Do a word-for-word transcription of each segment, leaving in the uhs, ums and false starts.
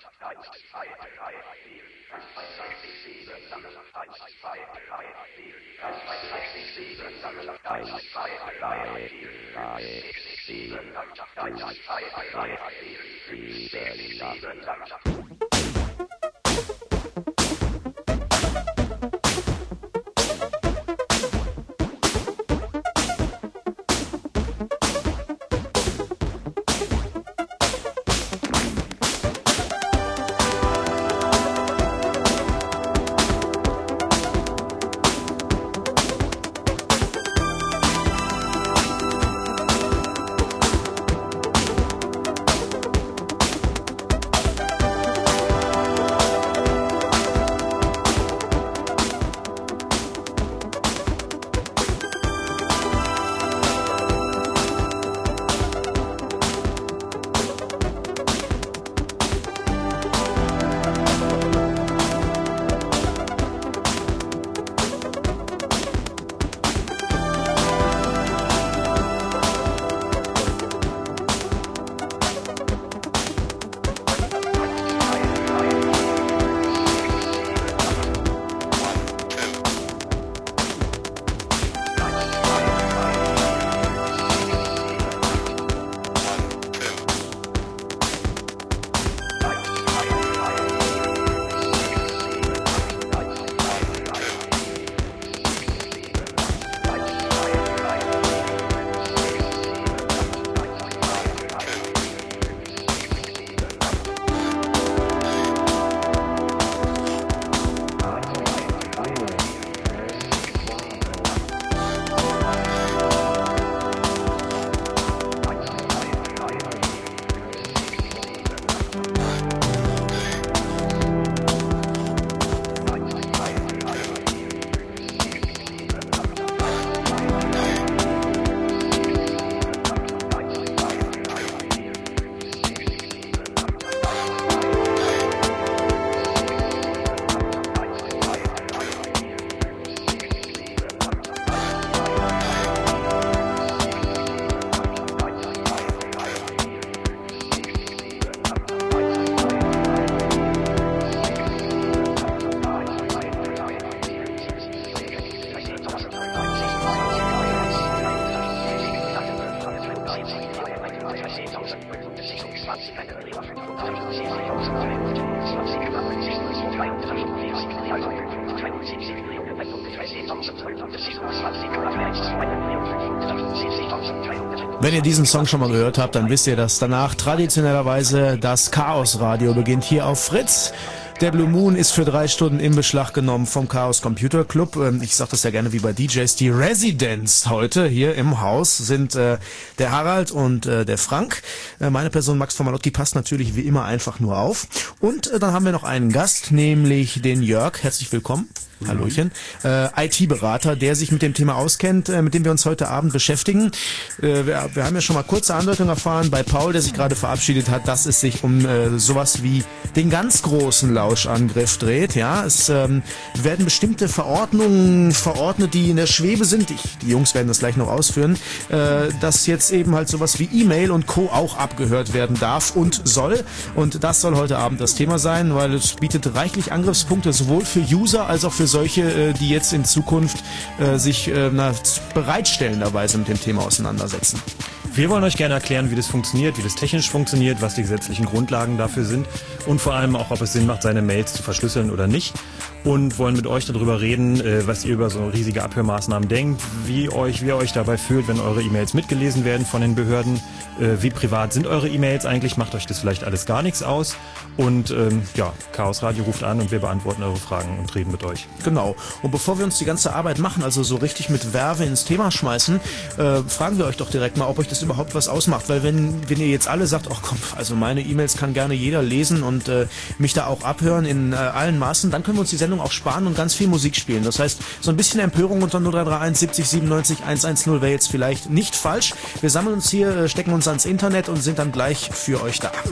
Wenn ihr diesen Song schon mal gehört habt, dann wisst ihr, dass danach traditionellerweise das Chaos-Radio beginnt hier auf Fritz. Der Blue Moon ist für drei Stunden in Beschlag genommen vom Chaos Computer Club. Ich sage das ja gerne wie bei D Js. Die Residents heute hier im Haus sind äh, der Harald und äh, der Frank. Äh, meine Person Max von Malotki passt natürlich wie immer einfach nur auf. Und äh, dann haben wir noch einen Gast, nämlich den Jörg. Herzlich willkommen. Hallöchen. Äh, I T-Berater, der sich mit dem Thema auskennt, äh, mit dem wir uns heute Abend beschäftigen. Äh, wir, wir haben ja schon mal kurze Andeutung erfahren bei Paul, der sich gerade verabschiedet hat, dass es sich um äh, sowas wie den ganz großen Lauschangriff dreht. Ja, es ähm, werden bestimmte Verordnungen verordnet, die in der Schwebe sind. Ich, die Jungs werden das gleich noch ausführen, äh, dass jetzt eben halt sowas wie E-Mail und Co. auch abgehört werden darf und soll. Und das soll heute Abend das Thema sein, weil es bietet reichlich Angriffspunkte, sowohl für User als auch für solche, die jetzt in Zukunft äh, sich äh, na, bereitstellenderweise mit dem Thema auseinandersetzen. Wir wollen euch gerne erklären, wie das funktioniert, wie das technisch funktioniert, was die gesetzlichen Grundlagen dafür sind und vor allem auch, ob es Sinn macht, seine Mails zu verschlüsseln oder nicht. Und wollen mit euch darüber reden, äh, was ihr über so riesige Abhörmaßnahmen denkt, wie, euch, wie ihr euch dabei fühlt, wenn eure E-Mails mitgelesen werden von den Behörden, äh, wie privat sind eure E-Mails eigentlich, macht euch das vielleicht alles gar nichts aus. Und ähm, ja, Chaos Radio ruft an und wir beantworten eure Fragen und reden mit euch. Genau. Und bevor wir uns die ganze Arbeit machen, also so richtig mit Verve ins Thema schmeißen, äh, fragen wir euch doch direkt mal, ob euch das überhaupt was ausmacht. Weil wenn, wenn ihr jetzt alle sagt, ach komm, also meine E-Mails kann gerne jeder lesen und äh, mich da auch abhören in äh, allen Maßen, dann können wir uns die Sendung auch sparen und ganz viel Musik spielen. Das heißt, so ein bisschen Empörung unter null drei drei eins siebzig siebenundneunzig hundertzehn wäre jetzt vielleicht nicht falsch. Wir sammeln uns hier, äh, stecken uns ans Internet und sind dann gleich für euch da.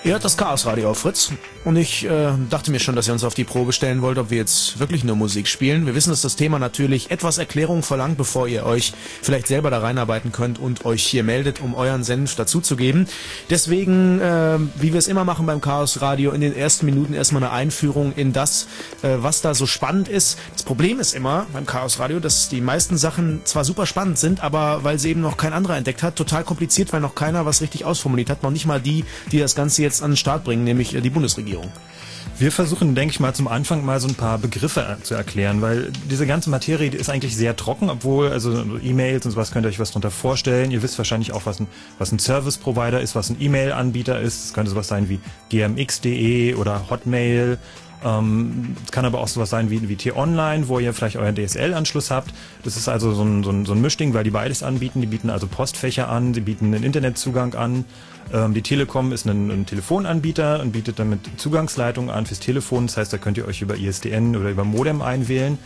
Ihr hört das Chaos Radio auf Fritz und ich äh, dachte mir schon, dass ihr uns auf die Probe stellen wollt, ob wir jetzt wirklich nur Musik spielen. Wir wissen, dass das Thema natürlich etwas Erklärung verlangt, bevor ihr euch vielleicht selber da reinarbeiten könnt und euch hier meldet, um euren Senf dazuzugeben. Deswegen, äh, wie wir es immer machen beim Chaos Radio, in den ersten Minuten erstmal eine Einführung in das, äh, was da so spannend ist. Das Problem ist immer beim Chaos Radio, dass die meisten Sachen zwar super spannend sind, aber weil sie eben noch kein anderer entdeckt hat, total kompliziert, weil noch keiner was richtig ausformuliert hat, noch nicht mal die, die das Ganze jetzt an den Start bringen, nämlich die Bundesregierung. Wir versuchen, denke ich mal, zum Anfang mal so ein paar Begriffe zu erklären, weil diese ganze Materie, die ist eigentlich sehr trocken, obwohl, also E-Mails und sowas, könnt ihr euch was darunter vorstellen. Ihr wisst wahrscheinlich auch, was ein, was ein Service-Provider ist, was ein E-Mail-Anbieter ist. Es könnte sowas sein wie g m x punkt de oder Hotmail. Ähm, es kann aber auch sowas sein wie, wie T-Online, wo ihr vielleicht euren D S L-Anschluss habt. Das ist also so ein, so, ein, so ein Mischding, weil die beides anbieten. Die bieten also Postfächer an, sie bieten einen Internetzugang an. Ähm, die Telekom ist ein, ein Telefonanbieter und bietet damit Zugangsleitungen an fürs Telefon. Das heißt, da könnt ihr euch über I S D N oder über Modem einwählen.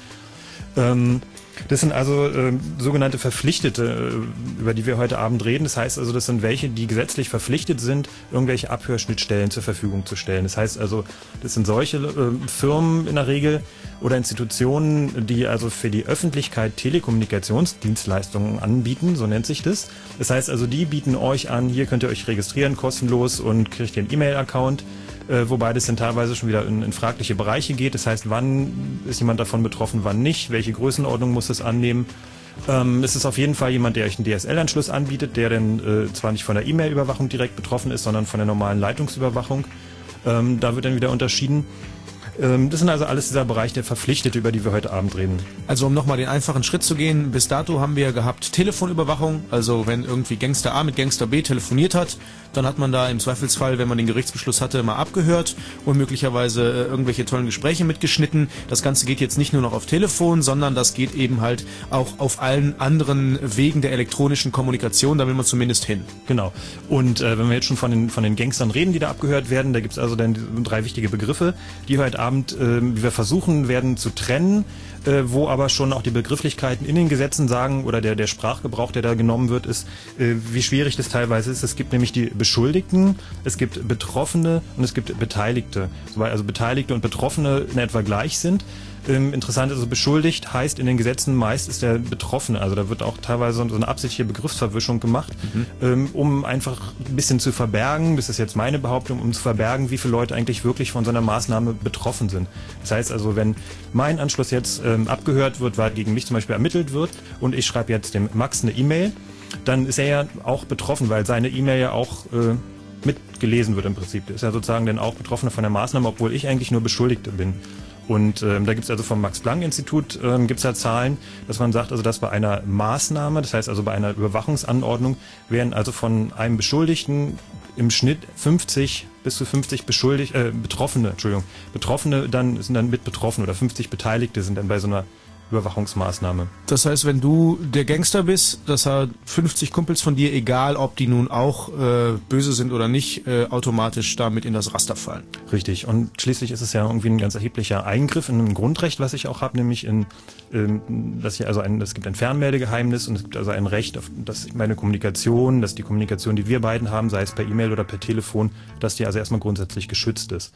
Ähm, Das sind also äh, sogenannte Verpflichtete, äh, über die wir heute Abend reden. Das heißt also, das sind welche, die gesetzlich verpflichtet sind, irgendwelche Abhörschnittstellen zur Verfügung zu stellen. Das heißt also, das sind solche äh, Firmen in der Regel oder Institutionen, die also für die Öffentlichkeit Telekommunikationsdienstleistungen anbieten, so nennt sich das. Das heißt also, die bieten euch an, hier könnt ihr euch registrieren, kostenlos, und kriegt ihr einen E-Mail-Account. Äh, wobei das dann teilweise schon wieder in, in fragliche Bereiche geht. Das heißt, wann ist jemand davon betroffen, wann nicht, welche Größenordnung muss es annehmen. Ähm, es ist auf jeden Fall jemand, der euch einen D S L-Anschluss anbietet, der dann äh, zwar nicht von der E-Mail-Überwachung direkt betroffen ist, sondern von der normalen Leitungsüberwachung. Ähm, da wird dann wieder unterschieden. Ähm, das sind also alles dieser Bereich der Verpflichtete, über die wir heute Abend reden. Also um nochmal den einfachen Schritt zu gehen, bis dato haben wir gehabt Telefonüberwachung, also wenn irgendwie Gangster A mit Gangster B telefoniert hat, dann hat man da im Zweifelsfall, wenn man den Gerichtsbeschluss hatte, mal abgehört und möglicherweise äh, irgendwelche tollen Gespräche mitgeschnitten. Das Ganze geht jetzt nicht nur noch auf Telefon, sondern das geht eben halt auch auf allen anderen Wegen der elektronischen Kommunikation, da will man zumindest hin. Genau. Und äh, wenn wir jetzt schon von den, von den Gangstern reden, die da abgehört werden, da gibt es also dann drei wichtige Begriffe, die heute Abend, äh, wie wir versuchen werden zu trennen, äh, wo aber schon auch die Begrifflichkeiten in den Gesetzen sagen, oder der, der Sprachgebrauch, der da genommen wird, ist, äh, wie schwierig das teilweise ist. Es gibt nämlich die Beschuldigten, es gibt Betroffene und es gibt Beteiligte. Wobei also Beteiligte und Betroffene in etwa gleich sind. Ähm, interessant ist, also beschuldigt heißt in den Gesetzen meist ist der Betroffene. Also da wird auch teilweise so eine absichtliche Begriffsverwischung gemacht, mhm. ähm, um einfach ein bisschen zu verbergen, das ist jetzt meine Behauptung, um zu verbergen, wie viele Leute eigentlich wirklich von so einer Maßnahme betroffen sind. Das heißt also, wenn mein Anschluss jetzt ähm, abgehört wird, weil gegen mich zum Beispiel ermittelt wird und ich schreibe jetzt dem Max eine E-Mail, dann ist er ja auch betroffen, weil seine E-Mail ja auch äh, mitgelesen wird im Prinzip. Der ist ja sozusagen dann auch Betroffener von der Maßnahme, obwohl ich eigentlich nur Beschuldigte bin. Und ähm, da gibt es also vom Max-Planck-Institut ähm, gibt es ja Zahlen, dass man sagt, also dass bei einer Maßnahme, das heißt also bei einer Überwachungsanordnung, werden also von einem Beschuldigten im Schnitt fünfzig bis zu fünfzig Beschuldigt, äh, Betroffene, Entschuldigung, Betroffene dann sind dann mit betroffen oder fünfzig Beteiligte sind dann bei so einer Überwachungsmaßnahme. Das heißt, wenn du der Gangster bist, das hat fünfzig Kumpels von dir, egal ob die nun auch äh, böse sind oder nicht, äh, automatisch damit in das Raster fallen. Richtig. Und schließlich ist es ja irgendwie ein ganz erheblicher Eingriff in ein Grundrecht, was ich auch habe, nämlich in, ähm, dass ich also ein, es gibt ein Fernmeldegeheimnis und es gibt also ein Recht, auf, dass meine Kommunikation, dass die Kommunikation, die wir beiden haben, sei es per E-Mail oder per Telefon, dass die also erstmal grundsätzlich geschützt ist.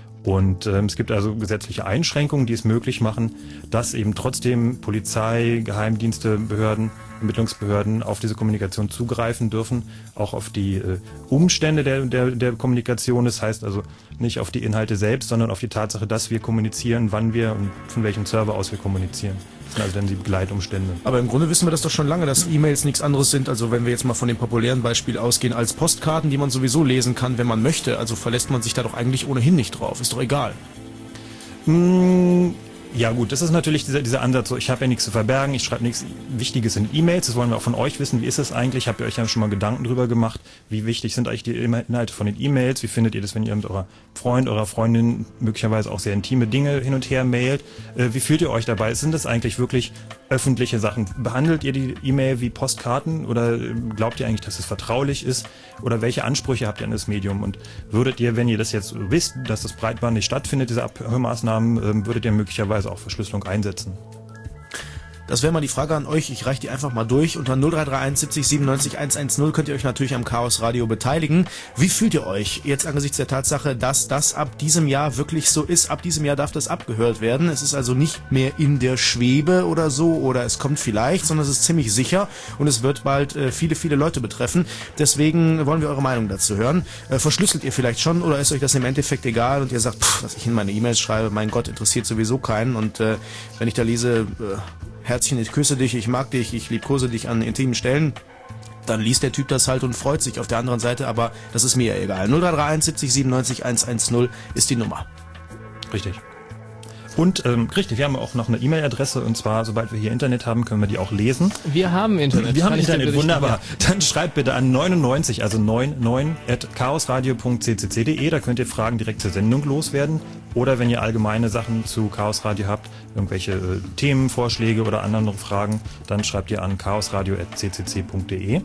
Und ähm, es gibt also gesetzliche Einschränkungen, die es möglich machen, dass eben trotzdem Polizei, Geheimdienste, Behörden, Ermittlungsbehörden auf diese Kommunikation zugreifen dürfen, auch auf die äh, Umstände der, der, der Kommunikation. Das heißt also nicht auf die Inhalte selbst, sondern auf die Tatsache, dass wir kommunizieren, wann wir und von welchem Server aus wir kommunizieren. Das sind also dann die Begleitumstände. Aber im Grunde wissen wir das doch schon lange, dass E-Mails nichts anderes sind, also wenn wir jetzt mal von dem populären Beispiel ausgehen, als Postkarten, die man sowieso lesen kann, wenn man möchte. Also verlässt man sich da doch eigentlich ohnehin nicht drauf. Ist doch egal. Mmh. Ja gut, das ist natürlich dieser, dieser Ansatz, so ich habe ja nichts zu verbergen, ich schreibe nichts Wichtiges in E-Mails, das wollen wir auch von euch wissen, wie ist es eigentlich, habt ihr euch ja schon mal Gedanken drüber gemacht, wie wichtig sind eigentlich die Inhalte von den E-Mails, wie findet ihr das, wenn ihr mit eurer Freund, eurer Freundin möglicherweise auch sehr intime Dinge hin und her mailt, äh, wie fühlt ihr euch dabei, sind das eigentlich wirklich öffentliche Sachen, behandelt ihr die E-Mail wie Postkarten oder glaubt ihr eigentlich, dass es vertraulich ist oder welche Ansprüche habt ihr an das Medium und würdet ihr, wenn ihr das jetzt wisst, dass das breitbandig stattfindet, diese Abhörmaßnahmen, äh, würdet ihr möglicherweise auch Verschlüsselung einsetzen? Das wäre mal die Frage an euch. Ich reiche die einfach mal durch. Unter null drei drei eins siebzig siebenundneunzig hundertzehn könnt ihr euch natürlich am Chaos Radio beteiligen. Wie fühlt ihr euch jetzt angesichts der Tatsache, dass das ab diesem Jahr wirklich so ist? Ab diesem Jahr darf das abgehört werden. Es ist also nicht mehr in der Schwebe oder so, oder es kommt vielleicht, sondern es ist ziemlich sicher und es wird bald äh, viele, viele Leute betreffen. Deswegen wollen wir eure Meinung dazu hören. Äh, verschlüsselt ihr vielleicht schon oder ist euch das im Endeffekt egal und ihr sagt, pff, was ich in meine E-Mails schreibe, mein Gott, interessiert sowieso keinen und äh, wenn ich da lese, äh, Herzchen, ich küsse dich, ich mag dich, ich liebkose dich an intimen Stellen, dann liest der Typ das halt und freut sich auf der anderen Seite, aber das ist mir ja egal. null drei drei eins siebzig siebenundneunzig hundertzehn ist die Nummer. Richtig. Und ähm, richtig, wir haben auch noch eine E-Mail-Adresse und zwar, sobald wir hier Internet haben, können wir die auch lesen. Wir haben Internet. Wir haben Internet, wunderbar. Dann schreibt bitte an neunundneunzig, also neunundneunzig at chaosradio punkt c c c punkt d e, da könnt ihr Fragen direkt zur Sendung loswerden. Oder wenn ihr allgemeine Sachen zu Chaos Radio habt, irgendwelche äh, Themenvorschläge oder andere Fragen, dann schreibt ihr an chaosradio at c c c punkt d e.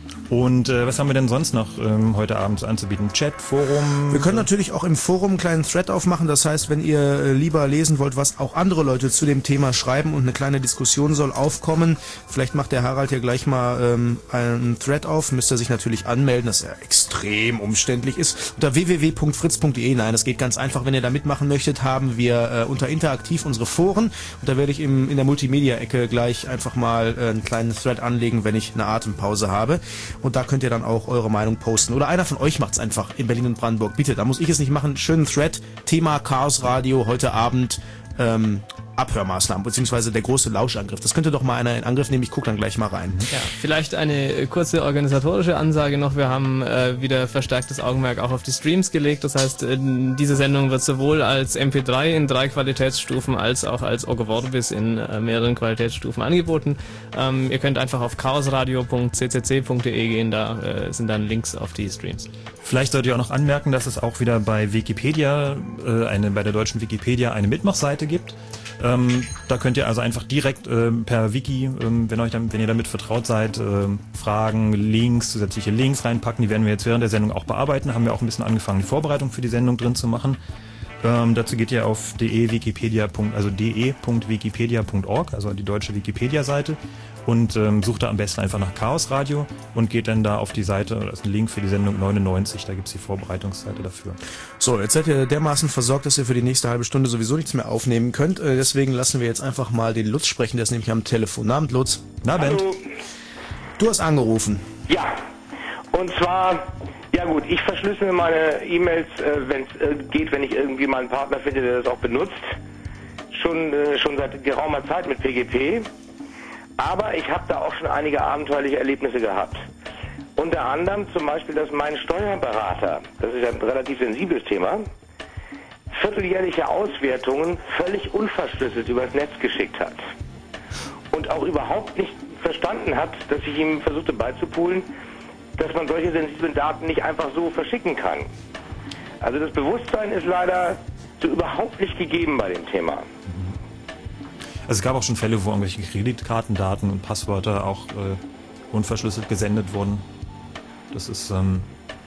Und äh, was haben wir denn sonst noch ähm, heute Abend so anzubieten? Chat, Forum? Wir können natürlich auch im Forum einen kleinen Thread aufmachen. Das heißt, wenn ihr äh, lieber lesen wollt, was auch andere Leute zu dem Thema schreiben und eine kleine Diskussion soll aufkommen, vielleicht macht der Harald hier gleich mal ähm, einen Thread auf. Müsst ihr sich natürlich anmelden, dass er extrem umständlich ist. Unter w w w punkt fritz punkt d e. Nein, das geht ganz einfach. Wenn ihr da mitmachen möchtet, haben wir äh, unter Interaktiv unsere Foren. Und da werde ich im, in der Multimedia-Ecke gleich einfach mal äh, einen kleinen Thread anlegen, wenn ich eine Atempause habe. Und da könnt ihr dann auch eure Meinung posten. Oder einer von euch macht's einfach in Berlin und Brandenburg. Bitte, da muss ich es nicht machen. Schönen Thread, Thema Chaos Radio heute Abend, ähm, Abhörmaßnahmen, beziehungsweise der große Lauschangriff. Das könnte doch mal einer in Angriff nehmen. Ich gucke dann gleich mal rein. Ja, vielleicht eine kurze organisatorische Ansage noch. Wir haben äh, wieder verstärktes Augenmerk auch auf die Streams gelegt. Das heißt, äh, diese Sendung wird sowohl als M P drei in drei Qualitätsstufen als auch als Ogge Vorbis in äh, mehreren Qualitätsstufen angeboten. Ähm, ihr könnt einfach auf chaosradio punkt c c c punkt d e gehen. Da äh, sind dann Links auf die Streams. Vielleicht solltet ihr auch noch anmerken, dass es auch wieder bei Wikipedia, äh, eine, bei der deutschen Wikipedia eine Mitmachseite gibt. Ähm, da könnt ihr also einfach direkt äh, per Wiki, ähm, wenn euch dann, wenn ihr damit vertraut seid, äh, Fragen, Links, zusätzliche Links reinpacken. Die werden wir jetzt während der Sendung auch bearbeiten. Haben wir auch ein bisschen angefangen, die Vorbereitung für die Sendung drin zu machen. Ähm, dazu geht ihr auf de-wikipedia. also de punkt wikipedia punkt org, also die deutsche Wikipedia-Seite, und ähm, sucht da am besten einfach nach Chaos Radio und geht dann da auf die Seite, da ist ein Link für die Sendung neunundneunzig, da gibt's die Vorbereitungsseite dafür. So, jetzt seid ihr dermaßen versorgt, dass ihr für die nächste halbe Stunde sowieso nichts mehr aufnehmen könnt. Äh, deswegen lassen wir jetzt einfach mal den Lutz sprechen, der ist nämlich am Telefon. Guten Abend, Lutz. Na, Bent. Hallo. Du hast angerufen. Ja, und zwar, ja gut, ich verschlüssel meine E-Mails, äh, wenn es äh, geht, wenn ich irgendwie mal einen Partner finde, der das auch benutzt. Schon, äh, schon seit geraumer Zeit mit P G P. Aber ich habe da auch schon einige abenteuerliche Erlebnisse gehabt. Unter anderem zum Beispiel, dass mein Steuerberater, das ist ja ein relativ sensibles Thema, vierteljährliche Auswertungen völlig unverschlüsselt übers Netz geschickt hat. Und auch überhaupt nicht verstanden hat, dass ich ihm versuchte beizupulen, dass man solche sensiblen Daten nicht einfach so verschicken kann. Also das Bewusstsein ist leider so überhaupt nicht gegeben bei dem Thema. Also es gab auch schon Fälle, wo irgendwelche Kreditkartendaten und Passwörter auch äh, unverschlüsselt gesendet wurden. Das ist, ähm...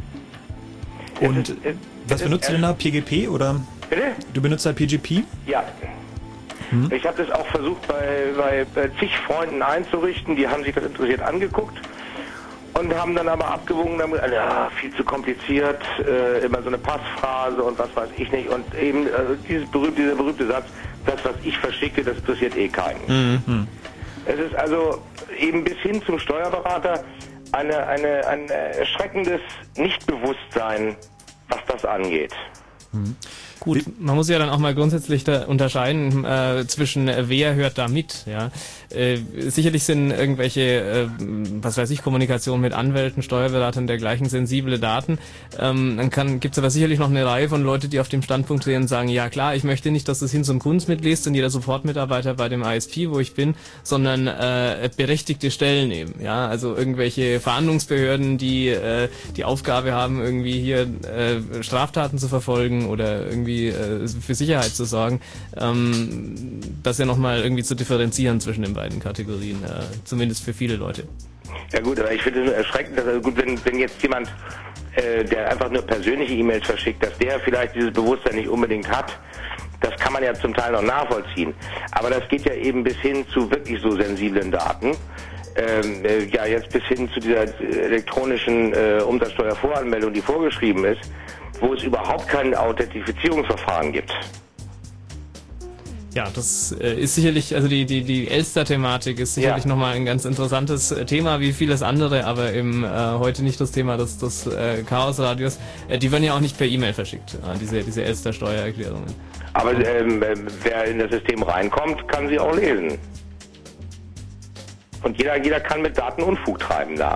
Und es ist, es, was es benutzt ist, du denn da? P G P oder? Bitte? Du benutzt da P G P? Ja. Hm? Ich habe das auch versucht bei, bei, bei zig Freunden einzurichten, die haben sich das interessiert angeguckt und haben dann aber abgewogen damit, ja, viel zu kompliziert, äh, immer so eine Passphrase und was weiß ich nicht und eben äh, dieses berühmte, dieser berühmte Satz, das, was ich verschicke, das interessiert eh keinen. Mhm. Es ist also eben bis hin zum Steuerberater eine, eine, ein erschreckendes Nichtbewusstsein, was das angeht. Mhm. Gut, man muss ja dann auch mal grundsätzlich da unterscheiden äh, zwischen äh, wer hört da mit, ja. Äh, sicherlich sind irgendwelche, äh, was weiß ich, Kommunikation mit Anwälten, Steuerberatern, dergleichen sensible Daten. Ähm, dann kann, gibt's aber sicherlich noch eine Reihe von Leuten, die auf dem Standpunkt stehen und sagen, ja klar, ich möchte nicht, dass das Hinz und Kunz mitliest und jeder Sofortmitarbeiter bei dem I S P, wo ich bin, sondern äh, berechtigte Stellen eben, ja. Also irgendwelche Verhandlungsbehörden, die äh, die Aufgabe haben, irgendwie hier äh, Straftaten zu verfolgen oder irgendwie für Sicherheit zu sorgen, ähm, das ja nochmal irgendwie zu differenzieren zwischen den beiden Kategorien, äh, zumindest für viele Leute. Ja gut, aber ich finde es nur erschreckend, dass, also gut, wenn, wenn jetzt jemand, äh, der einfach nur persönliche E-Mails verschickt, dass der vielleicht dieses Bewusstsein nicht unbedingt hat, Das kann man ja zum Teil noch nachvollziehen. Aber das geht ja eben bis hin zu wirklich so sensiblen Daten. Ähm, äh, ja, jetzt bis hin zu dieser elektronischen äh, Umsatzsteuervoranmeldung, die vorgeschrieben ist, wo es überhaupt kein Authentifizierungsverfahren gibt. Ja, das äh, ist sicherlich, also die die die Elster-Thematik ist sicherlich ja. nochmal ein ganz interessantes äh, Thema, wie vieles andere, aber eben äh, heute nicht das Thema des, des äh, Chaos-Radios. Äh, die werden ja auch nicht per E-Mail verschickt, äh, diese diese Elster-Steuererklärungen. Aber ähm, wer in das System reinkommt, kann sie auch lesen. Und jeder, jeder kann mit Daten Unfug treiben da.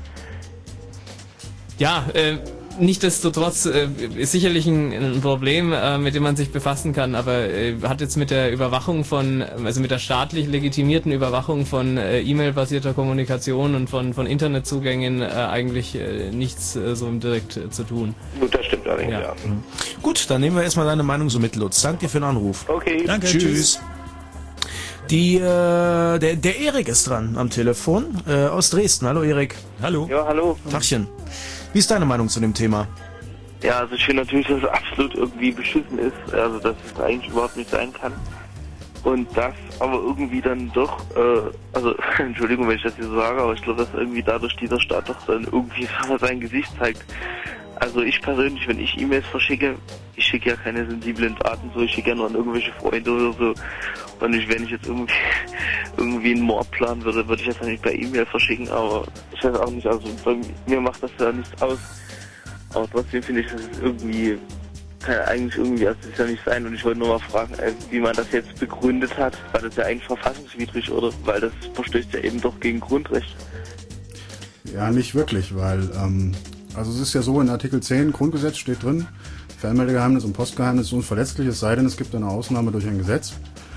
Ja, äh, nichtsdestotrotz äh, ist sicherlich ein, ein Problem, äh, mit dem man sich befassen kann, aber äh, hat jetzt mit der Überwachung von, also mit der staatlich legitimierten Überwachung von äh, E-Mail-basierter Kommunikation und von, von Internetzugängen äh, eigentlich äh, nichts äh, so direkt äh, zu tun. Gut, das stimmt allerdings, ja. ja. Mhm. Gut, dann nehmen wir erstmal deine Meinung so mit, Lutz. Danke dir für den Anruf. Okay. Danke, tschüss. tschüss. Die, äh, der, der Erik ist dran am Telefon, äh, aus Dresden. Hallo Erik. Hallo. Ja, hallo. Tagchen. Wie ist deine Meinung zu dem Thema? Ja, also ich finde natürlich, dass es absolut irgendwie beschissen ist, also dass es eigentlich überhaupt nicht sein kann. Und das aber irgendwie dann doch, äh, also Entschuldigung, wenn ich das hier so sage, aber ich glaube, dass irgendwie dadurch dieser Staat doch dann irgendwie sein Gesicht zeigt. Also ich persönlich, wenn ich E-Mails verschicke, ich schicke ja keine sensiblen Daten, so ich schicke ja nur an irgendwelche Freunde oder so. Und ich, wenn ich jetzt irgendwie irgendwie einen Mord planen würde, würde ich das ja nicht per E-Mail verschicken, aber ich weiß auch nicht, also bei mir macht das ja nichts aus. Aber trotzdem finde ich, dass es irgendwie, kann eigentlich irgendwie, also das ist ja nicht sein. Und ich wollte nur mal fragen, wie man das jetzt begründet hat, weil das ja eigentlich verfassungswidrig, oder? Weil das verstößt ja eben doch gegen Grundrechte. Ja, nicht wirklich, weil, ähm, also es ist ja so, in Artikel zehn Grundgesetz steht drin, Fernmeldegeheimnis und Postgeheimnis ist unverletzlich, es sei denn, es gibt eine Ausnahme durch ein Gesetz.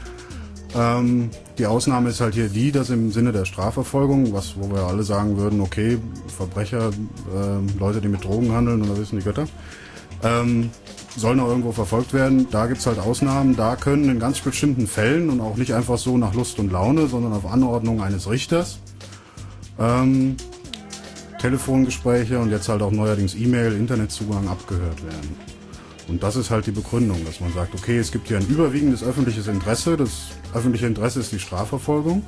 Ähm, die Ausnahme ist halt hier die, dass im Sinne der Strafverfolgung, was, wo wir alle sagen würden, okay, Verbrecher, äh, Leute, die mit Drogen handeln, oder wissen die Götter, ähm, sollen auch irgendwo verfolgt werden. Da gibt's halt Ausnahmen, da können in ganz bestimmten Fällen und auch nicht einfach so nach Lust und Laune, sondern auf Anordnung eines Richters, ähm, Telefongespräche und jetzt halt auch neuerdings E-Mail, Internetzugang abgehört werden. Und das ist halt die Begründung, dass man sagt, okay, es gibt hier ein überwiegendes öffentliches Interesse. Das öffentliche Interesse ist die Strafverfolgung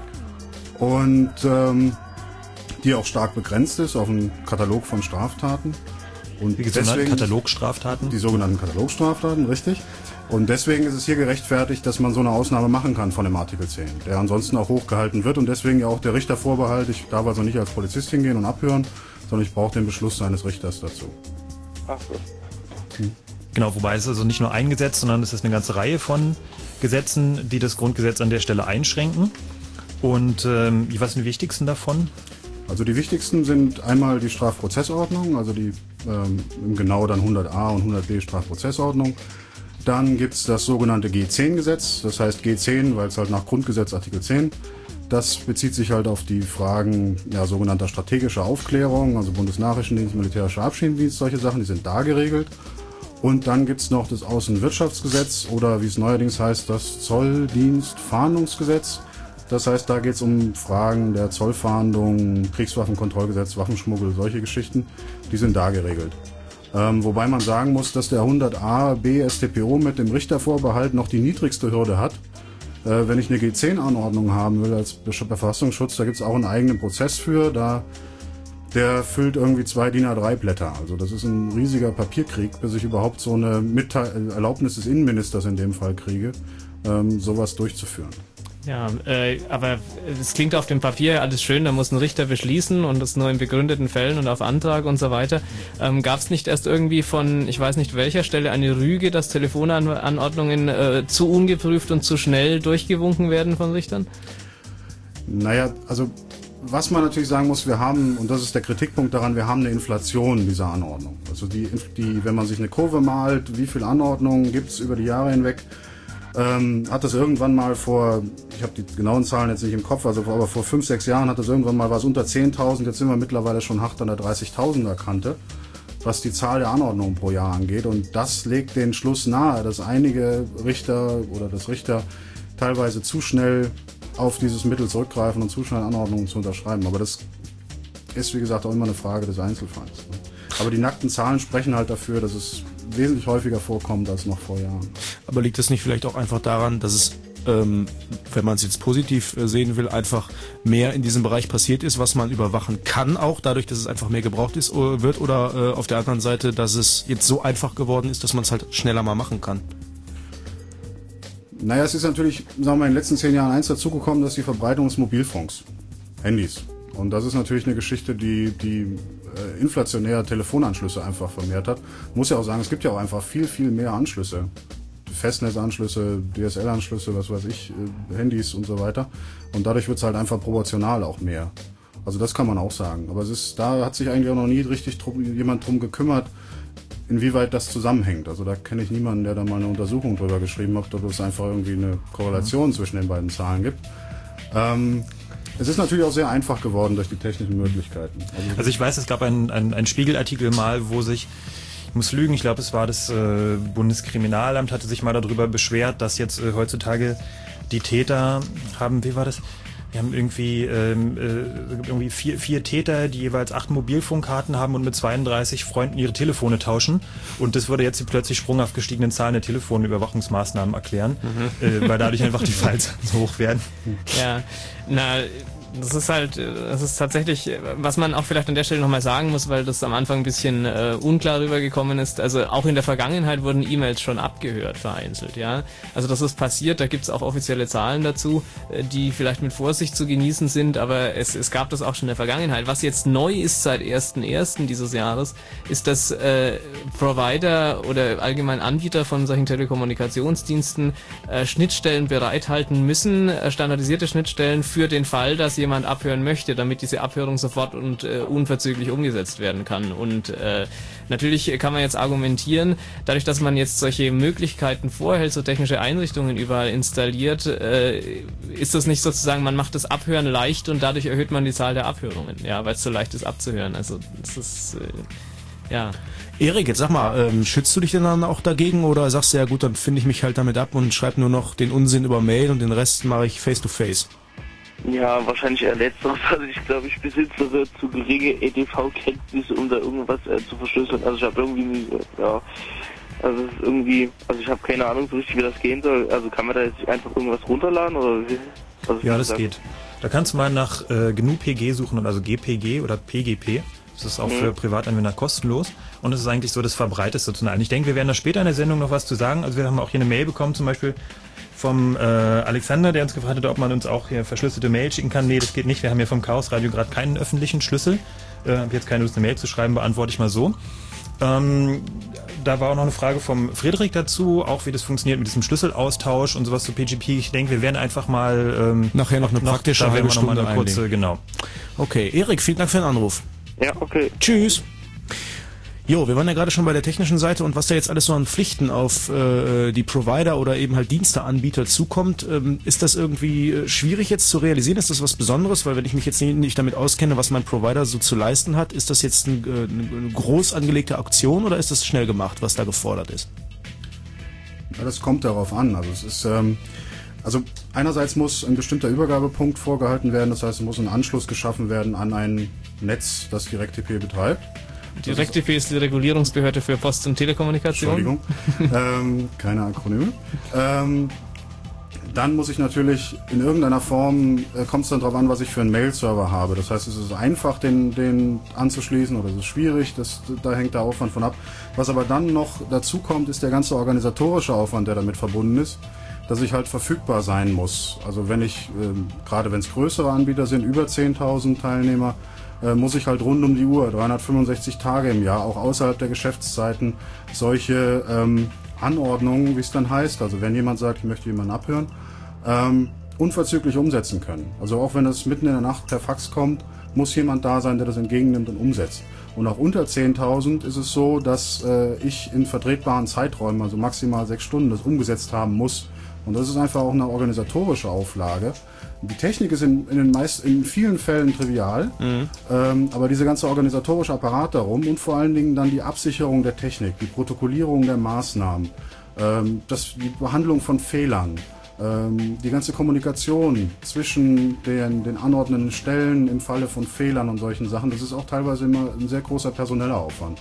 und ähm, die auch stark begrenzt ist auf einen Katalog von Straftaten. Und die deswegen, Katalogstraftaten? Die sogenannten Katalogstraftaten, richtig. Und deswegen ist es hier gerechtfertigt, dass man so eine Ausnahme machen kann von dem Artikel zehn, der ansonsten auch hochgehalten wird und deswegen ja auch der Richtervorbehalt, ich darf also nicht als Polizist hingehen und abhören, sondern ich brauche den Beschluss seines Richters dazu. Ach so. Hm. Genau, wobei es also nicht nur ein Gesetz, sondern es ist eine ganze Reihe von Gesetzen, die das Grundgesetz an der Stelle einschränken. Und ähm, was sind die wichtigsten davon? Also die wichtigsten sind einmal die Strafprozessordnung, also die ähm, genau dann hundert a und hundert b Strafprozessordnung. Dann gibt's das sogenannte G zehn Gesetz, das heißt G zehn, weil es halt nach Grundgesetz Artikel zehn. Das bezieht sich halt auf die Fragen ja, sogenannter strategischer Aufklärung, also Bundesnachrichtendienst, militärischer Abschiedsdienst, solche Sachen, die sind da geregelt. Und dann gibt's noch das Außenwirtschaftsgesetz oder wie es neuerdings heißt, das Zolldienstfahndungsgesetz. Das heißt, da geht's um Fragen der Zollfahndung, Kriegswaffenkontrollgesetz, Waffenschmuggel, solche Geschichten, die sind da geregelt. Ähm, wobei man sagen muss, dass der hundert a b S t p o mit dem Richtervorbehalt noch die niedrigste Hürde hat. Äh, wenn ich eine G zehn Anordnung haben will als Verfassungsschutz, da gibt's auch einen eigenen Prozess für, da der füllt irgendwie zwei D I N A drei Blätter. Also das ist ein riesiger Papierkrieg, bis ich überhaupt so eine Mitteil- Erlaubnis des Innenministers in dem Fall kriege, ähm, sowas durchzuführen. Ja, äh, aber es klingt auf dem Papier alles schön, da muss ein Richter beschließen und das nur in begründeten Fällen und auf Antrag und so weiter. Ähm, Gab es nicht erst irgendwie von, ich weiß nicht welcher Stelle, eine Rüge, dass Telefonanordnungen äh, zu ungeprüft und zu schnell durchgewunken werden von Richtern? Naja, also was man natürlich sagen muss, wir haben, und das ist der Kritikpunkt daran, wir haben eine Inflation dieser Anordnung. Also die, die wenn man sich eine Kurve malt, wie viele Anordnungen gibt es über die Jahre hinweg, ähm, hat das irgendwann mal vor, ich habe die genauen Zahlen jetzt nicht im Kopf, also aber vor fünf, sechs Jahren hat das irgendwann mal was unter zehntausend, jetzt sind wir mittlerweile schon hart an der dreißigtausender Kante, was die Zahl der Anordnungen pro Jahr angeht. Und das legt den Schluss nahe, dass einige Richter oder das Richter teilweise zu schnell auf dieses Mittel zurückgreifen und zu schnell Anordnungen zu unterschreiben. Aber das ist, wie gesagt, auch immer eine Frage des Einzelfalls. Aber die nackten Zahlen sprechen halt dafür, dass es wesentlich häufiger vorkommt als noch vor Jahren. Aber liegt das nicht vielleicht auch einfach daran, dass es, ähm, wenn man es jetzt positiv äh, sehen will, einfach mehr in diesem Bereich passiert ist, was man überwachen kann, auch dadurch, dass es einfach mehr gebraucht ist, äh, wird, oder äh, auf der anderen Seite, dass es jetzt so einfach geworden ist, dass man es halt schneller mal machen kann? Naja, es ist natürlich, sagen wir mal, in den letzten zehn Jahren eins dazugekommen, dass die Verbreitung des Mobilfunks, Handys. Und das ist natürlich eine Geschichte, die, die äh, inflationär Telefonanschlüsse einfach vermehrt hat. Muss ja auch sagen, es gibt ja auch einfach viel, viel mehr Anschlüsse. Festnetzanschlüsse, D S L-Anschlüsse, was weiß ich, äh, Handys und so weiter. Und dadurch wird es halt einfach proportional auch mehr. Also das kann man auch sagen. Aber es ist, da hat sich eigentlich auch noch nie richtig drum, jemand drum gekümmert, inwieweit das zusammenhängt. Also da kenne ich niemanden, der da mal eine Untersuchung drüber geschrieben hat, ob es einfach irgendwie eine Korrelation zwischen den beiden Zahlen gibt. Ähm, es ist natürlich auch sehr einfach geworden durch die technischen Möglichkeiten. Also, also ich weiß, es gab einen, einen, einen Spiegelartikel mal, wo sich, ich muss lügen, ich glaube es war das äh, Bundeskriminalamt, hatte sich mal darüber beschwert, dass jetzt äh, heutzutage die Täter haben, wie war das? Wir haben irgendwie, ähm, äh, irgendwie vier, vier Täter, die jeweils acht Mobilfunkkarten haben und mit zweiunddreißig Freunden ihre Telefone tauschen. Und das würde jetzt die plötzlich sprunghaft gestiegenen Zahlen der Telefonüberwachungsmaßnahmen erklären, mhm. äh, weil dadurch einfach die Fallzahlen so hoch werden. Ja, na... Das ist halt, das ist tatsächlich, was man auch vielleicht an der Stelle nochmal sagen muss, weil das am Anfang ein bisschen äh, unklar rübergekommen ist. Also auch in der Vergangenheit wurden E-Mails schon abgehört, vereinzelt, ja. Also das ist passiert, da gibt's auch offizielle Zahlen dazu, äh, die vielleicht mit Vorsicht zu genießen sind, aber es, es gab das auch schon in der Vergangenheit. Was jetzt neu ist seit ersten ersten dieses Jahres, ist, dass äh, Provider oder allgemein Anbieter von solchen Telekommunikationsdiensten äh, Schnittstellen bereithalten müssen, äh, standardisierte Schnittstellen für den Fall, dass jemand abhören möchte, damit diese Abhörung sofort und äh, unverzüglich umgesetzt werden kann. Und äh, natürlich kann man jetzt argumentieren, dadurch, dass man jetzt solche Möglichkeiten vorhält, so technische Einrichtungen überall installiert, äh, ist das nicht sozusagen, man macht das Abhören leicht und dadurch erhöht man die Zahl der Abhörungen, ja, weil es so leicht ist abzuhören. Also das ist äh, ja. Erik, jetzt sag mal, ähm, schützt du dich denn dann auch dagegen oder sagst du, ja gut, dann finde ich mich halt damit ab und schreibe nur noch den Unsinn über Mail und den Rest mache ich face to face? Ja, wahrscheinlich eher letzteres. Also ich glaube, ich besitze zu geringe E D V-Kenntnisse, um da irgendwas äh, zu verschlüsseln. Also ich habe irgendwie, nie, ja, also es ist irgendwie, also ich habe keine Ahnung so richtig, wie das gehen soll. Also kann man da jetzt einfach irgendwas runterladen oder wie? Also ja, das geht. Da kannst du mal nach äh, G N U P G suchen, also G P G oder P G P. Das ist auch mhm. für Privatanwender kostenlos und es ist eigentlich so das Verbreiteste zu nennen. Ich denke, wir werden da später in der Sendung noch was zu sagen. Also wir haben auch hier eine Mail bekommen, zum Beispiel vom äh, Alexander, der uns gefragt hat, ob man uns auch hier verschlüsselte Mail schicken kann. Nee, das geht nicht. Wir haben hier vom Chaos Radio gerade keinen öffentlichen Schlüssel. Ich äh, habe jetzt keine Lust, eine Mail zu schreiben, beantworte ich mal so. Ähm, da war auch noch eine Frage vom Friedrich dazu, auch wie das funktioniert mit diesem Schlüsselaustausch und sowas zu P G P. Ich denke, wir werden einfach mal ähm, nachher noch eine praktische noch, halbe Stunde noch mal eine kurze, genau. Okay, Erik, vielen Dank für den Anruf. Ja, okay. Tschüss. Jo, wir waren ja gerade schon bei der technischen Seite und was da jetzt alles so an Pflichten auf äh, die Provider oder eben halt Diensteanbieter zukommt, ähm, ist das irgendwie äh, schwierig jetzt zu realisieren? Ist das was Besonderes? Weil wenn ich mich jetzt nicht, nicht damit auskenne, was mein Provider so zu leisten hat, ist das jetzt ein, äh, eine groß angelegte Aktion oder ist das schnell gemacht, was da gefordert ist? Ja, das kommt darauf an. Also es ist, ähm, also einerseits muss ein bestimmter Übergabepunkt vorgehalten werden, das heißt, es muss ein Anschluss geschaffen werden an ein Netz, das DirectTP betreibt. DirectTP ist die Regulierungsbehörde für Post- und Telekommunikation. Entschuldigung, ähm, keine Akronyme. Ähm, dann muss ich natürlich in irgendeiner Form, äh, kommt es dann darauf an, was ich für einen Mail-Server habe. Das heißt, es ist einfach, den, den anzuschließen oder es ist schwierig, das, da hängt der Aufwand von ab. Was aber dann noch dazu kommt, ist der ganze organisatorische Aufwand, der damit verbunden ist, dass ich halt verfügbar sein muss. Also wenn ich, äh, gerade wenn es größere Anbieter sind, über zehntausend Teilnehmer, äh, muss ich halt rund um die Uhr, dreihundertfünfundsechzig Tage im Jahr, auch außerhalb der Geschäftszeiten, solche ähm, Anordnungen, wie es dann heißt, also wenn jemand sagt, ich möchte jemanden abhören, ähm, unverzüglich umsetzen können. Also auch wenn es mitten in der Nacht per Fax kommt, muss jemand da sein, der das entgegennimmt und umsetzt. Und auch unter zehntausend ist es so, dass äh, ich in vertretbaren Zeiträumen, also maximal sechs Stunden, das umgesetzt haben muss. Und das ist einfach auch eine organisatorische Auflage. Die Technik ist in, in, den meist, in vielen Fällen trivial, mhm. ähm, aber dieser ganze organisatorische Apparat darum und vor allen Dingen dann die Absicherung der Technik, die Protokollierung der Maßnahmen, ähm, das, die Behandlung von Fehlern, ähm, die ganze Kommunikation zwischen den, den anordnenden Stellen im Falle von Fehlern und solchen Sachen, das ist auch teilweise immer ein sehr großer personeller Aufwand.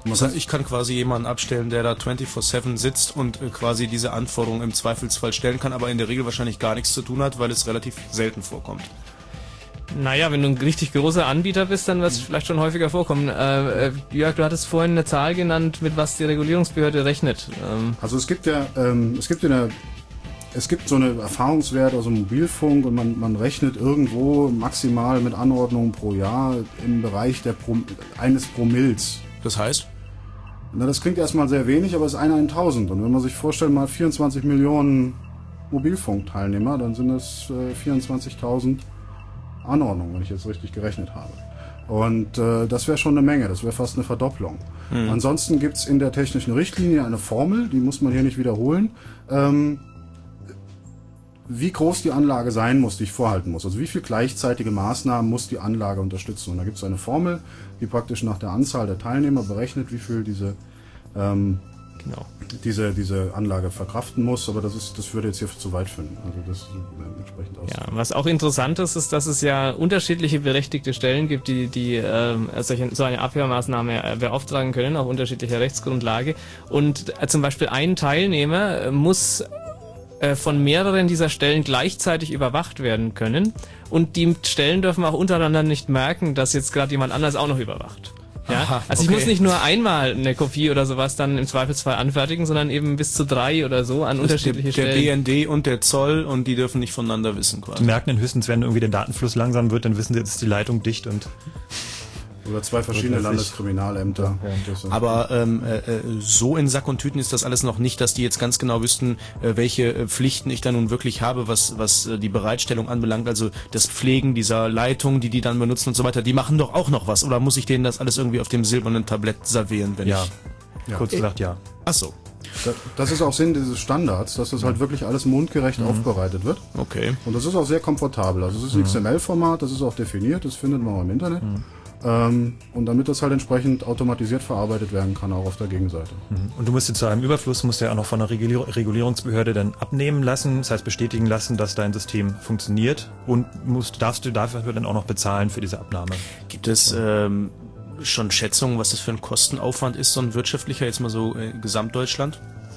Das heißt, ich kann quasi jemanden abstellen, der da vierundzwanzig sieben sitzt und äh, quasi diese Anforderungen im Zweifelsfall stellen kann, aber in der Regel wahrscheinlich gar nichts zu tun hat, weil es relativ selten vorkommt. Naja, wenn du ein richtig großer Anbieter bist, dann wird es vielleicht schon häufiger vorkommen. Äh, Jörg, du hattest vorhin eine Zahl genannt, mit was die Regulierungsbehörde rechnet. Ähm also es gibt ja, ähm, es gibt in der Es gibt so eine Erfahrungswert aus dem Mobilfunk und man, man rechnet irgendwo maximal mit Anordnungen pro Jahr im Bereich der Pro, eines Promilles. Das heißt? Na, das klingt erstmal sehr wenig, aber es ist einer in tausend. Und wenn man sich vorstellt, mal vierundzwanzig Millionen Mobilfunkteilnehmer, dann sind das äh, vierundzwanzigtausend Anordnungen, wenn ich jetzt richtig gerechnet habe. Und äh, das wäre schon eine Menge, das wäre fast eine Verdopplung. Mhm. Ansonsten gibt es in der technischen Richtlinie eine Formel, die muss man hier nicht wiederholen, ähm, wie groß die Anlage sein muss, die ich vorhalten muss. Also wie viele gleichzeitige Maßnahmen muss die Anlage unterstützen. Und da gibt es eine Formel, die praktisch nach der Anzahl der Teilnehmer berechnet, wie viel diese, ähm, genau. diese, diese Anlage verkraften muss. Aber das ist, das würde jetzt hier zu weit führen. Also das äh, entsprechend aus. Ja, was auch interessant ist, ist, dass es ja unterschiedliche berechtigte Stellen gibt, die, die äh, solche, so eine Abhörmaßnahme beauftragen können, auf unterschiedlicher Rechtsgrundlage. Und äh, zum Beispiel ein Teilnehmer äh, muss von mehreren dieser Stellen gleichzeitig überwacht werden können und die Stellen dürfen auch untereinander nicht merken, dass jetzt gerade jemand anders auch noch überwacht. Ja? Aha, also ich okay. muss nicht nur einmal eine Kopie oder sowas dann im Zweifelsfall anfertigen, sondern eben bis zu drei oder so an das unterschiedliche der, der Stellen. Der B N D und der Zoll und die dürfen nicht voneinander wissen quasi. Die merken dann höchstens, wenn irgendwie der Datenfluss langsam wird, dann wissen sie, jetzt ist die Leitung dicht und... Oder zwei verschiedene Landeskriminalämter. Ja. Aber ähm, äh, so in Sack und Tüten ist das alles noch nicht, dass die jetzt ganz genau wüssten, äh, welche äh, Pflichten ich da nun wirklich habe, was was äh, die Bereitstellung anbelangt. Also das Pflegen dieser Leitung, die die dann benutzen und so weiter. Die machen doch auch noch was. Oder muss ich denen das alles irgendwie auf dem silbernen Tablett servieren, wenn ja. ich... Ja, kurz gesagt ja. Ach so. Das ist auch Sinn dieses Standards, dass das halt wirklich alles mundgerecht mhm. aufbereitet wird. Okay. Und das ist auch sehr komfortabel. Also es ist ein mhm. X M L-Format, das ist auch definiert, das findet man auch im Internet. Mhm. Ähm, und damit das halt entsprechend automatisiert verarbeitet werden kann, auch auf der Gegenseite. Mhm. Und du musst jetzt zu einem Überfluss, musst du ja auch noch von der Regulier- Regulierungsbehörde dann abnehmen lassen, das heißt bestätigen lassen, dass dein System funktioniert und musst, darfst du dafür dann auch noch bezahlen für diese Abnahme. Gibt es ähm, schon Schätzungen, was das für ein Kostenaufwand ist, so ein wirtschaftlicher, jetzt mal so äh, Gesamtdeutschland?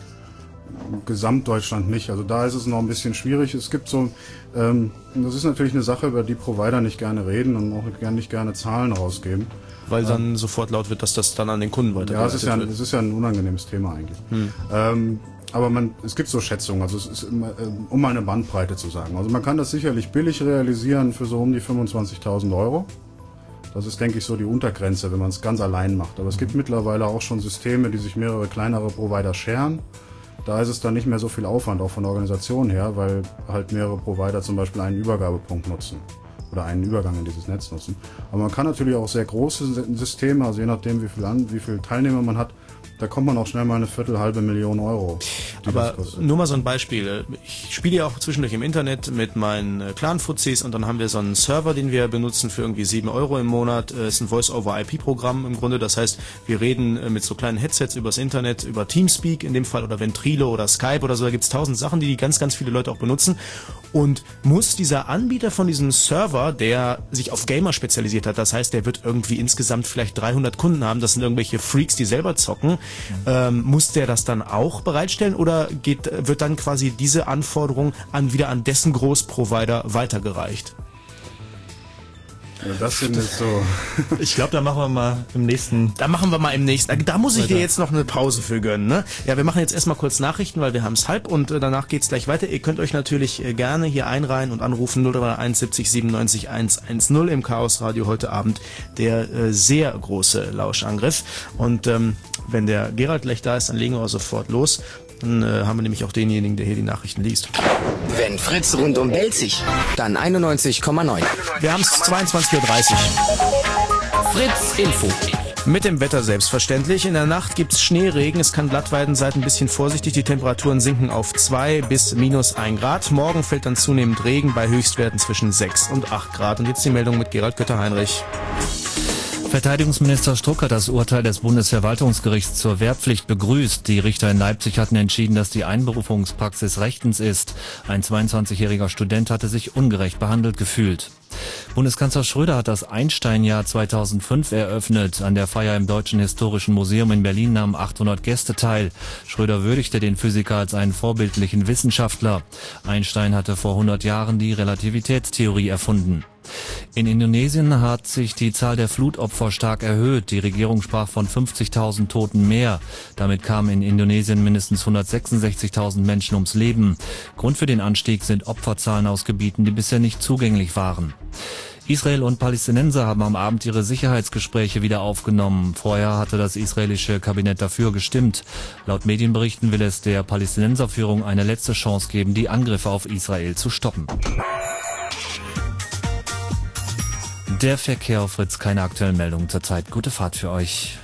Gesamtdeutschland nicht. Also da ist es noch ein bisschen schwierig. Es gibt so, ähm, das ist natürlich eine Sache, über die Provider nicht gerne reden und auch nicht gerne Zahlen rausgeben. Weil dann ähm, sofort laut wird, dass das dann an den Kunden weitergeleitet ja, es ist ja, wird. Es ist ja ein unangenehmes Thema eigentlich. Hm. Ähm, aber man, es gibt so Schätzungen, also es ist immer, um mal eine Bandbreite zu sagen. Also man kann das sicherlich billig realisieren für so um die fünfundzwanzigtausend Euro. Das ist, denke ich, so die Untergrenze, wenn man es ganz allein macht. Aber es gibt mittlerweile auch schon Systeme, die sich mehrere kleinere Provider scheren. Da ist es dann nicht mehr so viel Aufwand, auch von der Organisation her, weil halt mehrere Provider zum Beispiel einen Übergabepunkt nutzen oder einen Übergang in dieses Netz nutzen. Aber man kann natürlich auch sehr große Systeme, also je nachdem, wie viel, an, wie viel Teilnehmer man hat, da kommt man auch schnell mal eine Viertel, halbe Million Euro. Aber nur mal so ein Beispiel. Ich spiele ja auch zwischendurch im Internet mit meinen Clan-Fuzis und dann haben wir so einen Server, den wir benutzen für irgendwie sieben Euro im Monat. Das ist ein Voice-over-I P-Programm im Grunde. Das heißt, wir reden mit so kleinen Headsets übers Internet, über Teamspeak in dem Fall oder Ventrilo oder Skype oder so. Da gibt es tausend Sachen, die, die ganz, ganz viele Leute auch benutzen. Und muss dieser Anbieter von diesem Server, der sich auf Gamer spezialisiert hat, das heißt, der wird irgendwie insgesamt vielleicht dreihundert Kunden haben, das sind irgendwelche Freaks, die selber zocken, Ähm, muss der das dann auch bereitstellen oder geht, wird dann quasi diese Anforderung an wieder an dessen Großprovider weitergereicht? Ja, das sind jetzt so. Ich glaube, da machen wir mal im nächsten. Da machen wir mal im nächsten. Da muss ich weiter. dir jetzt noch eine Pause für gönnen, ne? Ja, wir machen jetzt erstmal kurz Nachrichten, weil wir haben es halb und äh, danach geht's gleich weiter. Ihr könnt euch natürlich äh, gerne hier einreihen und anrufen null drei eins siebzig siebenundneunzig hundertzehn im Chaos Radio heute Abend der äh, sehr große Lauschangriff. Und ähm, wenn der Gerald gleich da ist, dann legen wir auch sofort los. Dann äh, haben wir nämlich auch denjenigen, der hier die Nachrichten liest. Wenn Fritz rundum Belzig, dann einundneunzig Komma neun. Wir haben es zweiundzwanzig Uhr dreißig. Fritz Info. Mit dem Wetter selbstverständlich. In der Nacht gibt's Schneeregen. Es kann glatt werden. Seid ein bisschen vorsichtig. Die Temperaturen sinken auf zwei bis minus ein Grad. Morgen fällt dann zunehmend Regen bei Höchstwerten zwischen sechs und acht Grad. Und jetzt die Meldung mit Gerald Götter-Heinrich. Verteidigungsminister Struck hat das Urteil des Bundesverwaltungsgerichts zur Wehrpflicht begrüßt. Die Richter in Leipzig hatten entschieden, dass die Einberufungspraxis rechtens ist. Ein zweiundzwanzigjähriger Student hatte sich ungerecht behandelt gefühlt. Bundeskanzler Schröder hat das Einstein-Jahr zweitausendfünf eröffnet. An der Feier im Deutschen Historischen Museum in Berlin nahmen achthundert Gäste teil. Schröder würdigte den Physiker als einen vorbildlichen Wissenschaftler. Einstein hatte vor hundert Jahren die Relativitätstheorie erfunden. In Indonesien hat sich die Zahl der Flutopfer stark erhöht. Die Regierung sprach von fünfzigtausend Toten mehr. Damit kamen in Indonesien mindestens hundertsechsundsechzigtausend Menschen ums Leben. Grund für den Anstieg sind Opferzahlen aus Gebieten, die bisher nicht zugänglich waren. Israel und Palästinenser haben am Abend ihre Sicherheitsgespräche wieder aufgenommen. Vorher hatte das israelische Kabinett dafür gestimmt. Laut Medienberichten will es der Palästinenserführung eine letzte Chance geben, die Angriffe auf Israel zu stoppen. Der Verkehr auf Fritz, keine aktuellen Meldungen zurzeit. Gute Fahrt für euch.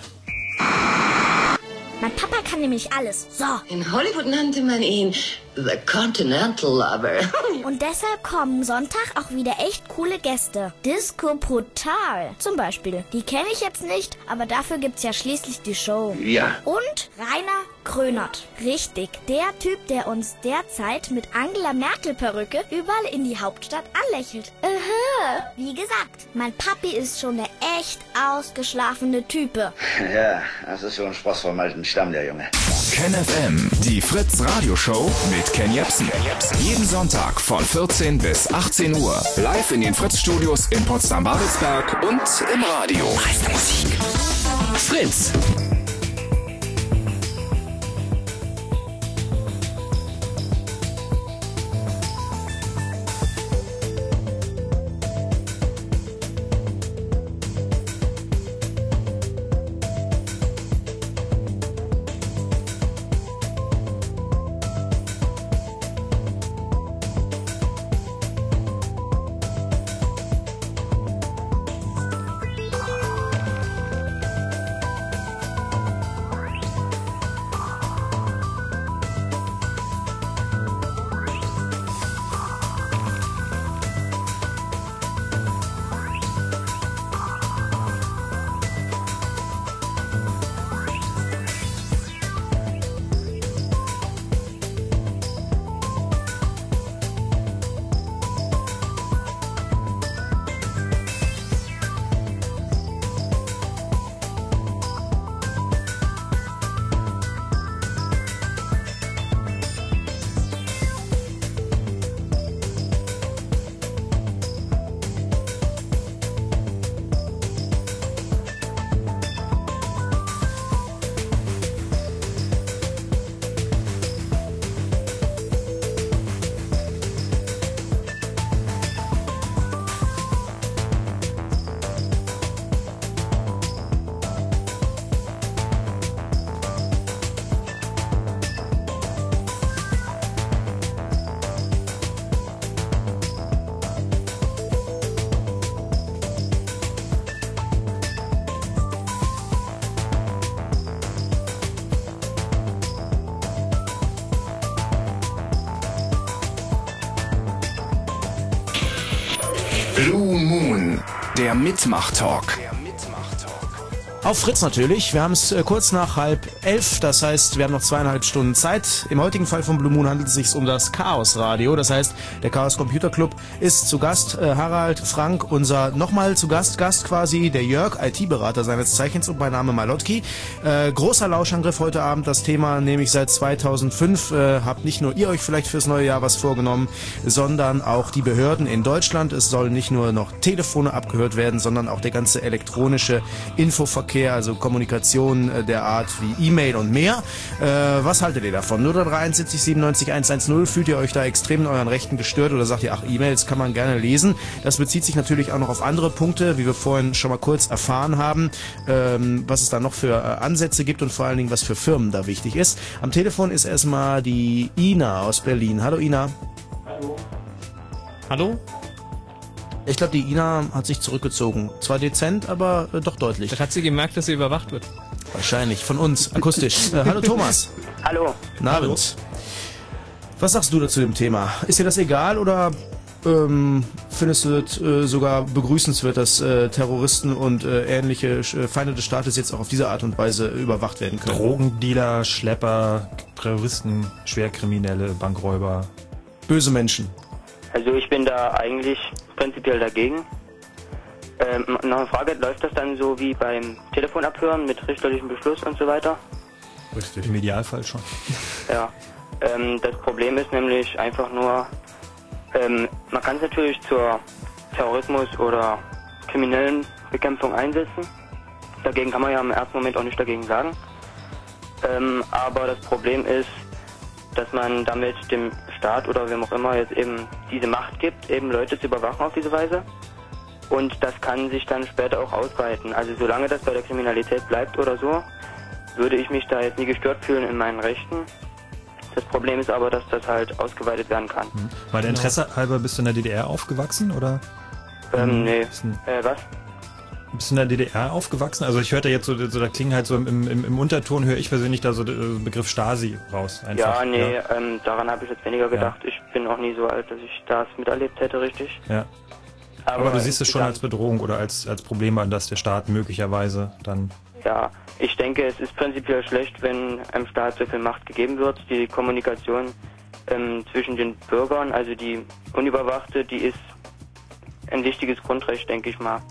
Mein Papa kann nämlich alles. So. In Hollywood nannte man ihn The Continental Lover. Und deshalb kommen Sonntag auch wieder echt coole Gäste. Disco Brutal zum Beispiel. Die kenne ich jetzt nicht, aber dafür gibt's ja schließlich die Show. Ja. Und Rainer Krönert. Richtig, der Typ, der uns derzeit mit Angela Merkel Perücke überall in die Hauptstadt anlächelt. Aha. Wie gesagt, mein Papi ist schon der echt ausgeschlafene Type. Ja, das ist so ein sprossvermalten Stamm, der Junge. Ken F M, die Fritz Radioshow mit Ken Jepsen. Jeden Sonntag von vierzehn bis achtzehn Uhr. Live in den Fritz-Studios in Potsdam-Babelsberg und im Radio. Meiste Musik. Fritz. Blue Moon, der Mitmach-Talk. Auf Fritz natürlich. Wir haben es äh, kurz nach halb elf, das heißt, wir haben noch zweieinhalb Stunden Zeit. Im heutigen Fall von Blue Moon handelt es sich um das Chaos Radio. Das heißt, der Chaos Computer Club ist zu Gast. Äh, Harald, Frank, unser nochmal zu Gast, Gast quasi, der Jörg, I T-Berater seines Zeichens und mein Name Malotki. Äh, großer Lauschangriff heute Abend. Das Thema nehme ich seit zweitausendfünf. Äh, habt nicht nur ihr euch vielleicht fürs neue Jahr was vorgenommen, sondern auch die Behörden in Deutschland. Es sollen nicht nur noch Telefone abgehört werden, sondern auch der ganze elektronische Infoverkehr, also Kommunikation der Art wie E-Mail und mehr. Äh, was haltet ihr davon? null drei drei eins siebzig siebenundneunzig hundertzehn. Fühlt ihr euch da extrem in euren Rechten gestört oder sagt ihr, ach, E-Mails kann man gerne lesen? Das bezieht sich natürlich auch noch auf andere Punkte, wie wir vorhin schon mal kurz erfahren haben, ähm, was es da noch für äh, Ansätze gibt und vor allen Dingen, was für Firmen da wichtig ist. Am Telefon ist erstmal die Ina aus Berlin. Hallo Ina. Hallo. Hallo? Ich glaube, die Ina hat sich zurückgezogen. Zwar dezent, aber äh, doch deutlich. Das hat sie gemerkt, dass sie überwacht wird. Wahrscheinlich, von uns, akustisch. äh, hallo Thomas. Hallo. Guten Abend. Was sagst du dazu dem Thema? Ist dir das egal oder ähm, findest du es äh, sogar begrüßenswert, dass äh, Terroristen und äh, ähnliche äh, Feinde des Staates jetzt auch auf diese Art und Weise überwacht werden können? Drogendealer, Schlepper, Terroristen, Schwerkriminelle, Bankräuber. Böse Menschen. Also ich bin da eigentlich prinzipiell dagegen. Ähm, noch eine Frage, läuft das dann so wie beim Telefonabhören mit richterlichem Beschluss und so weiter? Richtig. Im Idealfall schon. Ja. Ähm, das Problem ist nämlich einfach nur, ähm, man kann es natürlich zur Terrorismus- oder kriminellen Bekämpfung einsetzen. Dagegen kann man ja im ersten Moment auch nicht dagegen sagen. Ähm, aber das Problem ist, dass man damit dem Staat oder wem auch immer jetzt eben diese Macht gibt, eben Leute zu überwachen auf diese Weise. Und das kann sich dann später auch ausweiten. Also solange das bei der Kriminalität bleibt oder so, würde ich mich da jetzt nie gestört fühlen in meinen Rechten. Das Problem ist aber, dass das halt ausgeweitet werden kann. Hm. Weil der Interesse halber bist du in der D D R aufgewachsen, oder? Ähm, nee. Bisschen, äh, was? Bist du in der D D R aufgewachsen? Also ich hörte jetzt so, so da klingen halt so im, im, im Unterton, höre ich persönlich da so den Begriff Stasi raus. Einfach. Ja, nee, ja. Ähm, daran habe ich jetzt weniger gedacht. Ja. Ich bin auch nie so alt, dass ich das miterlebt hätte, richtig. Ja. Aber, Aber du siehst es schon als Bedrohung oder als, als Problem an, dass der Staat möglicherweise dann... Ja, ich denke, es ist prinzipiell schlecht, wenn einem Staat so viel Macht gegeben wird. Die Kommunikation ähm, zwischen den Bürgern, also die Unüberwachte, die ist ein wichtiges Grundrecht, denke ich mal.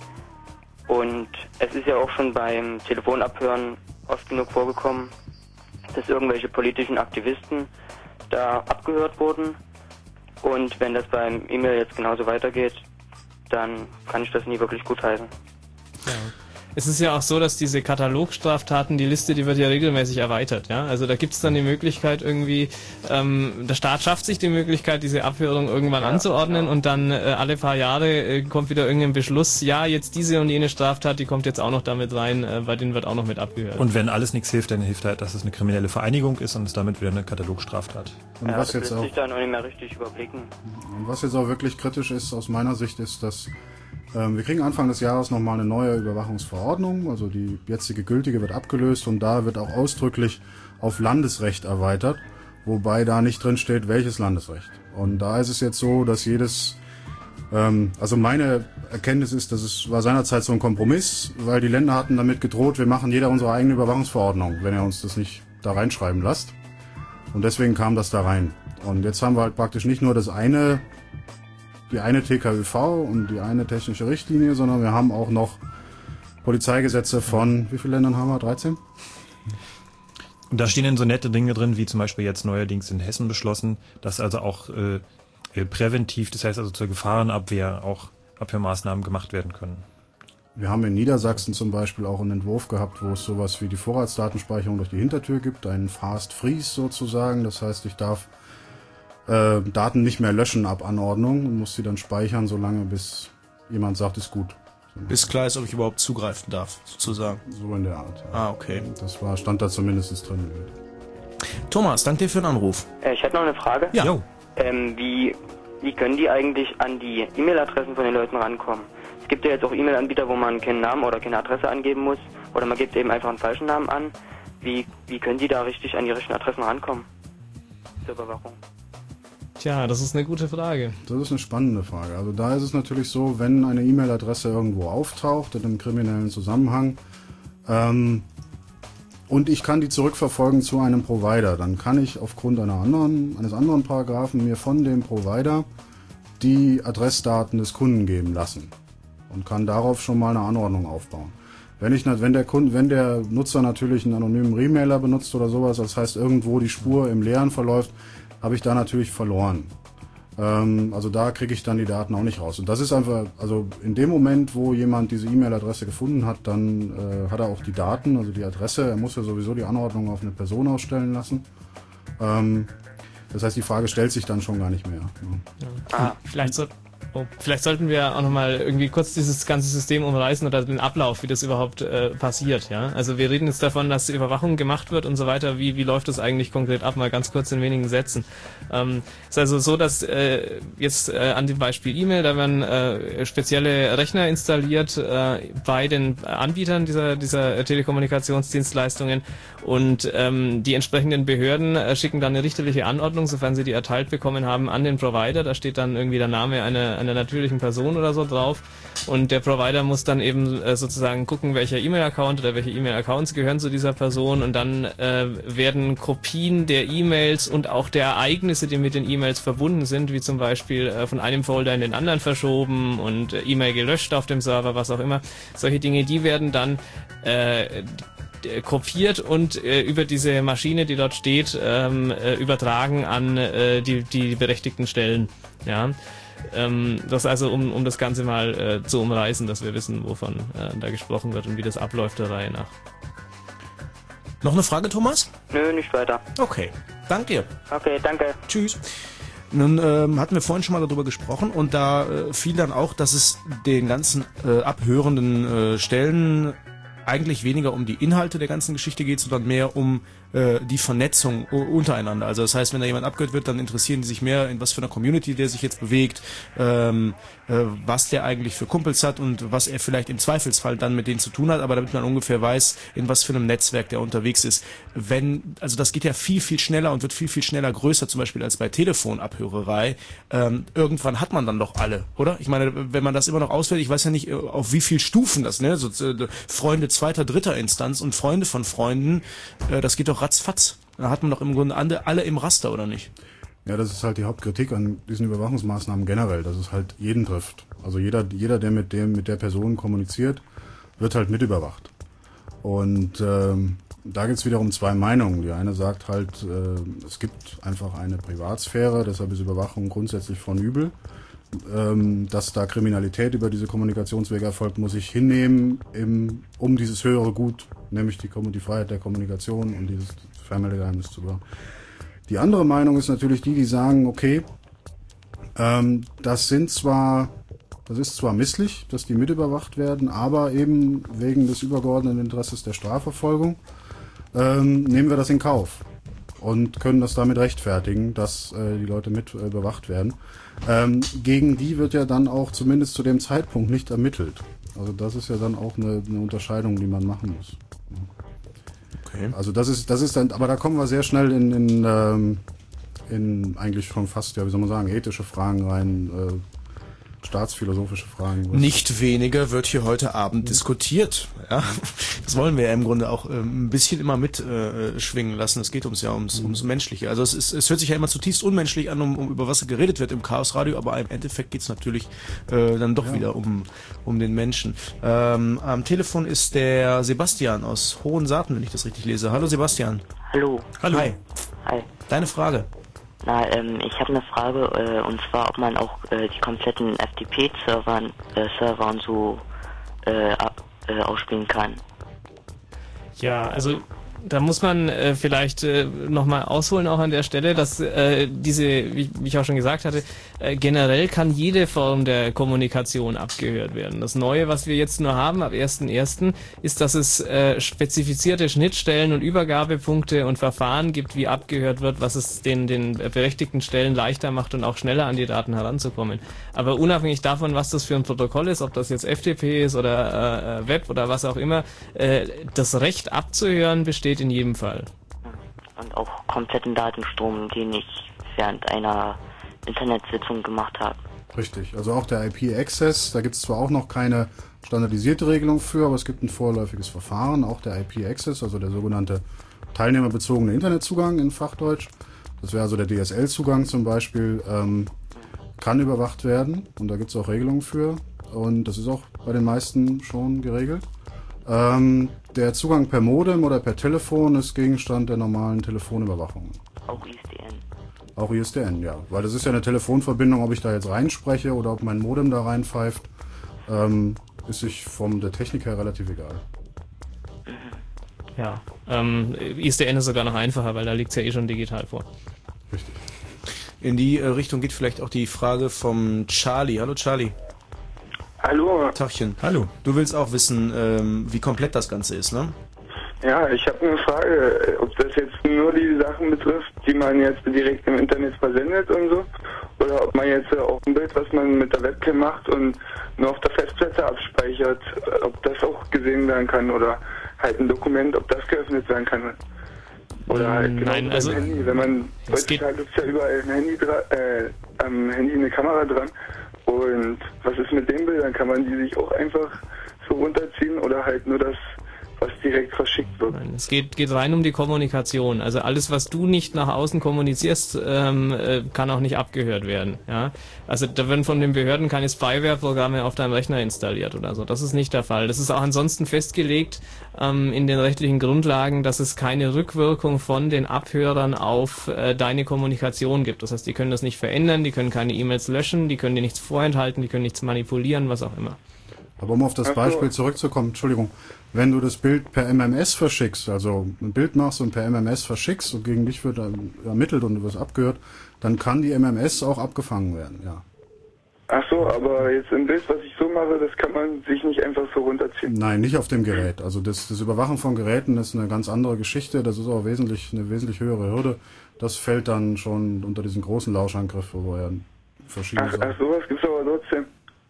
Und es ist ja auch schon beim Telefonabhören oft genug vorgekommen, dass irgendwelche politischen Aktivisten da abgehört wurden. Und wenn das beim E-Mail jetzt genauso weitergeht, dann kann ich das nie wirklich gutheißen. Ja. Es ist ja auch so, dass diese Katalogstraftaten, die Liste, die wird ja regelmäßig erweitert. Ja? Also da gibt es dann die Möglichkeit irgendwie, ähm, der Staat schafft sich die Möglichkeit, diese Abhörung irgendwann ja, anzuordnen ja. und dann äh, alle paar Jahre äh, kommt wieder irgendein Beschluss, ja, jetzt diese und jene Straftat, die kommt jetzt auch noch damit rein, äh, bei denen wird auch noch mit abgehört. Und wenn alles nichts hilft, dann hilft halt, dass es eine kriminelle Vereinigung ist und es damit wieder eine Katalogstraftat. Und ja, was das jetzt lässt auch, sich da noch nicht mehr richtig überblicken. Und was jetzt auch wirklich kritisch ist aus meiner Sicht, ist, dass wir kriegen Anfang des Jahres nochmal eine neue Überwachungsverordnung, also die jetzige gültige wird abgelöst und da wird auch ausdrücklich auf Landesrecht erweitert, wobei da nicht drin steht, welches Landesrecht. Und da ist es jetzt so, dass jedes, ähm, also meine Erkenntnis ist, dass es war seinerzeit so ein Kompromiss, weil die Länder hatten damit gedroht, wir machen jeder unsere eigene Überwachungsverordnung, wenn ihr uns das nicht da reinschreiben lasst. Und deswegen kam das da rein. Und jetzt haben wir halt praktisch nicht nur das eine die eine T K Ü V und die eine technische Richtlinie, sondern wir haben auch noch Polizeigesetze von, wie viele Ländern haben wir? dreizehn? Und da stehen dann so nette Dinge drin, wie zum Beispiel jetzt neuerdings in Hessen beschlossen, dass also auch äh, präventiv, das heißt also zur Gefahrenabwehr, auch Abwehrmaßnahmen gemacht werden können. Wir haben in Niedersachsen zum Beispiel auch einen Entwurf gehabt, wo es sowas wie die Vorratsdatenspeicherung durch die Hintertür gibt, einen Fast Freeze sozusagen, das heißt, ich darf Äh, Daten nicht mehr löschen ab Anordnung und muss sie dann speichern, solange bis jemand sagt, ist gut. So. Bis klar ist, ob ich überhaupt zugreifen darf, sozusagen. So in der Art. Ja. Ah, okay. Das war, stand da zumindest drin. Thomas, danke dir für den Anruf. Äh, ich hätte noch eine Frage. Ja. Ähm, wie, wie können die eigentlich an die E-Mail-Adressen von den Leuten rankommen? Es gibt ja jetzt auch E-Mail-Anbieter, wo man keinen Namen oder keine Adresse angeben muss. Oder man gibt eben einfach einen falschen Namen an. Wie, wie können die da richtig an die richtigen Adressen rankommen? Zur Überwachung. Tja, das ist eine gute Frage. Das ist eine spannende Frage. Also da ist es natürlich so, wenn eine E-Mail-Adresse irgendwo auftaucht in einem kriminellen Zusammenhang ähm, und ich kann die zurückverfolgen zu einem Provider, dann kann ich aufgrund einer anderen, eines anderen Paragraphen mir von dem Provider die Adressdaten des Kunden geben lassen und kann darauf schon mal eine Anordnung aufbauen. Wenn ich, wenn der Kunde, wenn der Nutzer natürlich einen anonymen Remailer benutzt oder sowas, das heißt irgendwo die Spur im Leeren verläuft, habe ich da natürlich verloren. Ähm, also da kriege ich dann die Daten auch nicht raus. Und das ist einfach, also in dem Moment, wo jemand diese E-Mail-Adresse gefunden hat, dann äh, hat er auch die Daten, also die Adresse. Er muss ja sowieso die Anordnung auf eine Person ausstellen lassen. Ähm, das heißt, die Frage stellt sich dann schon gar nicht mehr. Ja. Ah, vielleicht so. Oh, vielleicht sollten wir auch nochmal irgendwie kurz dieses ganze System umreißen oder den Ablauf, wie das überhaupt äh, passiert. Ja, also wir reden jetzt davon, dass Überwachung gemacht wird und so weiter. Wie wie läuft das eigentlich konkret ab? Mal ganz kurz in wenigen Sätzen. Ähm, ist also so, dass äh, jetzt äh, an dem Beispiel E-Mail, da werden äh, spezielle Rechner installiert äh, bei den Anbietern dieser dieser Telekommunikationsdienstleistungen und ähm, die entsprechenden Behörden äh, schicken dann eine richterliche Anordnung, sofern sie die erteilt bekommen haben, an den Provider. Da steht dann irgendwie der Name einer, einer natürlichen Person oder so drauf und der Provider muss dann eben äh, sozusagen gucken, welcher E-Mail-Account oder welche E-Mail-Accounts gehören zu dieser Person und dann äh, werden Kopien der E-Mails und auch der Ereignisse, die mit den E-Mails verbunden sind, wie zum Beispiel äh, von einem Folder in den anderen verschoben und äh, E-Mail gelöscht auf dem Server, was auch immer. Solche Dinge, die werden dann äh, kopiert und äh, über diese Maschine, die dort steht, ähm, äh, übertragen an äh, die, die berechtigten Stellen. Ja, ähm, das also, um, um das Ganze mal äh, zu umreißen, dass wir wissen, wovon äh, da gesprochen wird und wie das abläuft der Reihe nach. Noch eine Frage, Thomas? Nö, nicht weiter. Okay, danke. Okay, danke. Tschüss. Nun ähm, hatten wir vorhin schon mal darüber gesprochen und da äh, fiel dann auch, dass es den ganzen äh, abhörenden äh, Stellen eigentlich weniger um die Inhalte der ganzen Geschichte geht, sondern mehr um äh, die Vernetzung untereinander. Also das heißt, wenn da jemand abgehört wird, dann interessieren die sich mehr, in was für einer Community der sich jetzt bewegt, ähm, äh, was der eigentlich für Kumpels hat und was er vielleicht im Zweifelsfall dann mit denen zu tun hat, aber damit man ungefähr weiß, in was für einem Netzwerk der unterwegs ist. Wenn, also das geht ja viel, viel schneller und wird viel, viel schneller größer, zum Beispiel als bei Telefonabhörerei. Ähm, irgendwann hat man dann doch alle, oder? Ich meine, wenn man das immer noch auswählt, ich weiß ja nicht, auf wie viel Stufen das, ne? So, äh, Freunde zweiter, dritter Instanz und Freunde von Freunden, äh, das geht doch ratzfatz. Da hat man doch im Grunde alle, alle im Raster, oder nicht? Ja, das ist halt die Hauptkritik an diesen Überwachungsmaßnahmen generell, dass es halt jeden trifft. Also jeder, jeder, der mit dem, mit der Person kommuniziert, wird halt mit überwacht. Und ähm, da gibt es wiederum zwei Meinungen. Die eine sagt halt, äh, es gibt einfach eine Privatsphäre, deshalb ist Überwachung grundsätzlich von übel. Ähm, dass da Kriminalität über diese Kommunikationswege erfolgt, muss ich hinnehmen, im, um dieses höhere Gut, nämlich die, die Freiheit der Kommunikation und dieses Fernmeldegeheimnis zu bewahren. Die andere Meinung ist natürlich die, die sagen, okay, ähm, das sind zwar, das ist zwar misslich, dass die mitüberwacht werden, aber eben wegen des übergeordneten Interesses der Strafverfolgung ähm, nehmen wir das in Kauf und können das damit rechtfertigen, dass äh, die Leute mit äh, überwacht werden. Ähm, gegen die wird ja dann auch zumindest zu dem Zeitpunkt nicht ermittelt. Also das ist ja dann auch eine, eine Unterscheidung, die man machen muss. Okay. Also das ist, das ist dann, aber da kommen wir sehr schnell in, in, ähm, in eigentlich schon fast, ja, wie soll man sagen, ethische Fragen rein, äh, staatsphilosophische Fragen. Nicht weniger wird hier heute Abend diskutiert. Ja, das wollen wir ja im Grunde auch ähm, ein bisschen immer mitschwingen äh, lassen. Es geht ums ja ums, ums Menschliche. Also es, ist, es hört sich ja immer zutiefst unmenschlich an, um, um über was geredet wird im Chaosradio, aber im Endeffekt geht es natürlich äh, dann doch ja. wieder um, um den Menschen. Ähm, am Telefon ist der Sebastian aus Hohensaaten, wenn ich das richtig lese. Hallo Sebastian. Hallo. Hallo. Hi. Hi. Deine Frage. Na, ähm, ich habe eine Frage, äh, und zwar, ob man auch äh, die kompletten F T P-Server äh, Server und so äh, ab, äh, ausspielen kann. Ja, also da muss man äh, vielleicht äh, nochmal ausholen auch an der Stelle, dass äh, diese, wie, wie ich auch schon gesagt hatte, äh, generell kann jede Form der Kommunikation abgehört werden. Das Neue, was wir jetzt nur haben ab ersten ersten ist, dass es äh, spezifizierte Schnittstellen und Übergabepunkte und Verfahren gibt, wie abgehört wird, was es den, den berechtigten Stellen leichter macht und auch schneller an die Daten heranzukommen. Aber unabhängig davon, was das für ein Protokoll ist, ob das jetzt F T P ist oder äh, Web oder was auch immer, äh, das Recht abzuhören besteht in jedem Fall. Und auch kompletten Datenstrom, den ich während einer Internetsitzung gemacht habe. Richtig, also auch der I P-Access, da gibt es zwar auch noch keine standardisierte Regelung für, aber es gibt ein vorläufiges Verfahren, auch der I P-Access, also der sogenannte teilnehmerbezogene Internetzugang in Fachdeutsch. Das wäre also der D S L-Zugang zum Beispiel, ähm, kann überwacht werden und da gibt es auch Regelungen für und das ist auch bei den meisten schon geregelt. Ähm, der Zugang per Modem oder per Telefon ist Gegenstand der normalen Telefonüberwachung. Auch I S D N? Auch I S D N, ja. Weil das ist ja eine Telefonverbindung, ob ich da jetzt reinspreche oder ob mein Modem da reinpfeift, ähm, ist sich von der Technik her relativ egal. Ja, ähm, I S D N ist sogar noch einfacher, weil da liegt es ja eh schon digital vor. Richtig. In die äh, Richtung geht vielleicht auch die Frage vom Charlie. Hallo Charlie. Hallo. Tachchen. Hallo. Du willst auch wissen, ähm, wie komplett das Ganze ist, ne? Ja, ich habe eine Frage, ob das jetzt nur die Sachen betrifft, die man jetzt direkt im Internet versendet und so, oder ob man jetzt auch ein Bild, was man mit der Webcam macht und nur auf der Festplatte abspeichert, ob das auch gesehen werden kann oder halt ein Dokument, ob das geöffnet werden kann. Oder halt genau Nein, also Handy, wenn man heutzutage gibt es ja überall ein Handy dran, äh, am Handy eine Kamera dran. Und was ist mit den Bildern? Kann man die sich auch einfach so runterziehen oder halt nur das, was direkt verschickt wird? Nein, es geht, geht rein um die Kommunikation. Also alles, was du nicht nach außen kommunizierst, ähm, äh, kann auch nicht abgehört werden. Ja? Also da werden von den Behörden keine Spyware-Programme auf deinem Rechner installiert oder so. Das ist nicht der Fall. Das ist auch ansonsten festgelegt ähm, in den rechtlichen Grundlagen, dass es keine Rückwirkung von den Abhörern auf äh, deine Kommunikation gibt. Das heißt, die können das nicht verändern, die können keine E-Mails löschen, die können dir nichts vorenthalten, die können nichts manipulieren, was auch immer. Aber um auf das Beispiel zurückzukommen, Entschuldigung, wenn du das Bild per M M S verschickst, also ein Bild machst und per M M S verschickst und gegen dich wird ermittelt und du wirst abgehört, dann kann die M M S auch abgefangen werden, ja. Ach so, aber jetzt im Bild, was ich so mache, das kann man sich nicht einfach so runterziehen. Nein, nicht auf dem Gerät. Also das, das Überwachen von Geräten ist eine ganz andere Geschichte, das ist auch wesentlich eine wesentlich höhere Hürde. Das fällt dann schon unter diesen großen Lauschangriff, wo ja verschiedene Ach, ach sowas gibt's aber trotzdem.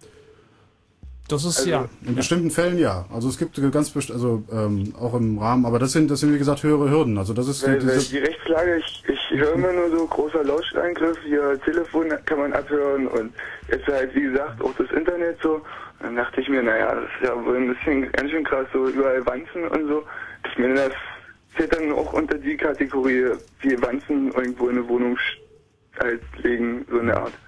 Das ist also, ja. In bestimmten Fällen ja. Also es gibt ganz best also ähm, auch im Rahmen, aber das sind das sind wie gesagt höhere Hürden. Also das ist weil, die, weil die Rechtslage, ich, ich höre immer nur so großer Lauschangriff, hier Telefon kann man abhören und jetzt halt wie gesagt auch das Internet so. Und dann dachte ich mir, naja, das ist ja wohl ein bisschen ganz schön krass, so überall Wanzen und so. Ich meine, das zählt dann auch unter die Kategorie, wie Wanzen irgendwo in eine Wohnung halt legen, so eine Art.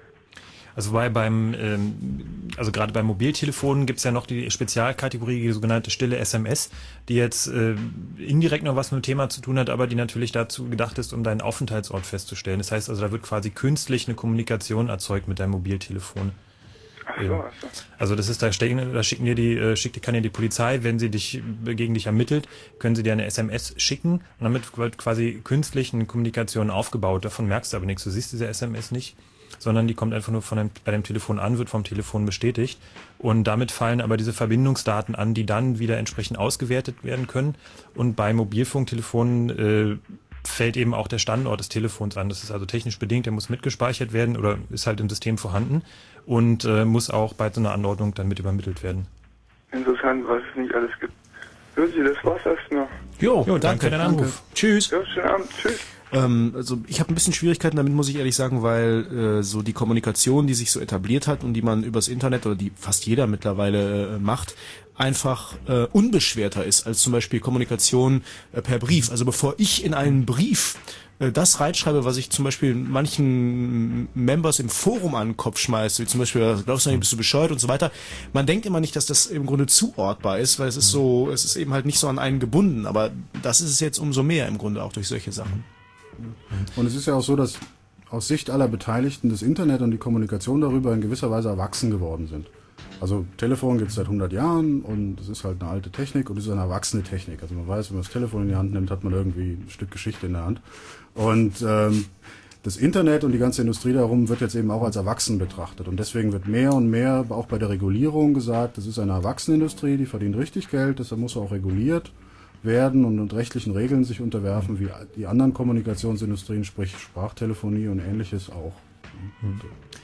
Also bei beim, ähm, also gerade beim Mobiltelefonen gibt's ja noch die Spezialkategorie, die sogenannte stille S M S, die jetzt äh, indirekt noch was mit dem Thema zu tun hat, aber die natürlich dazu gedacht ist, um deinen Aufenthaltsort festzustellen. Das heißt also, da wird quasi künstlich eine Kommunikation erzeugt mit deinem Mobiltelefon. Ach so, ach so. Also das ist, da, stecken, da schicken dir die, äh, schickt, kann dir die Polizei, wenn sie dich gegen dich ermittelt, können sie dir eine S M S schicken und damit wird quasi künstlich eine Kommunikation aufgebaut. Davon merkst du aber nichts. Du siehst diese S M S nicht, sondern die kommt einfach nur von einem, bei dem Telefon an, wird vom Telefon bestätigt und damit fallen aber diese Verbindungsdaten an, die dann wieder entsprechend ausgewertet werden können und bei Mobilfunktelefonen äh, fällt eben auch der Standort des Telefons an. Das ist also technisch bedingt, der muss mitgespeichert werden oder ist halt im System vorhanden und äh, muss auch bei so einer Anordnung dann mit übermittelt werden. Interessant, was es nicht alles gibt. Lucy, das war's erstmal. Jo, jo, danke, danke für deinen Anruf. Tschüss. Ja, schönen Abend, tschüss. Ähm, also ich habe ein bisschen Schwierigkeiten damit, muss ich ehrlich sagen, weil äh, so die Kommunikation, die sich so etabliert hat und die man übers Internet oder die fast jeder mittlerweile äh, macht, einfach äh, unbeschwerter ist als zum Beispiel Kommunikation äh, per Brief. Also bevor ich in einen Brief äh, das reinschreibe, was ich zum Beispiel manchen Members im Forum an den Kopf schmeiße, wie zum Beispiel, glaubst du nicht, bist du bescheuert und so weiter. Man denkt immer nicht, dass das im Grunde zuortbar ist, weil es ist so, es ist eben halt nicht so an einen gebunden, aber das ist es jetzt umso mehr im Grunde auch durch solche Sachen. Und es ist ja auch so, dass aus Sicht aller Beteiligten das Internet und die Kommunikation darüber in gewisser Weise erwachsen geworden sind. Also Telefon gibt es seit hundert Jahren und es ist halt eine alte Technik und es ist eine erwachsene Technik. Also man weiß, wenn man das Telefon in die Hand nimmt, hat man irgendwie ein Stück Geschichte in der Hand. Und ähm, das Internet und die ganze Industrie darum wird jetzt eben auch als erwachsen betrachtet. Und deswegen wird mehr und mehr auch bei der Regulierung gesagt, das ist eine erwachsene Industrie, die verdient richtig Geld, deshalb muss auch reguliert werden und, und rechtlichen Regeln sich unterwerfen, wie die anderen Kommunikationsindustrien, sprich Sprachtelefonie und Ähnliches auch. Mhm.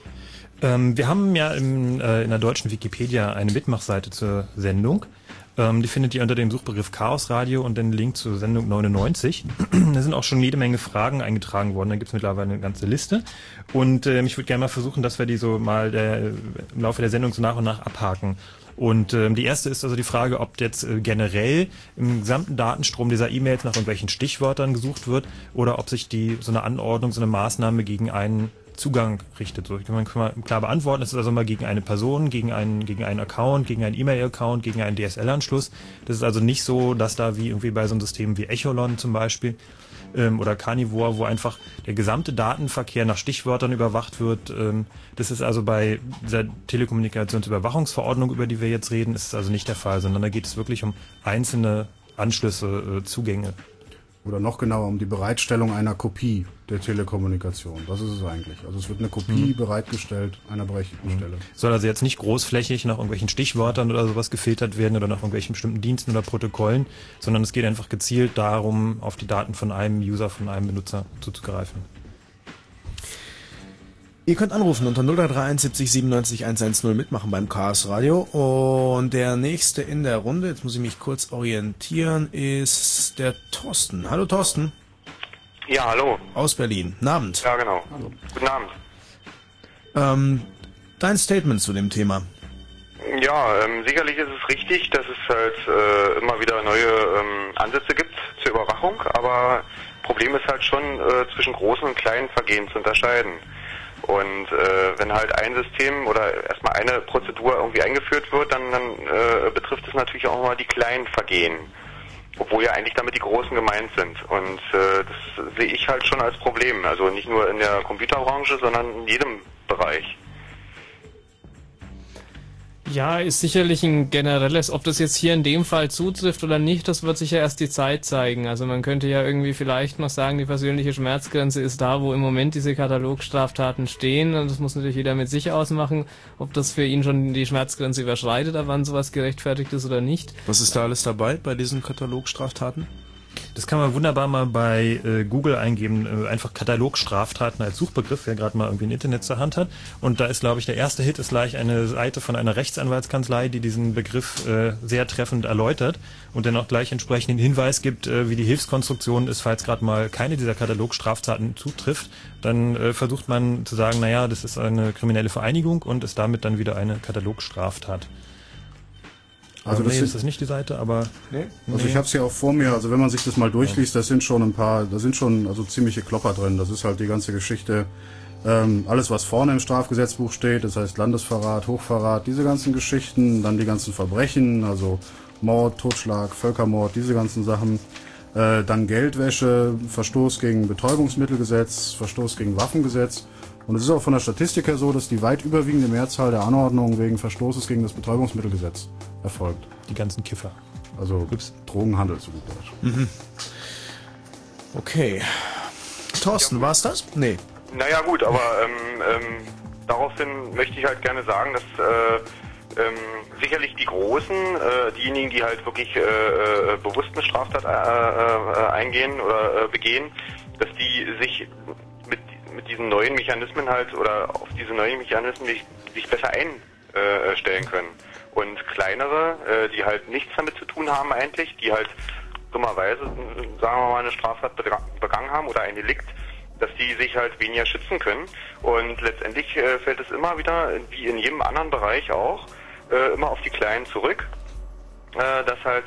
Ähm, wir haben ja im, äh, in der deutschen Wikipedia eine Mitmachseite zur Sendung. Ähm, die findet ihr unter dem Suchbegriff Chaos Radio und den Link zur Sendung neunundneunzig. Da sind auch schon jede Menge Fragen eingetragen worden. Da gibt es mittlerweile eine ganze Liste. Und ähm, ich würde gerne mal versuchen, dass wir die so mal der, im Laufe der Sendung so nach und nach abhaken. Und ähm, die erste ist also die Frage, ob jetzt äh, generell im gesamten Datenstrom dieser E-Mails nach irgendwelchen Stichwörtern gesucht wird oder ob sich die so eine Anordnung, so eine Maßnahme gegen einen Zugang richtet. So, ich kann man klar beantworten, das ist also mal gegen eine Person, gegen einen, gegen einen Account, gegen einen E-Mail-Account, gegen einen D S L-Anschluss. Das ist also nicht so, dass da wie irgendwie bei so einem System wie Echolon zum Beispiel ähm, oder Carnivore, wo einfach der gesamte Datenverkehr nach Stichwörtern überwacht wird. Ähm, das ist also bei dieser Telekommunikationsüberwachungsverordnung, über die wir jetzt reden, ist es also nicht der Fall, sondern da geht es wirklich um einzelne Anschlüsse, äh, Zugänge. oder noch genauer um die Bereitstellung einer Kopie der Telekommunikation. Das ist es eigentlich. Also es wird eine Kopie mhm. bereitgestellt einer berechtigten mhm. Stelle. Soll also jetzt nicht großflächig nach irgendwelchen Stichwörtern oder sowas gefiltert werden oder nach irgendwelchen bestimmten Diensten oder Protokollen, sondern es geht einfach gezielt darum, auf die Daten von einem User, von einem Benutzer zuzugreifen. Ihr könnt anrufen unter null drei drei eins siebzig siebenundneunzig hundertzehn mitmachen beim Chaos Radio. Und der nächste in der Runde, jetzt muss ich mich kurz orientieren, ist der Thorsten. Hallo Thorsten. Ja, hallo. Aus Berlin. Guten Abend. Ja, genau. Hallo. Guten Abend. Ähm, dein Statement zu dem Thema. Ja, ähm, sicherlich ist es richtig, dass es halt äh, immer wieder neue ähm, Ansätze gibt zur Überwachung, aber Problem ist halt schon äh, zwischen großen und kleinen Vergehen zu unterscheiden. Und äh, wenn halt ein System oder erstmal eine Prozedur irgendwie eingeführt wird, dann, dann äh, betrifft es natürlich auch mal die kleinen Vergehen. Obwohl ja eigentlich damit die Großen gemeint sind. Und äh, das sehe ich halt schon als Problem. Also nicht nur in der Computerbranche, sondern in jedem Bereich. Ja, ist sicherlich ein generelles, ob das jetzt hier in dem Fall zutrifft oder nicht, das wird sicher erst die Zeit zeigen. Also man könnte ja irgendwie vielleicht noch sagen, die persönliche Schmerzgrenze ist da, wo im Moment diese Katalogstraftaten stehen, und das muss natürlich jeder mit sich ausmachen, ob das für ihn schon die Schmerzgrenze überschreitet, ab wann sowas gerechtfertigt ist oder nicht. Was ist da alles dabei bei diesen Katalogstraftaten? Das kann man wunderbar mal bei äh, Google eingeben, äh, einfach Katalogstraftaten als Suchbegriff, wer gerade mal irgendwie ein Internet zur Hand hat. Und da ist, glaube ich, der erste Hit ist gleich eine Seite von einer Rechtsanwaltskanzlei, die diesen Begriff äh, sehr treffend erläutert und dann auch gleich entsprechenden Hinweis gibt, äh, wie die Hilfskonstruktion ist, falls gerade mal keine dieser Katalogstraftaten zutrifft. Dann äh, versucht man zu sagen, naja, das ist eine kriminelle Vereinigung und ist damit dann wieder eine Katalogstraftat. Also das nee, ist das nicht die Seite, aber... Nee. Also nee. Ich habe es ja auch vor mir, also wenn man sich das mal durchliest, da sind schon ein paar, da sind schon also ziemliche Klopper drin. Das ist halt die ganze Geschichte, ähm, alles was vorne im Strafgesetzbuch steht, das heißt Landesverrat, Hochverrat, diese ganzen Geschichten, dann die ganzen Verbrechen, also Mord, Totschlag, Völkermord, diese ganzen Sachen. Äh, dann Geldwäsche, Verstoß gegen Betäubungsmittelgesetz, Verstoß gegen Waffengesetz. Und es ist auch von der Statistik her so, dass die weit überwiegende Mehrzahl der Anordnungen wegen Verstoßes gegen das Betäubungsmittelgesetz erfolgt. Die ganzen Kiffer. Also Ups. Drogenhandel zu gut Deutsch. Mhm. Okay. Thorsten, ja, war's das? Nee. Naja gut, aber ähm, ähm, daraufhin möchte ich halt gerne sagen, dass äh, ähm, sicherlich die Großen, äh, diejenigen, die halt wirklich äh, äh, bewusst eine Straftat äh, äh, eingehen oder äh, begehen, dass die sich mit mit diesen neuen Mechanismen halt oder auf diese neuen Mechanismen sich, sich besser einstellen können. Und kleinere, äh, die halt nichts damit zu tun haben eigentlich, die halt dummerweise, sagen wir mal, eine Straftat begangen haben oder ein Delikt, dass die sich halt weniger schützen können. Und letztendlich äh, fällt es immer wieder, wie in jedem anderen Bereich auch, äh, immer auf die Kleinen zurück. Äh, dass halt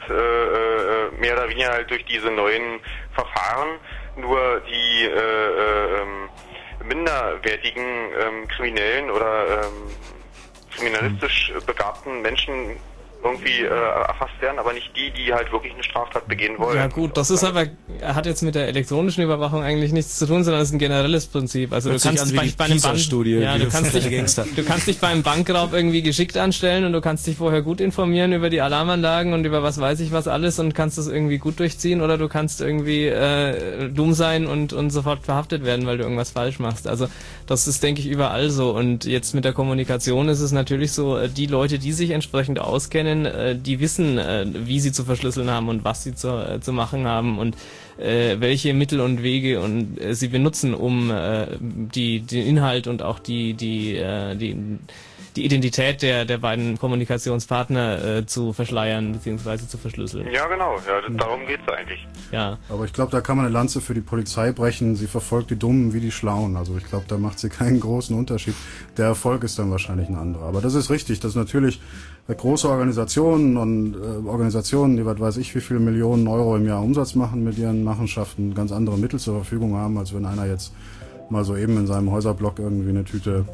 äh, mehr oder weniger halt durch diese neuen Verfahren nur die äh, äh, minderwertigen ähm, Kriminellen oder ähm, kriminalistisch begabten Menschen irgendwie äh, erfasst werden, aber nicht die, die halt wirklich eine Straftat begehen wollen. Ja gut, das ist aber, hat jetzt mit der elektronischen Überwachung eigentlich nichts zu tun, sondern es ist ein generelles Prinzip. Also Hört du kannst dich bei, bei einem Bank, ja, du kannst dich, du kannst dich beim Bankraub irgendwie geschickt anstellen und du kannst dich vorher gut informieren über die Alarmanlagen und über was weiß ich was alles und kannst das irgendwie gut durchziehen, oder du kannst irgendwie äh, dumm sein und, und sofort verhaftet werden, weil du irgendwas falsch machst. Also das ist, denke ich, überall so. Und jetzt mit der Kommunikation ist es natürlich so, die Leute, die sich entsprechend auskennen, die wissen, wie sie zu verschlüsseln haben und was sie zu, zu machen haben und äh, welche Mittel und Wege und äh, sie benutzen, um äh, die den Inhalt und auch die die äh, die die Identität der der beiden Kommunikationspartner äh, zu verschleiern bzw. zu verschlüsseln. Ja, genau. Ja, darum geht's eigentlich. Ja. Aber ich glaube, da kann man eine Lanze für die Polizei brechen. Sie verfolgt die Dummen wie die Schlauen. Also ich glaube, da macht sie keinen großen Unterschied. Der Erfolg ist dann wahrscheinlich ein anderer. Aber das ist richtig. Das ist natürlich große Organisationen und äh, Organisationen, die was weiß ich wie viele Millionen Euro im Jahr Umsatz machen mit ihren Machenschaften, ganz andere Mittel zur Verfügung haben, als wenn einer jetzt mal so eben in seinem Häuserblock irgendwie eine Tüte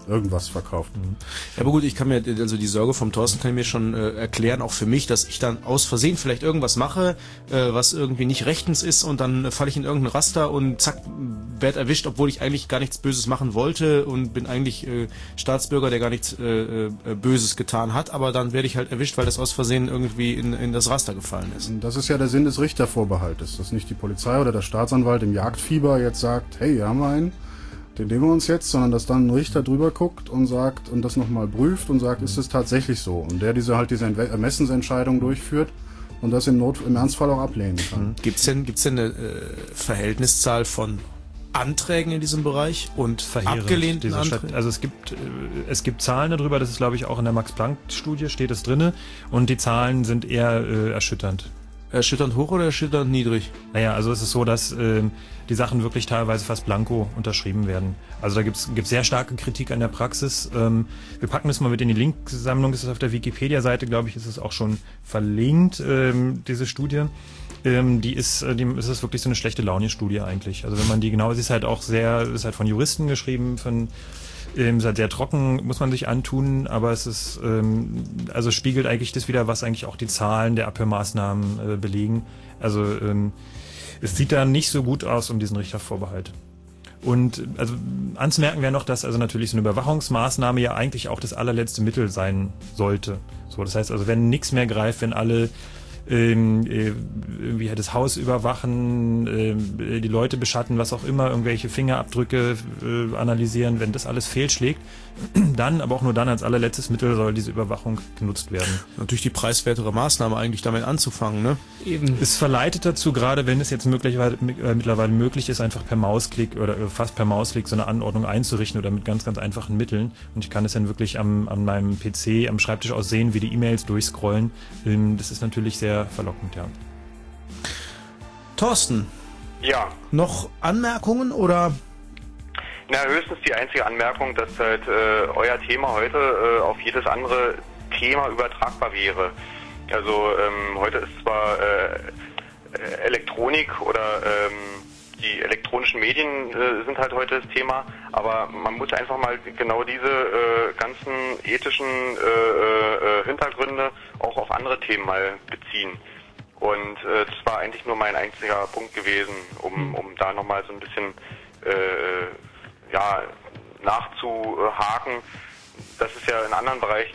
irgendwas verkauft. Ja, aber gut, ich kann mir, also die Sorge vom Thorsten kann ich mir schon äh, erklären, auch für mich, dass ich dann aus Versehen vielleicht irgendwas mache, äh, was irgendwie nicht rechtens ist und dann falle ich in irgendein Raster und zack, werd erwischt, obwohl ich eigentlich gar nichts Böses machen wollte und bin eigentlich äh, Staatsbürger, der gar nichts äh, äh, Böses getan hat, aber dann werde ich halt erwischt, weil das aus Versehen irgendwie in, in das Raster gefallen ist. Das ist ja der Sinn des Richtervorbehaltes, dass nicht die Polizei oder der Staatsanwalt im Jagdfieber jetzt sagt, hey, hier haben wir einen, den nehmen wir uns jetzt, sondern dass dann ein Richter drüber guckt und sagt und das nochmal prüft und sagt, ist es tatsächlich so? Und der diese halt diese Ermessensentscheidung durchführt und das im, Not, im Ernstfall auch ablehnen kann. Gibt's denn, gibt's denn eine äh, Verhältniszahl von Anträgen in diesem Bereich und Verheerend, abgelehnten Anträgen? Also es gibt, äh, es gibt Zahlen darüber, das ist glaube ich auch in der Max-Planck-Studie, steht es drinne, und die Zahlen sind eher äh, erschütternd. Erschütternd hoch oder erschütternd niedrig? Naja, also es ist so, dass äh, die Sachen wirklich teilweise fast blanko unterschrieben werden. Also da gibt's gibt's sehr starke Kritik an der Praxis. Ähm, wir packen das mal mit in die Linksammlung, das ist auf der Wikipedia-Seite, glaube ich, ist es auch schon verlinkt, ähm, diese Studie. Ähm, die ist, äh, die ist es wirklich so eine schlechte Laune-Studie eigentlich. Also wenn man die genau, sie ist halt auch sehr, ist halt von Juristen geschrieben, von Ähm, ist halt sehr trocken, muss man sich antun, aber es ist, ähm, also spiegelt eigentlich das wieder, was eigentlich auch die Zahlen der Abhörmaßnahmen äh, belegen. Also ähm, es sieht da nicht so gut aus um diesen Richtervorbehalt. Und also anzumerken wäre noch, dass also natürlich so eine Überwachungsmaßnahme ja eigentlich auch das allerletzte Mittel sein sollte. So, das heißt also, wenn nichts mehr greift, wenn alle Ähm, äh, irgendwie halt das Haus überwachen, äh, die Leute beschatten, was auch immer, irgendwelche Fingerabdrücke äh, analysieren, wenn das alles fehlschlägt, dann, aber auch nur dann als allerletztes Mittel soll diese Überwachung genutzt werden. Natürlich die preiswertere Maßnahme eigentlich damit anzufangen, ne? Eben. Es verleitet dazu, gerade wenn es jetzt möglicherweise, äh, mittlerweile möglich ist, einfach per Mausklick oder äh, fast per Mausklick so eine Anordnung einzurichten oder mit ganz, ganz einfachen Mitteln. Und ich kann es dann wirklich am, an meinem P C, am Schreibtisch aus sehen, wie die E-Mails durchscrollen. Ähm, das ist natürlich sehr verlockend, ja. Thorsten. Ja. Noch Anmerkungen oder? Na, höchstens die einzige Anmerkung, dass halt äh, euer Thema heute äh, auf jedes andere Thema übertragbar wäre. Also ähm, heute ist zwar äh, Elektronik oder ähm, die elektronischen Medien äh, sind halt heute das Thema, aber man muss einfach mal genau diese äh, ganzen ethischen äh, äh, Hintergründe auch auf andere Themen mal beziehen. Und äh, das war eigentlich nur mein einziger Punkt gewesen, um, um da nochmal so ein bisschen äh, ja, nachzuhaken, dass es ja in anderen Bereichen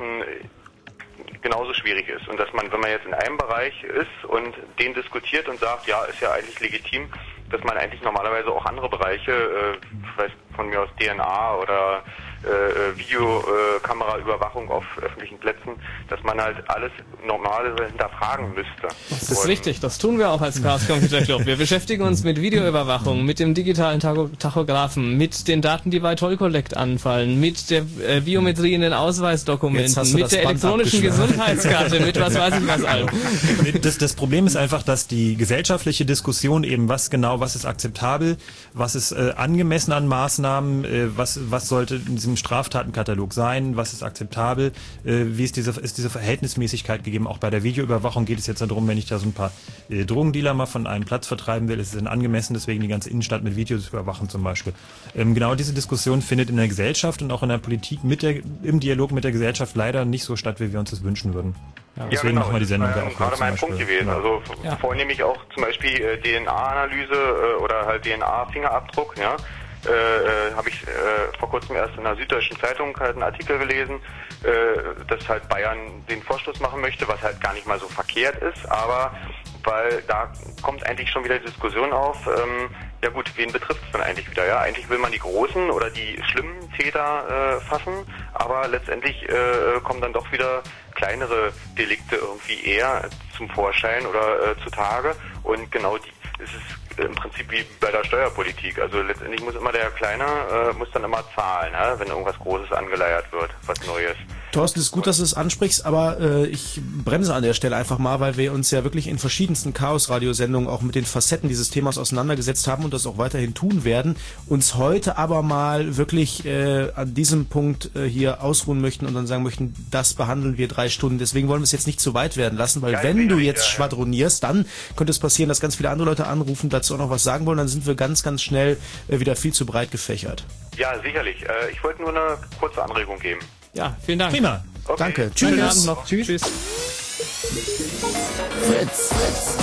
genauso schwierig ist. Und dass man, wenn man jetzt in einem Bereich ist und den diskutiert und sagt, ja, ist ja eigentlich legitim, dass man eigentlich normalerweise auch andere Bereiche, äh, vielleicht von mir aus D N A oder äh, Videokameraüberwachung auf öffentlichen Plätzen, dass man halt alles normalerweise hinterfragen müsste. Das ist und richtig, das tun wir auch als Chaos Computer Club. Wir beschäftigen uns mit Videoüberwachung, mit dem digitalen Tacho Tachografen, mit den Daten, die bei Toll Collect anfallen, mit der äh, Biometrie in den Ausweisdokumenten, mit der elektronischen Gesundheitskarte, mit was weiß ich was allem. Das, das Problem ist einfach, dass die gesellschaftliche Diskussion eben, was genau, was ist akzeptabel, was ist äh, angemessen an Maßnahmen, äh, was, was sollte in diesem Straftatenkatalog sein, was ist akzeptabel, äh, wie ist diese, ist diese Verhältnismäßigkeit gegeben. Auch bei der Videoüberwachung geht es jetzt darum, wenn ich da so ein paar äh, Drogendealer mal von einem Platz vertreiben will, ist es dann angemessen, deswegen die ganze Innenstadt mit Videos zu überwachen zum Beispiel. Ähm, genau diese Diskussion findet in der Gesellschaft und auch in der Politik mit der, im Dialog mit der Gesellschaft leider nicht so statt, wie wir uns das wünschen würden. Ja, deswegen ja, genau. machen wir die Sendung das ist, äh, gerade mein Punkt gewesen. Ja. Also ja. vornehmlich auch zum Beispiel äh, D N A-Analyse äh, oder halt D N A-Fingerabdruck, ja. Äh, äh, habe ich äh, vor kurzem erst in der Süddeutschen Zeitung halt einen Artikel gelesen, äh, dass halt Bayern den Vorstoß machen möchte, was halt gar nicht mal so verkehrt ist, aber weil da kommt eigentlich schon wieder die Diskussion auf, ähm, ja gut, wen betrifft es denn eigentlich wieder? Ja, eigentlich will man die großen oder die schlimmen Täter äh, fassen, aber letztendlich äh, kommen dann doch wieder kleinere Delikte irgendwie eher zum Vorschein oder äh, zutage und genau die ist es im Prinzip wie bei der Steuerpolitik. Also letztendlich muss immer der Kleine, äh, muss dann immer zahlen, ja, wenn irgendwas Großes angeleiert wird, was Neues. Thorsten, es ist gut, dass du es ansprichst, aber äh, ich bremse an der Stelle einfach mal, weil wir uns ja wirklich in verschiedensten Chaos-Radiosendungen auch mit den Facetten dieses Themas auseinandergesetzt haben und das auch weiterhin tun werden, uns heute aber mal wirklich äh, an diesem Punkt äh, hier ausruhen möchten und dann sagen möchten, das behandeln wir drei Stunden. Deswegen wollen wir es jetzt nicht zu weit werden lassen, weil ja, wenn du jetzt ja, ja. schwadronierst, dann könnte es passieren, dass ganz viele andere Leute anrufen, dazu auch noch was sagen wollen, dann sind wir ganz, ganz schnell äh, wieder viel zu breit gefächert. Ja, sicherlich. Äh, ich wollte nur eine kurze Anregung geben. Ja, vielen Dank. Prima. Okay. Danke. Schönen Tschüss. Abend noch. Tschüss. Tschüss. Fritz. Fritz.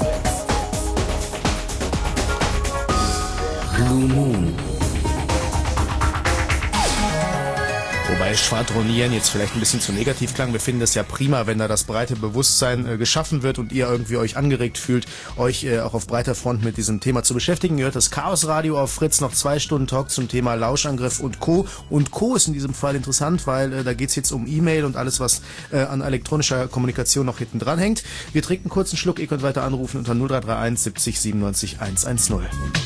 Blue Moon. Wobei Schwadronieren jetzt vielleicht ein bisschen zu negativ klang. Wir finden es ja prima, wenn da das breite Bewusstsein äh, geschaffen wird und ihr irgendwie euch angeregt fühlt, euch äh, auch auf breiter Front mit diesem Thema zu beschäftigen. Ihr hört das Chaos Radio auf Fritz, noch zwei Stunden Talk zum Thema Lauschangriff und Co. Und Co. ist in diesem Fall interessant, weil äh, da geht's jetzt um E-Mail und alles, was äh, an elektronischer Kommunikation noch hinten dran hängt. Wir trinken kurz einen Schluck, ihr könnt weiter anrufen unter null drei drei eins siebzig siebenundneunzig hundertzehn.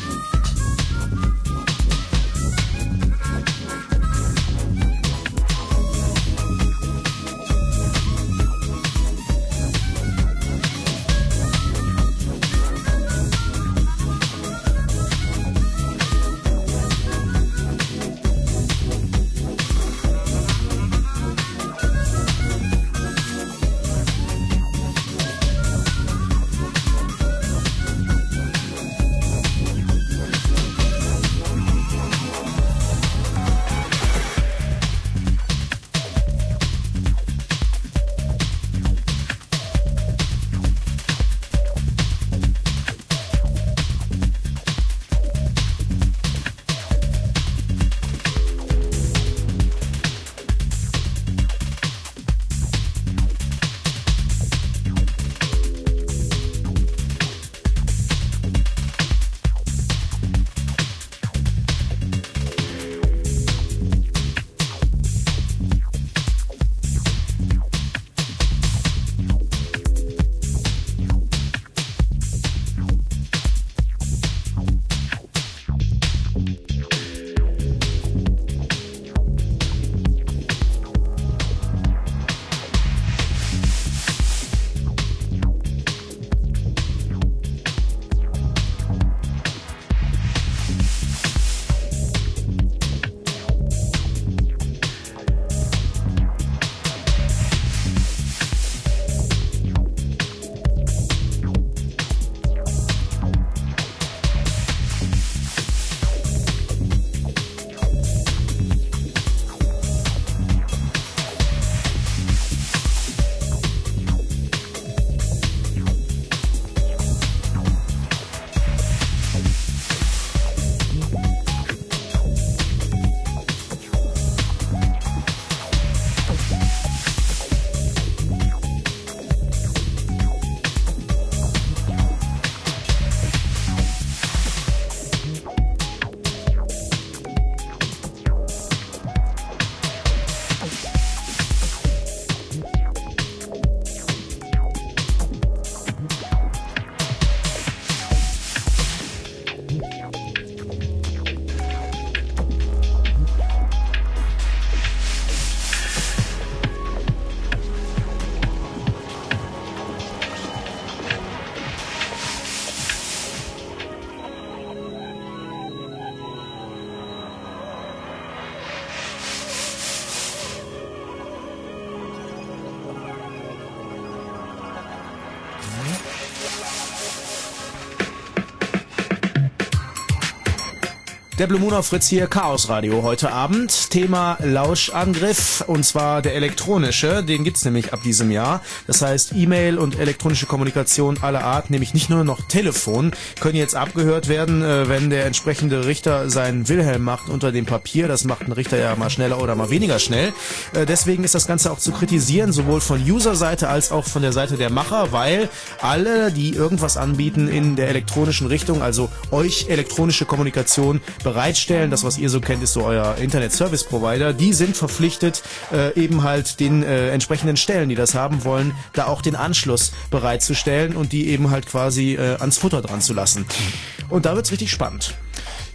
Der Blue Moon auf Fritz hier, Chaos Radio heute Abend. Thema Lauschangriff, und zwar der elektronische, den gibt's nämlich ab diesem Jahr. Das heißt, E-Mail und elektronische Kommunikation aller Art, nämlich nicht nur noch Telefon, können jetzt abgehört werden, wenn der entsprechende Richter seinen Wilhelm macht unter dem Papier. Das macht ein Richter ja mal schneller oder mal weniger schnell. Deswegen ist das Ganze auch zu kritisieren, sowohl von User-Seite als auch von der Seite der Macher, weil alle, die irgendwas anbieten in der elektronischen Richtung, also euch elektronische Kommunikation bereitstellen, das, was ihr so kennt, ist so euer Internet-Service-Provider, die sind verpflichtet, äh, eben halt den äh, entsprechenden Stellen, die das haben wollen, da auch den Anschluss bereitzustellen und die eben halt quasi äh, ans Futter dran zu lassen. Und da wird's richtig spannend.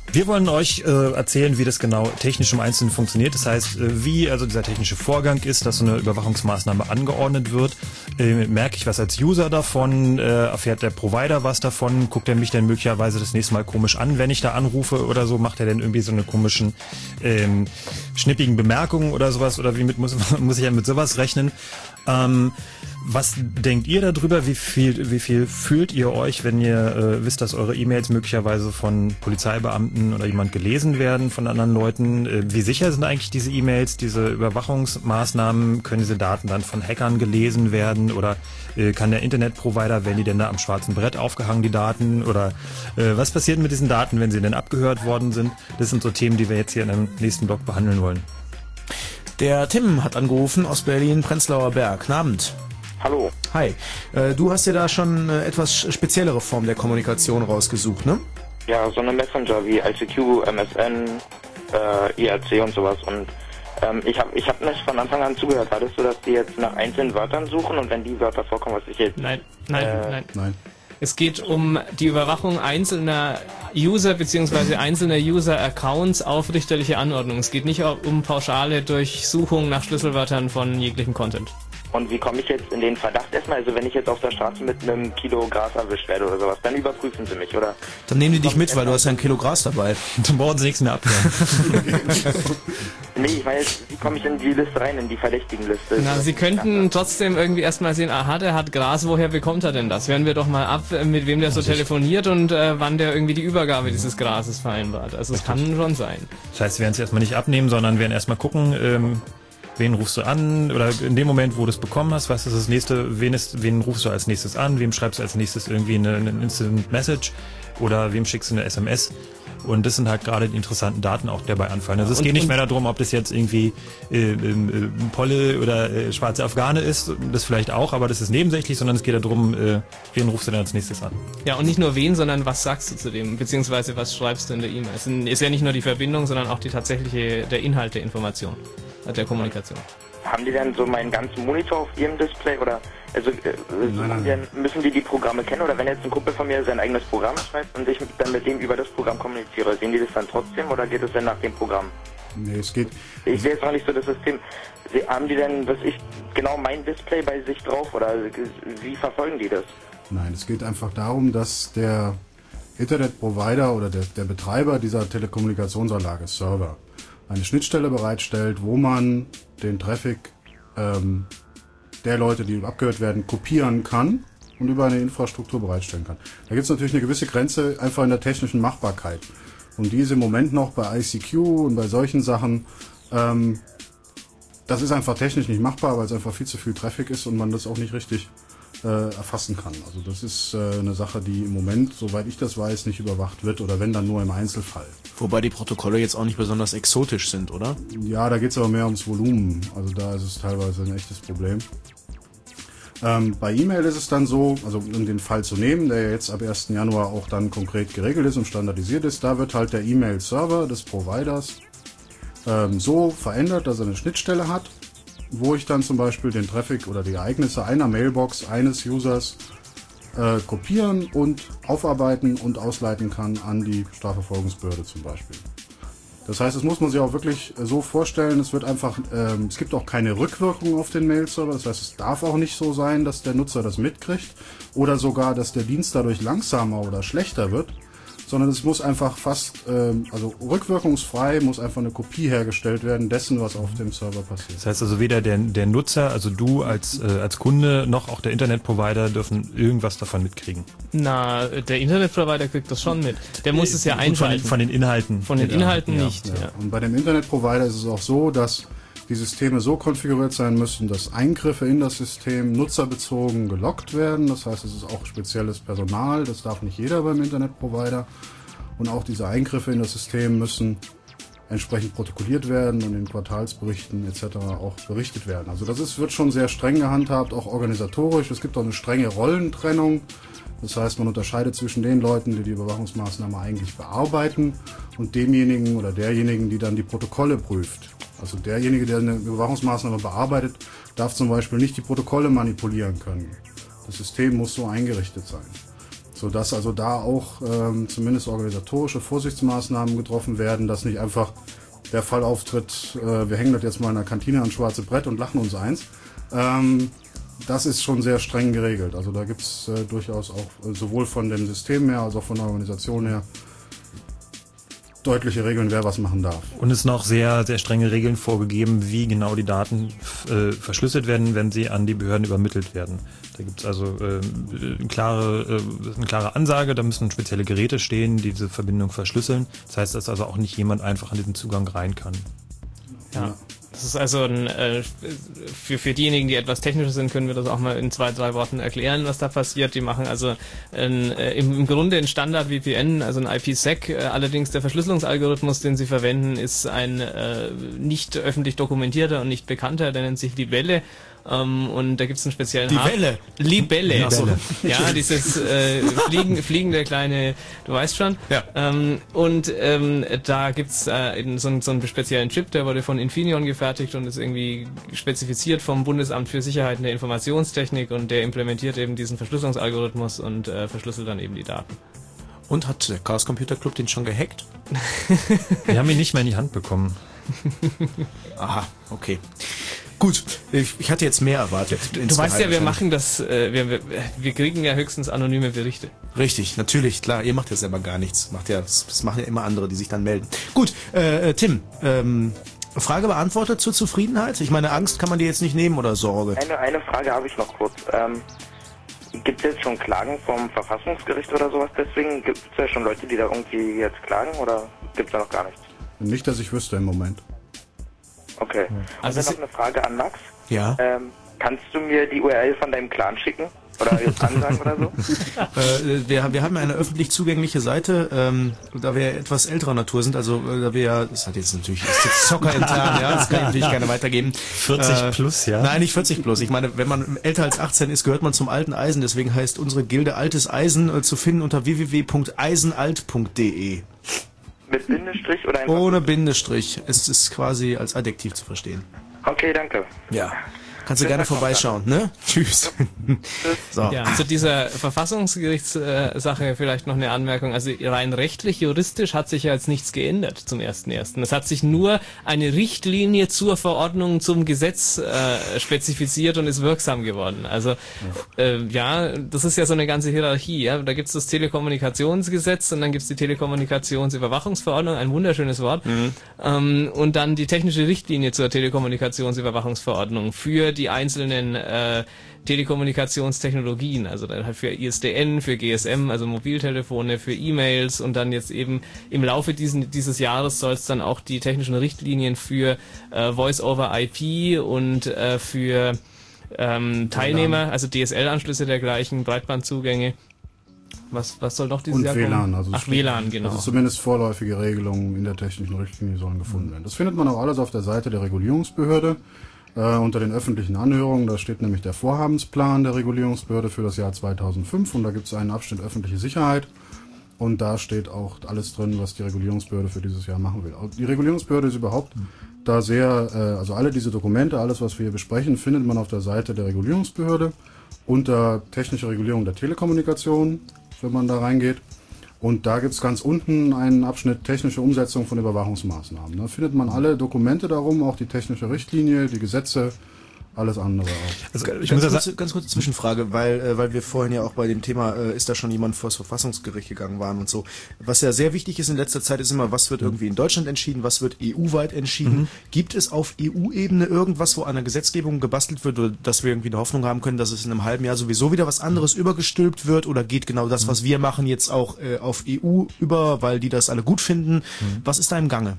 Wir wollen euch äh, erzählen, wie das genau technisch im Einzelnen funktioniert. Das heißt, äh, wie also dieser technische Vorgang ist, dass so eine Überwachungsmaßnahme angeordnet wird. Äh, merke ich was als User davon? Äh, erfährt der Provider was davon? Guckt er mich denn möglicherweise das nächste Mal komisch an, wenn ich da anrufe oder so? Macht er denn irgendwie so eine komischen, ähm, schnippigen Bemerkungen oder sowas? Oder wie mit, muss, muss ich ja mit sowas rechnen? Ähm, was denkt ihr darüber? Wie viel, wie viel fühlt ihr euch, wenn ihr äh, wisst, dass eure E-Mails möglicherweise von Polizeibeamten oder jemand gelesen werden von anderen Leuten? Äh, wie sicher sind eigentlich diese E-Mails, diese Überwachungsmaßnahmen? Können diese Daten dann von Hackern gelesen werden? Oder äh, kann der Internetprovider, werden die denn da am schwarzen Brett aufgehangen, die Daten? Oder äh, was passiert mit diesen Daten, wenn sie denn abgehört worden sind? Das sind so Themen, die wir jetzt hier in einem nächsten Blog behandeln wollen. Der Tim hat angerufen aus Berlin, Prenzlauer Berg. Guten Abend. Hallo. Hi. Äh, du hast dir da schon eine etwas speziellere Form der Kommunikation rausgesucht, ne? Ja, so eine Messenger wie I C Q, M S N, äh, I R C und sowas. Und ähm, ich habe ich hab nicht von Anfang an zugehört. Hattest du, dass die jetzt nach einzelnen Wörtern suchen und wenn die Wörter vorkommen, was ich jetzt... Nein, nein, äh, nein. Nein. Es geht um die Überwachung einzelner User bzw. einzelner User-Accounts auf richterliche Anordnung. Es geht nicht um pauschale Durchsuchung nach Schlüsselwörtern von jeglichem Content. Und wie komme ich jetzt in den Verdacht erstmal? Also wenn ich jetzt auf der Straße mit einem Kilo Gras erwischt werde oder sowas, dann überprüfen sie mich, oder? Dann nehmen die dich mit, weil du hast ja ein Kilo Gras dabei. Dann brauchen sie nichts mehr abhören. Nee, ich meine jetzt, wie komme ich in die Liste rein, in die verdächtigen Liste? Na, sie könnten trotzdem irgendwie erstmal sehen, aha, der hat Gras, woher bekommt er denn das? Hören wir doch mal ab, mit wem der so telefoniert und äh, wann der irgendwie die Übergabe dieses Grases vereinbart. Also es kann schon sein. Das heißt, wir werden es erstmal nicht abnehmen, sondern werden erstmal gucken, ähm, wen rufst du an, oder in dem Moment, wo du es bekommen hast, was ist das nächste, wen, ist, wen rufst du als nächstes an, wem schreibst du als nächstes irgendwie eine, eine Instant Message oder wem schickst du eine S M S? Und das sind halt gerade die interessanten Daten auch, die dabei anfallen. Also es und, geht nicht mehr darum, ob das jetzt irgendwie äh, äh, Polle oder äh, schwarze Afghane ist, das vielleicht auch, aber das ist nebensächlich, sondern es geht darum, äh, wen rufst du denn als nächstes an. Ja, und nicht nur wen, sondern was sagst du zu dem, beziehungsweise was schreibst du in der E-Mail. Es ist ja nicht nur die Verbindung, sondern auch die tatsächliche, der Inhalt der Information, der Kommunikation. Haben die denn so meinen ganzen Monitor auf ihrem Display oder also äh, nein, nein. Die, müssen die die Programme kennen oder wenn jetzt ein Kumpel von mir sein eigenes Programm schreibt und ich dann mit dem über das Programm kommuniziere, sehen die das dann trotzdem oder geht es denn nach dem Programm? Nee, es geht... Ich sehe jetzt noch nicht so das System. Sie, haben die denn, was ich, genau mein Display bei sich drauf oder wie verfolgen die das? Nein, es geht einfach darum, dass der Internetprovider oder der, der Betreiber dieser Telekommunikationsanlage, Server, eine Schnittstelle bereitstellt, wo man den Traffic ähm, der Leute, die abgehört werden, kopieren kann und über eine Infrastruktur bereitstellen kann. Da gibt es natürlich eine gewisse Grenze einfach in der technischen Machbarkeit. Und die ist im Moment noch bei I C Q und bei solchen Sachen, ähm, das ist einfach technisch nicht machbar, weil es einfach viel zu viel Traffic ist und man das auch nicht richtig äh, erfassen kann. Also das ist äh, eine Sache, die im Moment, soweit ich das weiß, nicht überwacht wird oder wenn dann nur im Einzelfall. Wobei die Protokolle jetzt auch nicht besonders exotisch sind, oder? Ja, da geht es aber mehr ums Volumen. Also da ist es teilweise ein echtes Problem. Ähm, bei E-Mail ist es dann so, also um den Fall zu nehmen, der jetzt ab ersten Januar auch dann konkret geregelt ist und standardisiert ist, da wird halt der E-Mail-Server des Providers ähm, so verändert, dass er eine Schnittstelle hat, wo ich dann zum Beispiel den Traffic oder die Ereignisse einer Mailbox eines Users äh, kopieren und aufarbeiten und ausleiten kann an die Strafverfolgungsbehörde zum Beispiel. Das heißt, das muss man sich auch wirklich so vorstellen, es wird einfach, ähm, es gibt auch keine Rückwirkung auf den Mail-Server, das heißt, es darf auch nicht so sein, dass der Nutzer das mitkriegt oder sogar, dass der Dienst dadurch langsamer oder schlechter wird, sondern es muss einfach fast, ähm, also rückwirkungsfrei muss einfach eine Kopie hergestellt werden dessen, was auf dem Server passiert. Das heißt also weder der, der Nutzer, also du als, äh, als Kunde, noch auch der Internetprovider dürfen irgendwas davon mitkriegen. Na, der Internetprovider kriegt das schon mit. Der muss es ja Von einschalten. den, von den Inhalten. Von den Inhalten Ja, nicht. ja. Ja. Und bei dem Internetprovider ist es auch so, dass die Systeme so konfiguriert sein müssen, dass Eingriffe in das System nutzerbezogen gelockt werden. Das heißt, es ist auch spezielles Personal, das darf nicht jeder beim Internetprovider. Und auch diese Eingriffe in das System müssen entsprechend protokolliert werden und in Quartalsberichten et cetera auch berichtet werden. Also das ist, wird schon sehr streng gehandhabt, auch organisatorisch. Es gibt auch eine strenge Rollentrennung. Das heißt, man unterscheidet zwischen den Leuten, die die Überwachungsmaßnahme eigentlich bearbeiten und demjenigen oder derjenigen, die dann die Protokolle prüft. Also derjenige, der eine Überwachungsmaßnahme bearbeitet, darf zum Beispiel nicht die Protokolle manipulieren können. Das System muss so eingerichtet sein. sodass also da auch ähm, zumindest organisatorische Vorsichtsmaßnahmen getroffen werden, dass nicht einfach der Fall auftritt, äh, wir hängen das jetzt mal in der Kantine ans schwarze Brett und lachen uns eins. Ähm, das ist schon sehr streng geregelt. Also da gibt es äh, durchaus auch äh, sowohl von dem System her als auch von der Organisation her deutliche Regeln, wer was machen darf. Und es sind auch sehr, sehr strenge Regeln vorgegeben, wie genau die Daten äh, verschlüsselt werden, wenn sie an die Behörden übermittelt werden. Da gibt es also äh, eine, klare, äh, eine klare Ansage, da müssen spezielle Geräte stehen, die diese Verbindung verschlüsseln. Das heißt, dass also auch nicht jemand einfach an diesen Zugang rein kann. Ja. ja. Das ist also ein, äh, für, für diejenigen, die etwas technischer sind, können wir das auch mal in zwei, drei Worten erklären, was da passiert. Die machen also ein, äh, im, im Grunde ein Standard-V P N, also ein I P sec. Äh, allerdings der Verschlüsselungsalgorithmus, den sie verwenden, ist ein äh, nicht öffentlich dokumentierter und nicht bekannter, der nennt sich Libelle. Um, und da gibt es einen speziellen Die Hard Welle. Libelle. Ja, so. Ja, dieses äh, Fliegen, fliegende kleine, du weißt schon. Ja. Ähm, und ähm, da gibt's äh, so, so einen speziellen Chip, der wurde von Infineon gefertigt und ist irgendwie spezifiziert vom Bundesamt für Sicherheit in der Informationstechnik und der implementiert eben diesen Verschlüsselungsalgorithmus und äh, verschlüsselt dann eben die Daten. Und hat der Chaos Computer Club den schon gehackt? Wir haben ihn nicht mehr in die Hand bekommen. Aha, okay. Gut, ich, ich hatte jetzt mehr erwartet. Du weißt ja, wir machen das, äh, wir, wir, wir kriegen ja höchstens anonyme Berichte. Richtig, natürlich, klar, ihr macht ja selber gar nichts. Macht ja, das, das machen ja immer andere, die sich dann melden. Gut, äh, Tim, ähm, Frage beantwortet zur Zufriedenheit? Ich meine, Angst kann man dir jetzt nicht nehmen oder Sorge? Eine, eine Frage habe ich noch kurz. Ähm, gibt es jetzt schon Klagen vom Verfassungsgericht oder sowas deswegen? Gibt es ja schon Leute, die da irgendwie jetzt klagen oder gibt es da noch gar nichts? Nicht, dass ich wüsste im Moment. Okay. Also und dann noch eine Frage an Max. Ja. Ähm, kannst du mir die U R L von deinem Clan schicken? Oder jetzt ansagen oder so? äh, wir, wir haben eine öffentlich zugängliche Seite, ähm, da wir etwas älterer Natur sind, also äh, da wir ja, das hat jetzt natürlich, ist jetzt Zocker intern, ja, das kann ich natürlich gerne weitergeben. vierzig äh, plus, ja? Nein, nicht vierzig plus. Ich meine, wenn man älter als achtzehn ist, gehört man zum alten Eisen, deswegen heißt unsere Gilde Altes Eisen äh, zu finden unter w w w punkt eisenalt punkt d e. Mit Bindestrich oder einfach? Ohne Bindestrich. Es ist quasi als Adjektiv zu verstehen. Okay, danke. Ja. Kannst du gerne vorbeischauen, ne? Tschüss. So. Ja, zu dieser Verfassungsgerichtssache vielleicht noch eine Anmerkung. Also rein rechtlich, juristisch hat sich ja jetzt nichts geändert zum ersten ersten Es hat sich nur eine Richtlinie zur Verordnung zum Gesetz äh, spezifiziert und ist wirksam geworden. Also äh, ja, das ist ja so eine ganze Hierarchie. Ja? Da gibt es das Telekommunikationsgesetz und dann gibt es die Telekommunikationsüberwachungsverordnung, ein wunderschönes Wort. Mhm. Ähm, und dann die technische Richtlinie zur Telekommunikationsüberwachungsverordnung für die die einzelnen äh, Telekommunikationstechnologien, also dann halt für I S D N, für G S M, also Mobiltelefone, für E-Mails und dann jetzt eben im Laufe diesen, dieses Jahres soll es dann auch die technischen Richtlinien für äh, Voice-over-I P und äh, für ähm, Teilnehmer, also D S L-Anschlüsse dergleichen, Breitbandzugänge. Was, was soll noch dieses und Jahr W L A N, kommen? also Ach, W L A N, genau. Also zumindest vorläufige Regelungen in der technischen Richtlinie sollen gefunden werden. Das findet man auch alles auf der Seite der Regulierungsbehörde. Äh, unter den öffentlichen Anhörungen, da steht nämlich der Vorhabensplan der Regulierungsbehörde für das Jahr zweitausendfünf und da gibt es einen Abschnitt öffentliche Sicherheit und da steht auch alles drin, was die Regulierungsbehörde für dieses Jahr machen will. Die Regulierungsbehörde ist überhaupt mhm. da sehr, äh, also alle diese Dokumente, alles was wir hier besprechen, findet man auf der Seite der Regulierungsbehörde unter technische Regulierung der Telekommunikation, wenn man da reingeht. Und da gibt's ganz unten einen Abschnitt technische Umsetzung von Überwachungsmaßnahmen. Da findet man alle Dokumente darum, auch die technische Richtlinie, die Gesetze, alles andere auch. Also, ich ganz, muss kurz, ganz kurze Zwischenfrage, weil, äh, weil wir vorhin ja auch bei dem Thema, äh, ist da schon jemand vor das Verfassungsgericht gegangen waren und so. Was ja sehr wichtig ist in letzter Zeit, ist immer, was wird irgendwie in Deutschland entschieden, was wird E U-weit entschieden. Mhm. Gibt es auf E U-Ebene irgendwas, wo an der Gesetzgebung gebastelt wird, oder dass wir irgendwie eine Hoffnung haben können, dass es in einem halben Jahr sowieso wieder was anderes mhm. übergestülpt wird, oder geht genau das, was wir machen, jetzt auch äh, auf E U über, weil die das alle gut finden? Mhm. Was ist da im Gange?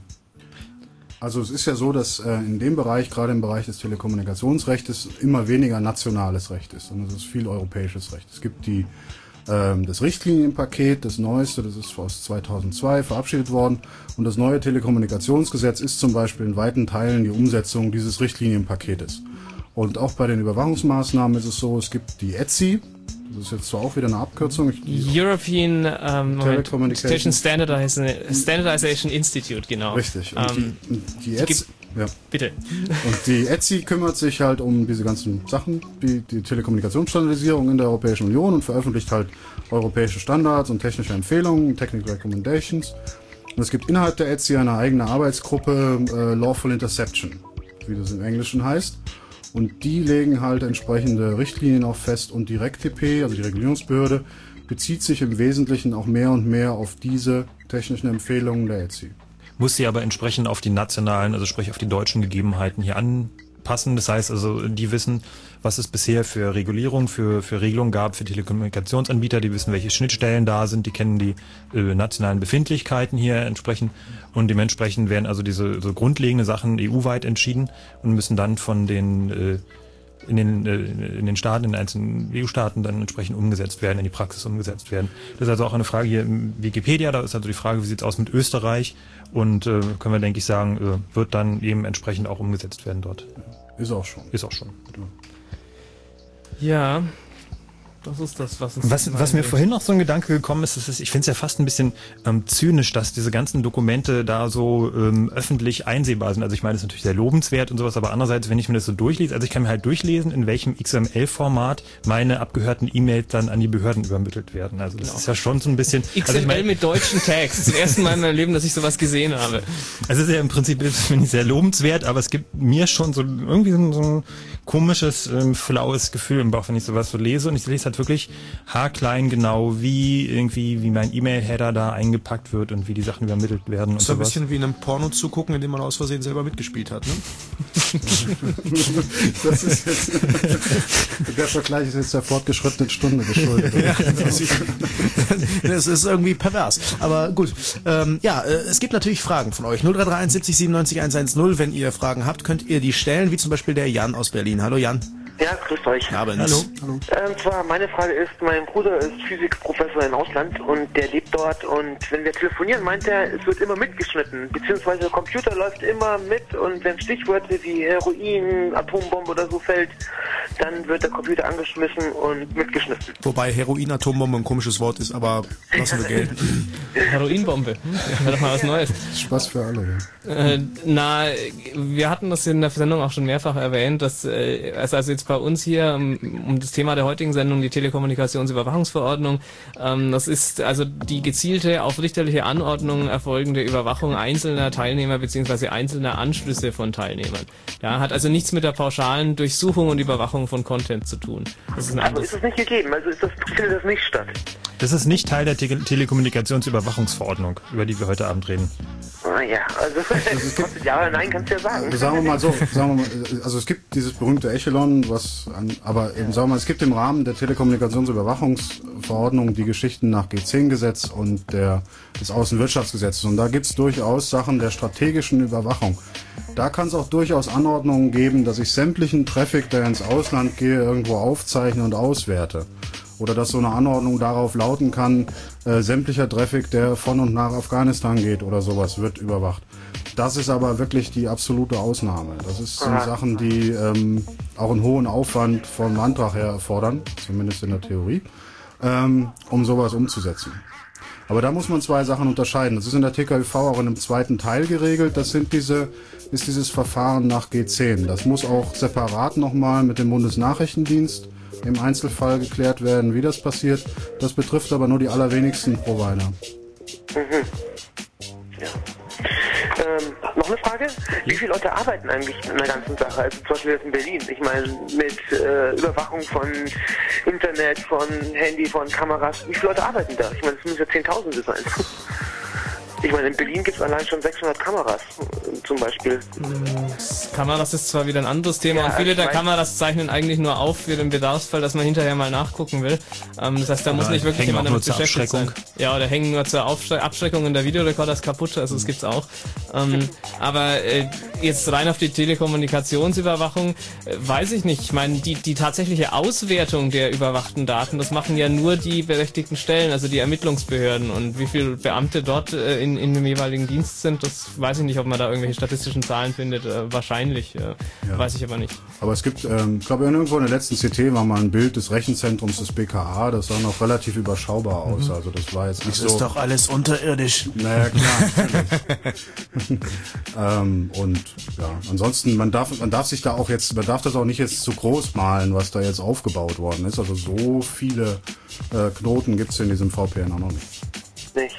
Also es ist ja so, dass äh, in dem Bereich, gerade im Bereich des Telekommunikationsrechts, immer weniger nationales Recht ist, sondern es ist viel europäisches Recht. Es gibt die, ähm, das Richtlinienpaket, das neueste, das ist aus zweitausendzwei verabschiedet worden und das neue Telekommunikationsgesetz ist zum Beispiel in weiten Teilen die Umsetzung dieses Richtlinienpaketes. Und auch bei den Überwachungsmaßnahmen ist es so, es gibt die E T S I, das ist jetzt zwar auch wieder eine Abkürzung. European ähm, Telecommunication Standardization, Standardization Institute, genau. Richtig. Und ähm, die, die, E T S I, Ja. Bitte. Und die E T S I kümmert sich halt um diese ganzen Sachen, die, die Telekommunikationsstandardisierung in der Europäischen Union und veröffentlicht halt europäische Standards und technische Empfehlungen, Technical Recommendations. Und es gibt innerhalb der E T S I eine eigene Arbeitsgruppe, äh, Lawful Interception, wie das im Englischen heißt. Und die legen halt entsprechende Richtlinien auch fest und die R E C T P, also die Regulierungsbehörde, bezieht sich im Wesentlichen auch mehr und mehr auf diese technischen Empfehlungen der E T S I. Muss sie aber entsprechend auf die nationalen, also sprich auf die deutschen Gegebenheiten hier anpassen. Das heißt also, die wissen, was es bisher für Regulierung, für, für Regelungen gab für Telekommunikationsanbieter, die wissen, welche Schnittstellen da sind, die kennen die äh, nationalen Befindlichkeiten hier entsprechend und dementsprechend werden also diese so grundlegende Sachen E U-weit entschieden und müssen dann von den äh, in den äh, in den Staaten, in den einzelnen E U-Staaten dann entsprechend umgesetzt werden, in die Praxis umgesetzt werden. Das ist also auch eine Frage hier im Wikipedia, da ist also die Frage, wie sieht's aus mit Österreich und äh, können wir, denke ich, sagen, äh, wird dann eben entsprechend auch umgesetzt werden dort. Ist auch schon. Ist auch schon. Ja, das ist das, was uns... Was, was mir vorhin noch so ein Gedanke gekommen ist, ist, ist ich finde es ja fast ein bisschen ähm, zynisch, dass diese ganzen Dokumente da so ähm, öffentlich einsehbar sind. Also ich meine, das ist natürlich sehr lobenswert und sowas, aber andererseits, wenn ich mir das so durchlese, also ich kann mir halt durchlesen, in welchem X M L-Format meine abgehörten E-Mails dann an die Behörden übermittelt werden. Also das genau. ist ja schon so ein bisschen... X M L also ich mein, mit deutschen Tags. Zum ersten Mal in meinem Leben, dass ich sowas gesehen habe. Also es ist ja im Prinzip, finde ich, sehr lobenswert, aber es gibt mir schon so irgendwie so, so ein komisches, ähm, flaues Gefühl im Bauch, wenn ich sowas so lese. Und ich lese halt wirklich haarklein genau, wie irgendwie, wie mein E-Mail-Header da eingepackt wird und wie die Sachen übermittelt werden. Das ist und ein sowas. bisschen wie in einem Porno zugucken, in dem man aus Versehen selber mitgespielt hat, ne? Das ist jetzt, der Vergleich ist jetzt der fortgeschrittenen Stunde geschuldet. Ja, das ist irgendwie pervers. Aber gut. Ähm, ja, äh, es gibt natürlich Fragen von euch. null drei drei eins siebzig siebenundneunzig hundertzehn. Wenn ihr Fragen habt, könnt ihr die stellen, wie zum Beispiel der Jan aus Berlin. Hallo Jan. Ja, grüßt euch. Abend. Hallo. Hallo. Ähm, zwar, meine Frage ist, mein Bruder ist Physikprofessor im Ausland und der lebt dort und wenn wir telefonieren, meint er, es wird immer mitgeschnitten, beziehungsweise der Computer läuft immer mit und wenn Stichworte wie Heroin, Atombombe oder so fällt, dann wird der Computer angeschmissen und mitgeschnitten. Wobei Heroin, Atombombe ein komisches Wort ist, aber lassen wir gelten. Heroinbombe. Hm? Wäre doch mal was Neues. Spaß für alle, ja. Äh, na, wir hatten das in der Sendung auch schon mehrfach erwähnt, dass äh, also jetzt bei uns hier um, um das Thema der heutigen Sendung, die Telekommunikationsüberwachungsverordnung, ähm, das ist also die gezielte auf richterliche Anordnung erfolgende Überwachung einzelner Teilnehmer bzw. einzelner Anschlüsse von Teilnehmern. Ja, hat also nichts mit der pauschalen Durchsuchung und Überwachung von Content zu tun. Das ist ein also ist das nicht gegeben, also ist das, findet das nicht statt? Das ist nicht Teil der Te Telekommunikationsüberwachungsverordnung, über die wir heute Abend reden. Ah ja, also kostet ja oder nein, kannst du ja sagen. Also sagen wir mal so, sagen wir mal, also es gibt dieses berühmte Echelon, was an, aber eben, sagen wir mal, es gibt im Rahmen der Telekommunikationsüberwachungsverordnung die Geschichten nach G zehn Gesetz und der, des Außenwirtschaftsgesetzes und da gibt es durchaus Sachen der strategischen Überwachung. Da kann es auch durchaus Anordnungen geben, dass ich sämtlichen Traffic, der ins Ausland gehe, irgendwo aufzeichne und auswerte. Oder dass so eine Anordnung darauf lauten kann, äh, sämtlicher Traffic, der von und nach Afghanistan geht oder sowas, wird überwacht. Das ist aber wirklich die absolute Ausnahme. Das ist, sind Sachen, die ähm, auch einen hohen Aufwand vom Antrag her erfordern, zumindest in der Theorie, ähm, um sowas umzusetzen. Aber da muss man zwei Sachen unterscheiden. Das ist in der T K Ü V auch in einem zweiten Teil geregelt. Das sind diese, ist dieses Verfahren nach G zehn. Das muss auch separat nochmal mit dem Bundesnachrichtendienst im Einzelfall geklärt werden, wie das passiert. Das betrifft aber nur die allerwenigsten Provider. Mhm. Ja. Ähm, noch eine Frage? Wie viele Leute arbeiten eigentlich an der ganzen Sache? Also zum Beispiel jetzt in Berlin. Ich meine, mit äh, Überwachung von Internet, von Handy, von Kameras. Wie viele Leute arbeiten da? Ich meine, das müssen ja Zehntausende sein. Ich meine, in Berlin gibt es allein schon sechshundert Kameras, zum Beispiel. Kameras ist zwar wieder ein anderes Thema, Ja, und viele ich der mein- Kameras zeichnen eigentlich nur auf für den Bedarfsfall, dass man hinterher mal nachgucken will. Ähm, das heißt, da muss Oder nicht wirklich hängen jemand auch nur damit zur beschäftigt sein. Abschreckung. Ja, oder hängen nur zur Aufschre- Abschreckung und der Videorekorder ist kaputt, also das gibt's auch. Ähm, aber äh, jetzt rein auf die Telekommunikationsüberwachung, äh, weiß ich nicht. Ich meine, die, die tatsächliche Auswertung der überwachten Daten, das machen ja nur die berechtigten Stellen, also die Ermittlungsbehörden. Und wie viele Beamte dort äh, in in, in dem jeweiligen Dienst sind, das weiß ich nicht, ob man da irgendwelche statistischen Zahlen findet. Äh, wahrscheinlich, äh, ja. weiß ich aber nicht. Aber es gibt, ähm, ich glaube, irgendwo in der letzten C T war mal ein Bild des Rechenzentrums des B K A, das sah noch relativ überschaubar aus. Mhm. Also das war jetzt nicht das so... Das ist doch alles unterirdisch. Naja, klar. ähm, und ja, ansonsten, man darf, man darf sich da auch jetzt, man darf das auch nicht jetzt zu groß malen, was da jetzt aufgebaut worden ist. Also so viele äh, Knoten gibt es in diesem V P N auch noch nicht. Nicht.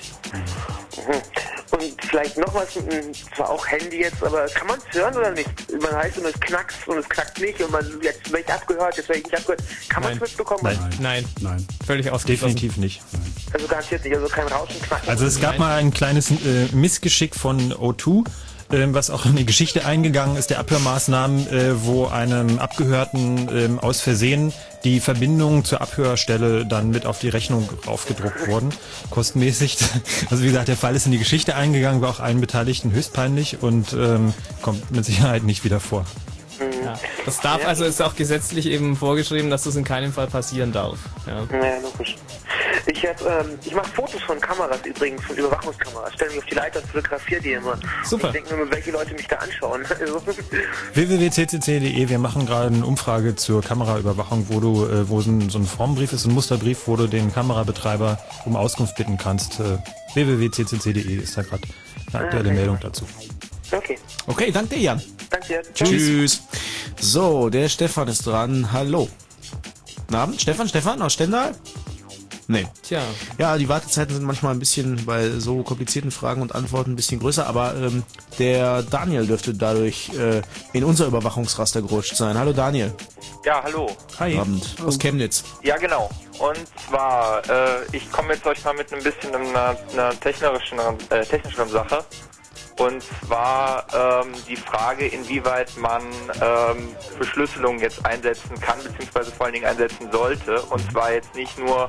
Mhm. Und vielleicht noch was, zwar auch Handy jetzt, aber kann man es hören oder nicht? Man heißt und es knackst und es knackt nicht und man jetzt werde ich abgehört, jetzt werde ich nicht abgehört. Kann man es mitbekommen? Nein. Nein. Nein. Völlig ausgeschlossen. Definitiv nicht. Nein. Also garantiert nicht, also kein Rauschen, Knacken. Also es gab mal ein kleines äh, Missgeschick von O zwei, äh, was auch in die Geschichte eingegangen ist, der Abhörmaßnahmen, äh, wo einem Abgehörten äh, aus Versehen die Verbindung zur Abhörstelle dann mit auf die Rechnung raufgedruckt wurden, kostenmäßig. Also wie gesagt, der Fall ist in die Geschichte eingegangen, war auch allen Beteiligten höchst peinlich und ähm, kommt mit Sicherheit nicht wieder vor. Ja. Das darf, also ist auch gesetzlich eben vorgeschrieben, dass das in keinem Fall passieren darf. Ja, ja logisch. Ich, hab, ähm, ich mache Fotos von Kameras übrigens, von Überwachungskameras. Stelle mich auf die Leiter und fotografiere die immer. Super. Und ich denke mir, welche Leute mich da anschauen. Also. w w w punkt c c c punkt d e, wir machen gerade eine Umfrage zur Kameraüberwachung, wo du, äh, wo so ein, so ein Formbrief ist, ein Musterbrief, wo du den Kamerabetreiber um Auskunft bitten kannst. Äh, w w w punkt c c c punkt d e ist da gerade eine aktuelle okay. Meldung dazu. Okay. Okay, danke dir, Jan. Danke. Tschüss. Tschüss. So, der Stefan ist dran. Hallo. Guten Abend, Stefan, Stefan aus Stendal? Nee. Tja. Ja, die Wartezeiten sind manchmal ein bisschen bei so komplizierten Fragen und Antworten ein bisschen größer, aber ähm, der Daniel dürfte dadurch äh, in unser Überwachungsraster gerutscht sein. Hallo Daniel. Ja, hallo. Hi. Abend. Aus Chemnitz. Ja, genau. Und zwar, äh, ich komme jetzt euch mal mit ein bisschen einer, einer technischen, äh, technischeren Sache. Und zwar ähm, die Frage, inwieweit man ähm, Verschlüsselung jetzt einsetzen kann, beziehungsweise vor allen Dingen einsetzen sollte. Und zwar jetzt nicht nur,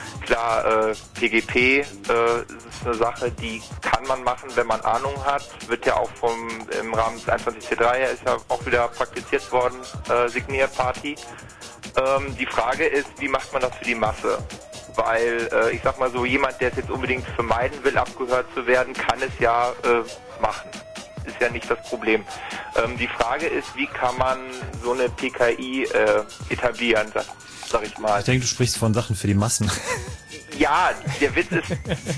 klar, äh, P G P äh, ist eine Sache, die kann man machen, wenn man Ahnung hat. Wird ja auch vom im Rahmen des einundzwanzig C drei ist ja auch wieder praktiziert worden, äh, Signier-Party. Ähm, die Frage ist, wie macht man das für die Masse? Weil, äh, ich sag mal so, jemand, der es jetzt unbedingt vermeiden will, abgehört zu werden, kann es ja äh, machen. Ist ja nicht das Problem. Ähm, die Frage ist, wie kann man so eine P K I äh, etablieren, sag, sag ich mal. Ich denke, du sprichst von Sachen für die Massen. Ja, der Witz ist,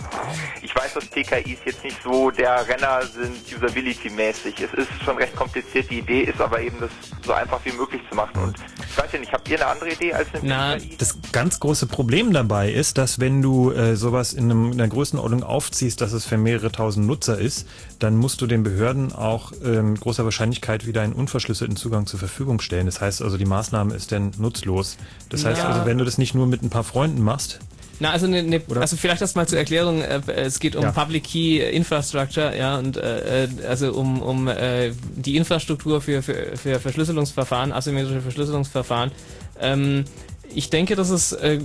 ich weiß, dass P K Is jetzt nicht so der Renner sind, usability-mäßig. Es ist schon recht kompliziert, die Idee ist aber eben, das so einfach wie möglich zu machen. Und ich weiß ja nicht, habt ihr eine andere Idee als eine Na, P K I? das ganz große Problem dabei ist, dass wenn du äh, sowas in, einem, in einer Größenordnung aufziehst, dass es für mehrere tausend Nutzer ist, dann musst du den Behörden auch äh, mit großer Wahrscheinlichkeit wieder einen unverschlüsselten Zugang zur Verfügung stellen. Das heißt also, die Maßnahme ist dann nutzlos. Das heißt Ja. also, wenn du das nicht nur mit ein paar Freunden machst, Na, also, ne, ne, also vielleicht das mal zur Erklärung, äh, es geht um Ja. Public Key Infrastructure, ja, und äh, also um, um äh, die Infrastruktur für, für, für Verschlüsselungsverfahren, asymmetrische Verschlüsselungsverfahren. Ähm, ich denke, das ist äh,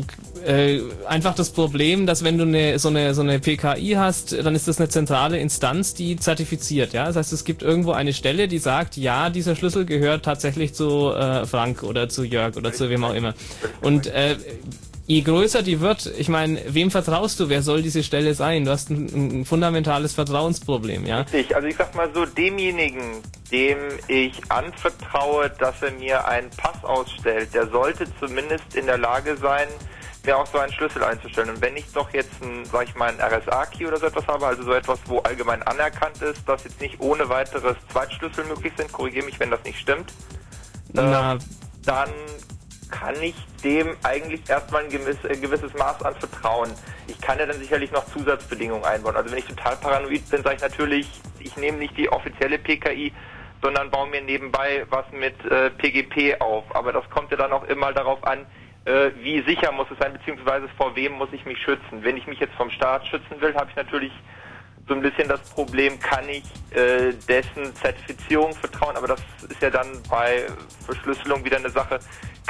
äh, einfach das Problem, dass wenn du eine, so eine so eine P K I hast, dann ist das eine zentrale Instanz, die zertifiziert, ja. Das heißt, es gibt irgendwo eine Stelle, die sagt, ja, dieser Schlüssel gehört tatsächlich zu äh, Frank oder zu Jörg oder zu wem auch immer. Und äh, je größer die wird, ich meine, wem vertraust du? Wer soll diese Stelle sein? Du hast ein, ein fundamentales Vertrauensproblem, ja? Richtig, also ich sag mal so, demjenigen, dem ich anvertraue, dass er mir einen Pass ausstellt, der sollte zumindest in der Lage sein, mir auch so einen Schlüssel einzustellen. Und wenn ich doch jetzt ein, sag ich mal, ein R S A-Key oder so etwas habe, also so etwas, wo allgemein anerkannt ist, dass jetzt nicht ohne weiteres Zweitschlüssel möglich sind, korrigiere mich, wenn das nicht stimmt, Na, äh, dann kann ich dem eigentlich erstmal ein gewiss, äh, gewisses Maß an Vertrauen. Ich kann ja dann sicherlich noch Zusatzbedingungen einbauen. Also wenn ich total paranoid bin, sage ich natürlich, ich nehme nicht die offizielle P K I, sondern baue mir nebenbei was mit äh, P G P auf. Aber das kommt ja dann auch immer darauf an, äh, wie sicher muss es sein, beziehungsweise vor wem muss ich mich schützen. Wenn ich mich jetzt vom Staat schützen will, habe ich natürlich so ein bisschen das Problem, kann ich äh, dessen Zertifizierung vertrauen, aber das ist ja dann bei Verschlüsselung wieder eine Sache,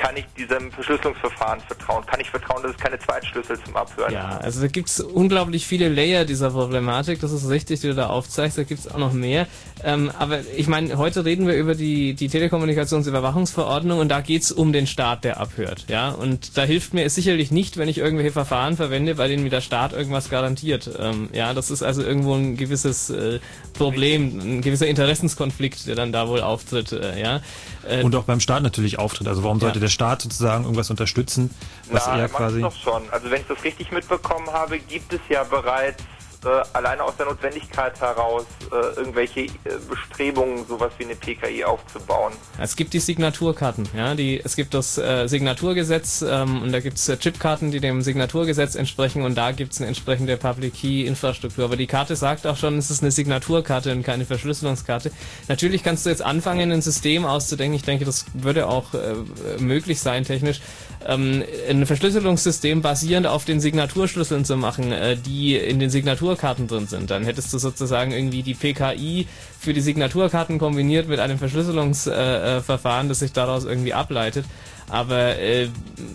kann ich diesem Verschlüsselungsverfahren vertrauen? Kann ich vertrauen, dass es keine Zweitschlüssel zum Abhören Ja, also da gibt's unglaublich viele Layer dieser Problematik, das ist richtig, die du da aufzeigst, da gibt's auch noch mehr. Ähm, aber ich meine, heute reden wir über die, die Telekommunikationsüberwachungsverordnung und da geht's um den Staat, der abhört. Ja, und da hilft mir es sicherlich nicht, wenn ich irgendwelche Verfahren verwende, bei denen mir der Staat irgendwas garantiert. Ähm, ja, das ist also irgendwo ein gewisses äh, Problem, ein gewisser Interessenskonflikt, der dann da wohl auftritt. Äh, ja. Äh, und auch beim Staat natürlich auftritt. Also warum sollte ja. der Staat sozusagen irgendwas unterstützen, was Na, er quasi... doch schon. Also wenn ich das richtig mitbekommen habe, gibt es ja bereits äh, alleine aus der Notwendigkeit heraus äh, irgendwelche äh, Bestrebungen, sowas wie eine P K I aufzubauen. Es gibt die Signaturkarten, ja, die, es gibt das äh, Signaturgesetz ähm, und da gibt es äh, Chipkarten, die dem Signaturgesetz entsprechen und da gibt es eine entsprechende Public Key Infrastruktur. Aber die Karte sagt auch schon, es ist eine Signaturkarte und keine Verschlüsselungskarte. Natürlich kannst du jetzt anfangen, ein System auszudenken. Ich denke, das würde auch äh, möglich sein technisch, ähm, ein Verschlüsselungssystem basierend auf den Signaturschlüsseln zu machen, äh, die in den Signaturkarten drin sind. Dann hättest du sozusagen irgendwie die P K I für die Signaturkarten kombiniert mit einem Verschlüsselungsverfahren, äh, das sich daraus irgendwie ableitet. Aber äh,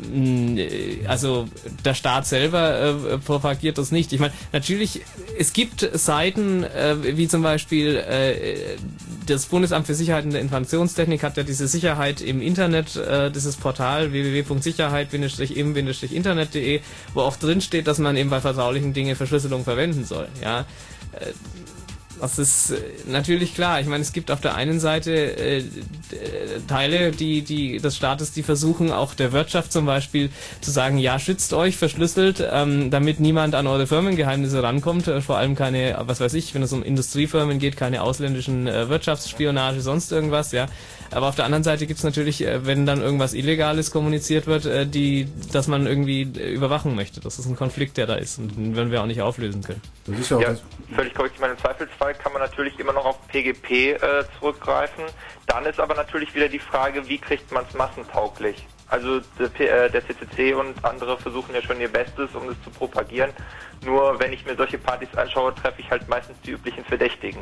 also der Staat selber äh, propagiert das nicht. Ich meine, natürlich, es gibt Seiten, äh, wie zum Beispiel äh, das Bundesamt für Sicherheit in der Informationstechnik hat ja diese Sicherheit im Internet, äh, dieses Portal w w w punkt sicherheit im internet punkt de, wo auch drin steht, dass man eben bei vertraulichen Dingen Verschlüsselung verwenden soll. Ja. Äh, Das ist äh, natürlich klar. Ich meine, es gibt auf der einen Seite äh, Teile die, die des Staates, die versuchen, auch der Wirtschaft zum Beispiel zu sagen, ja, schützt euch, verschlüsselt, ähm, damit niemand an eure Firmengeheimnisse rankommt. Äh, vor allem keine, was weiß ich, wenn es um Industriefirmen geht, keine ausländischen äh, Wirtschaftsspionage, sonst irgendwas, ja. Aber auf der anderen Seite gibt es natürlich, äh, wenn dann irgendwas Illegales kommuniziert wird, äh, die, dass man irgendwie äh, überwachen möchte. Das ist ein Konflikt, der da ist und den werden wir auch nicht auflösen können. Das ist ja auch ja, völlig korrekt. Ich meine, im Zweifelsfall kann man natürlich immer noch auf P G P äh, zurückgreifen. Dann ist aber natürlich wieder die Frage, wie kriegt man es massentauglich? Also der, P äh, der C C C und andere versuchen ja schon ihr Bestes, um das zu propagieren. Nur wenn ich mir solche Partys anschaue, treffe ich halt meistens die üblichen Verdächtigen.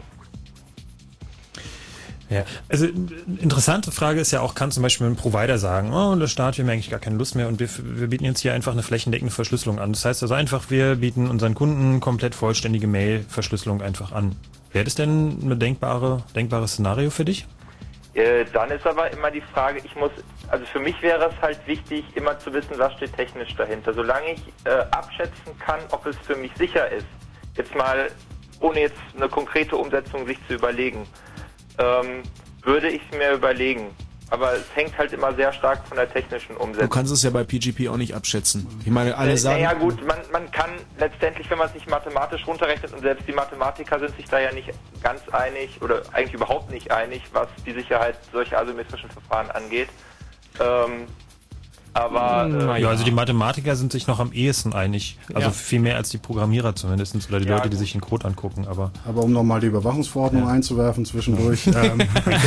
Ja, also interessante Frage ist ja auch, kann zum Beispiel ein Provider sagen, oh, der Staat, wir haben eigentlich gar keine Lust mehr und wir, wir bieten jetzt hier einfach eine flächendeckende Verschlüsselung an. Das heißt also einfach, wir bieten unseren Kunden komplett vollständige Mail-Verschlüsselung einfach an. Wäre das denn ein denkbare, denkbares Szenario für dich? Äh, dann ist aber immer die Frage, ich muss, also für mich wäre es halt wichtig, immer zu wissen, was steht technisch dahinter. Solange ich äh, abschätzen kann, ob es für mich sicher ist, jetzt mal, ohne jetzt eine konkrete Umsetzung sich zu überlegen, Ähm, würde ich es mir überlegen. Aber es hängt halt immer sehr stark von der technischen Umsetzung. Du kannst es ja bei P G P auch nicht abschätzen. Ich meine, alle äh, sagen... Naja gut, man, man kann letztendlich, wenn man es nicht mathematisch runterrechnet, und selbst die Mathematiker sind sich da ja nicht ganz einig, oder eigentlich überhaupt nicht einig, was die Sicherheit solcher asymmetrischen Verfahren angeht. Ähm, aber... Äh, ja, also die Mathematiker sind sich noch am ehesten einig. Also ja. viel mehr als die Programmierer zumindest, oder die ja, Leute, die sich den Code angucken. Aber, aber um nochmal die Überwachungsverordnung ja. einzuwerfen zwischendurch. ähm,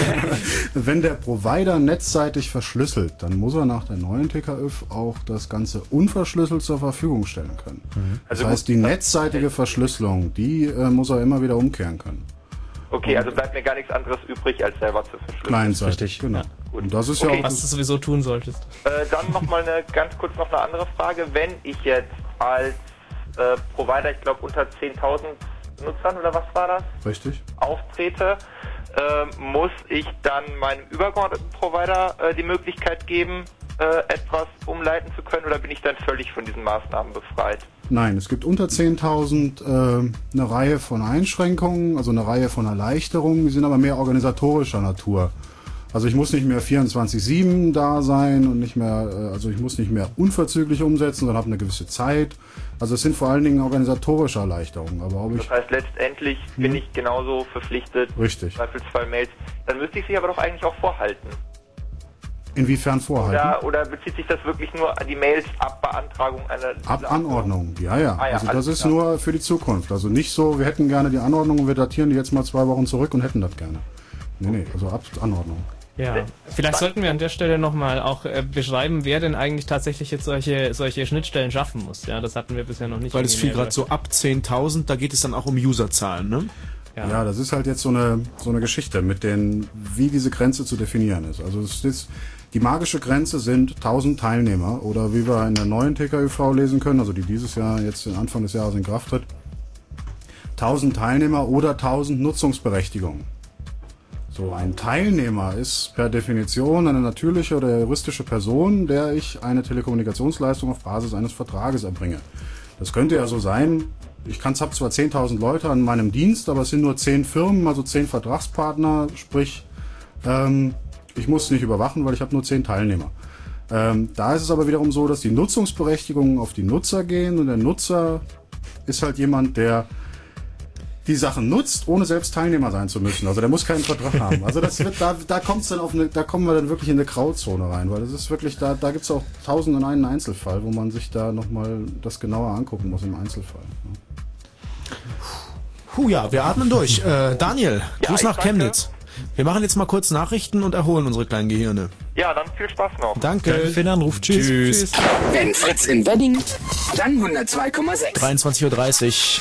wenn der Provider netzseitig verschlüsselt, dann muss er nach der neuen T K Üf auch das Ganze unverschlüsselt zur Verfügung stellen können. Mhm. Das also heißt, gut, die netzseitige Verschlüsselung, die äh, muss er immer wieder umkehren können. Okay, also bleibt mir gar nichts anderes übrig, als selber zu verschlüsseln. Kleinseitig, genau. Ja. Gut. Und das ist okay. ja auch was du sowieso tun solltest. Äh, dann nochmal eine, ganz kurz noch eine andere Frage. Wenn ich jetzt als äh, Provider, ich glaube unter zehntausend Nutzern oder was war das? Richtig. Auftrete, äh, muss ich dann meinem übergeordneten Provider äh, die Möglichkeit geben, äh, etwas umleiten zu können, oder bin ich dann völlig von diesen Maßnahmen befreit? Nein, es gibt unter zehntausend äh, eine Reihe von Einschränkungen, also eine Reihe von Erleichterungen, die sind aber mehr organisatorischer Natur. Also ich muss nicht mehr vierundzwanzig sieben da sein und nicht mehr, äh, also ich muss nicht mehr unverzüglich umsetzen, sondern habe eine gewisse Zeit. Also es sind vor allen Dingen organisatorische Erleichterungen. Aber ob ich das heißt, letztendlich hm? bin ich genauso verpflichtet, Richtig. Zweifelsfall Mails. Dann müsste ich sie aber doch eigentlich auch vorhalten. Inwiefern vorhalten? Oder, oder bezieht sich das wirklich nur an die Mails ab Beantragung einer... Ab Anordnung, ja, ja. Ah, ja also das ist klar. nur für die Zukunft. Also nicht so, wir hätten gerne die Anordnung und wir datieren die jetzt mal zwei Wochen zurück und hätten das gerne. Nee, nee, also ab Anordnung. Ja, vielleicht sollten wir an der Stelle nochmal auch äh, beschreiben, wer denn eigentlich tatsächlich jetzt solche solche Schnittstellen schaffen muss. Ja, das hatten wir bisher noch nicht. Weil es fiel gerade so ab zehntausend, da geht es dann auch um Userzahlen, ne? Ja. ja, das ist halt jetzt so eine, so eine Geschichte mit den, wie diese Grenze zu definieren ist. Also es ist, die magische Grenze sind tausend Teilnehmer oder wie wir in der neuen T K Ü V lesen können, also die dieses Jahr jetzt Anfang des Jahres in Kraft tritt, tausend Teilnehmer oder tausend Nutzungsberechtigungen. So, ein Teilnehmer ist per Definition eine natürliche oder juristische Person, der ich eine Telekommunikationsleistung auf Basis eines Vertrages erbringe. Das könnte ja so sein, ich habe zwar zehntausend Leute an meinem Dienst, aber es sind nur zehn Firmen, also zehn Vertragspartner, sprich, ähm, ich muss nicht überwachen, weil ich habe nur zehn Teilnehmer. Ähm, da ist es aber wiederum so, dass die Nutzungsberechtigungen auf die Nutzer gehen und der Nutzer ist halt jemand, der die Sachen nutzt, ohne selbst Teilnehmer sein zu müssen. Also der muss keinen Vertrag haben. Also das wird, da, da kommt's dann auf eine, da kommen wir dann wirklich in eine Grauzone rein, weil das ist wirklich, da, da gibt's auch tausend und einen Einzelfall, wo man sich da nochmal das genauer angucken muss im Einzelfall. Puh, ja, wir atmen durch. Äh, Daniel, Ja, Gruß ich nach danke. Chemnitz. Wir machen jetzt mal kurz Nachrichten und erholen unsere kleinen Gehirne. Ja, dann viel Spaß noch. Danke. Danke für den Anruf. Tschüss. Tschüss. Wenn Fritz in Wedding, dann hundertzwei Komma sechs. dreiundzwanzig Uhr dreißig.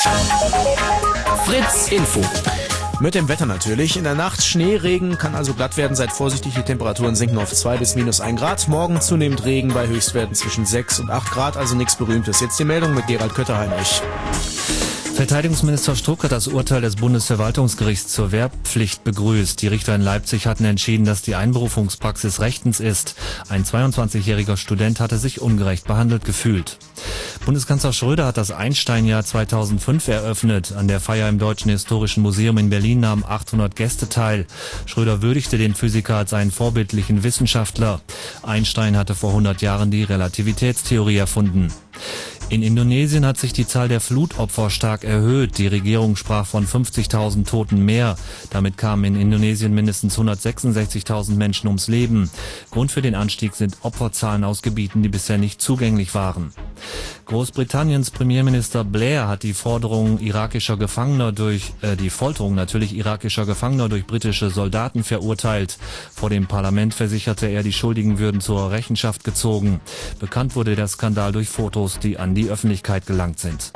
Fritz Info. Mit dem Wetter natürlich. In der Nacht Schneeregen, kann also glatt werden. Seid vorsichtig, die Temperaturen sinken auf zwei bis minus ein Grad. Morgen zunehmend Regen bei Höchstwerten zwischen sechs und acht Grad, also nichts Berühmtes. Jetzt die Meldung mit Gerald Kötter-Heinrich. Verteidigungsminister Struck hat das Urteil des Bundesverwaltungsgerichts zur Wehrpflicht begrüßt. Die Richter in Leipzig hatten entschieden, dass die Einberufungspraxis rechtens ist. Ein zweiundzwanzigjähriger Student hatte sich ungerecht behandelt gefühlt. Bundeskanzler Schröder hat das Einstein-Jahr zweitausendfünf eröffnet. An der Feier im Deutschen Historischen Museum in Berlin nahmen achthundert Gäste teil. Schröder würdigte den Physiker als einen vorbildlichen Wissenschaftler. Einstein hatte vor hundert Jahren die Relativitätstheorie erfunden. In Indonesien hat sich die Zahl der Flutopfer stark erhöht. Die Regierung sprach von fünfzigtausend Toten mehr. Damit kamen in Indonesien mindestens hundertsechsundsechzigtausend Menschen ums Leben. Grund für den Anstieg sind Opferzahlen aus Gebieten, die bisher nicht zugänglich waren. Großbritanniens Premierminister Blair hat die Forderung irakischer Gefangener durch äh, die Folterung natürlich irakischer Gefangener durch britische Soldaten verurteilt. Vor dem Parlament versicherte er, die Schuldigen würden zur Rechenschaft gezogen. Bekannt wurde der Skandal durch Fotos, die an die Öffentlichkeit gelangt sind.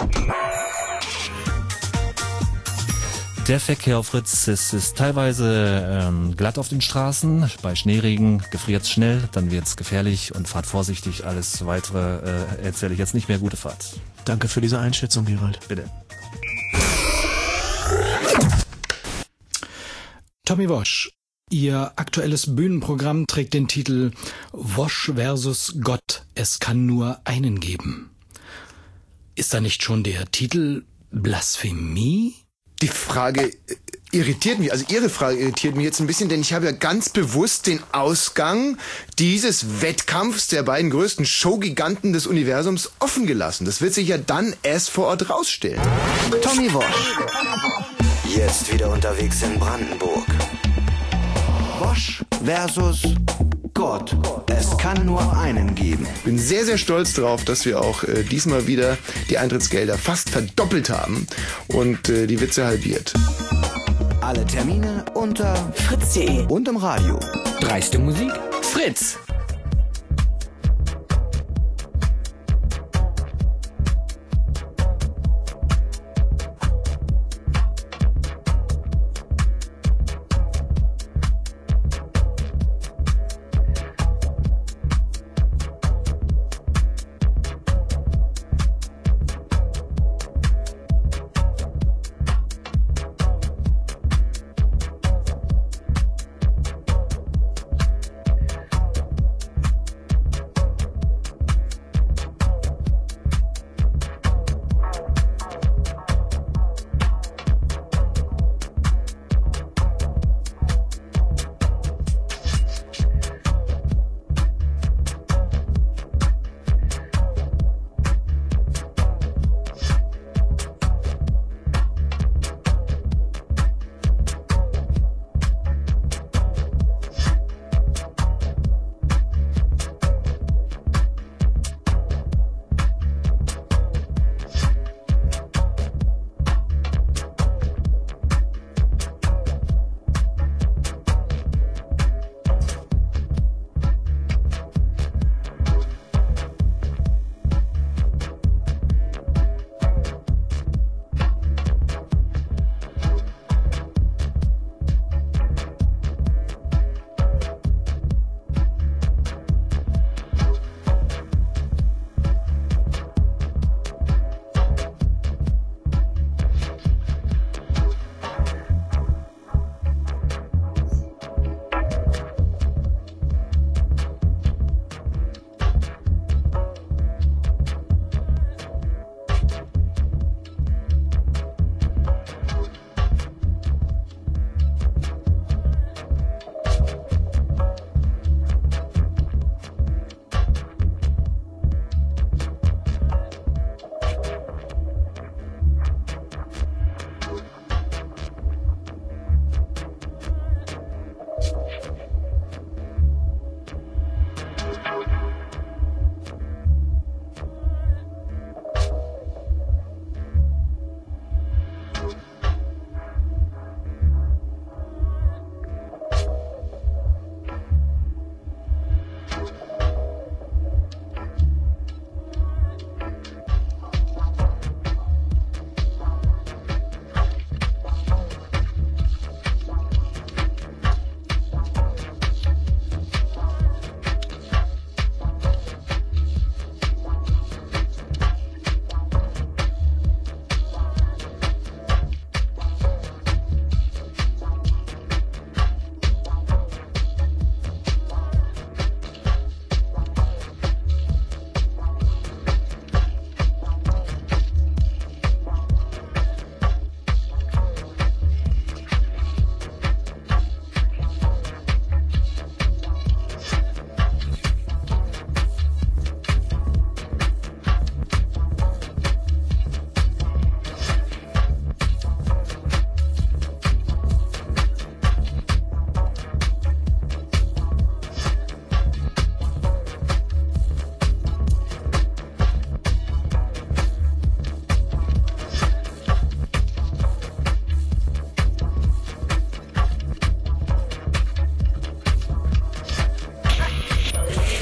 Der Verkehr auf Fritz ist, ist teilweise ähm, glatt auf den Straßen. Bei Schneeregen gefriert's schnell, dann wird's gefährlich und fahrt vorsichtig. Alles weitere äh, erzähle ich jetzt nicht mehr. Gute Fahrt. Danke für diese Einschätzung, Gerald. Bitte. Tommy Walsh. Ihr aktuelles Bühnenprogramm trägt den Titel Wosch versus Gott. Es kann nur einen geben. Ist da nicht schon der Titel Blasphemie? Die Frage irritiert mich, also Ihre Frage irritiert mich jetzt ein bisschen, denn ich habe ja ganz bewusst den Ausgang dieses Wettkampfs der beiden größten Showgiganten des Universums offen gelassen. Das wird sich ja dann erst vor Ort rausstellen. Tommy Walsh. Jetzt wieder unterwegs in Brandenburg. Wosch versus Gott. Es kann nur einen geben. Bin sehr, sehr stolz darauf, dass wir auch äh, diesmal wieder die Eintrittsgelder fast verdoppelt haben und äh, die Witze halbiert. Alle Termine unter fritz punkt de und im Radio. Dreiste Musik? Fritz.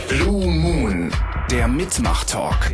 Blue Moon, der Mitmach-Talk.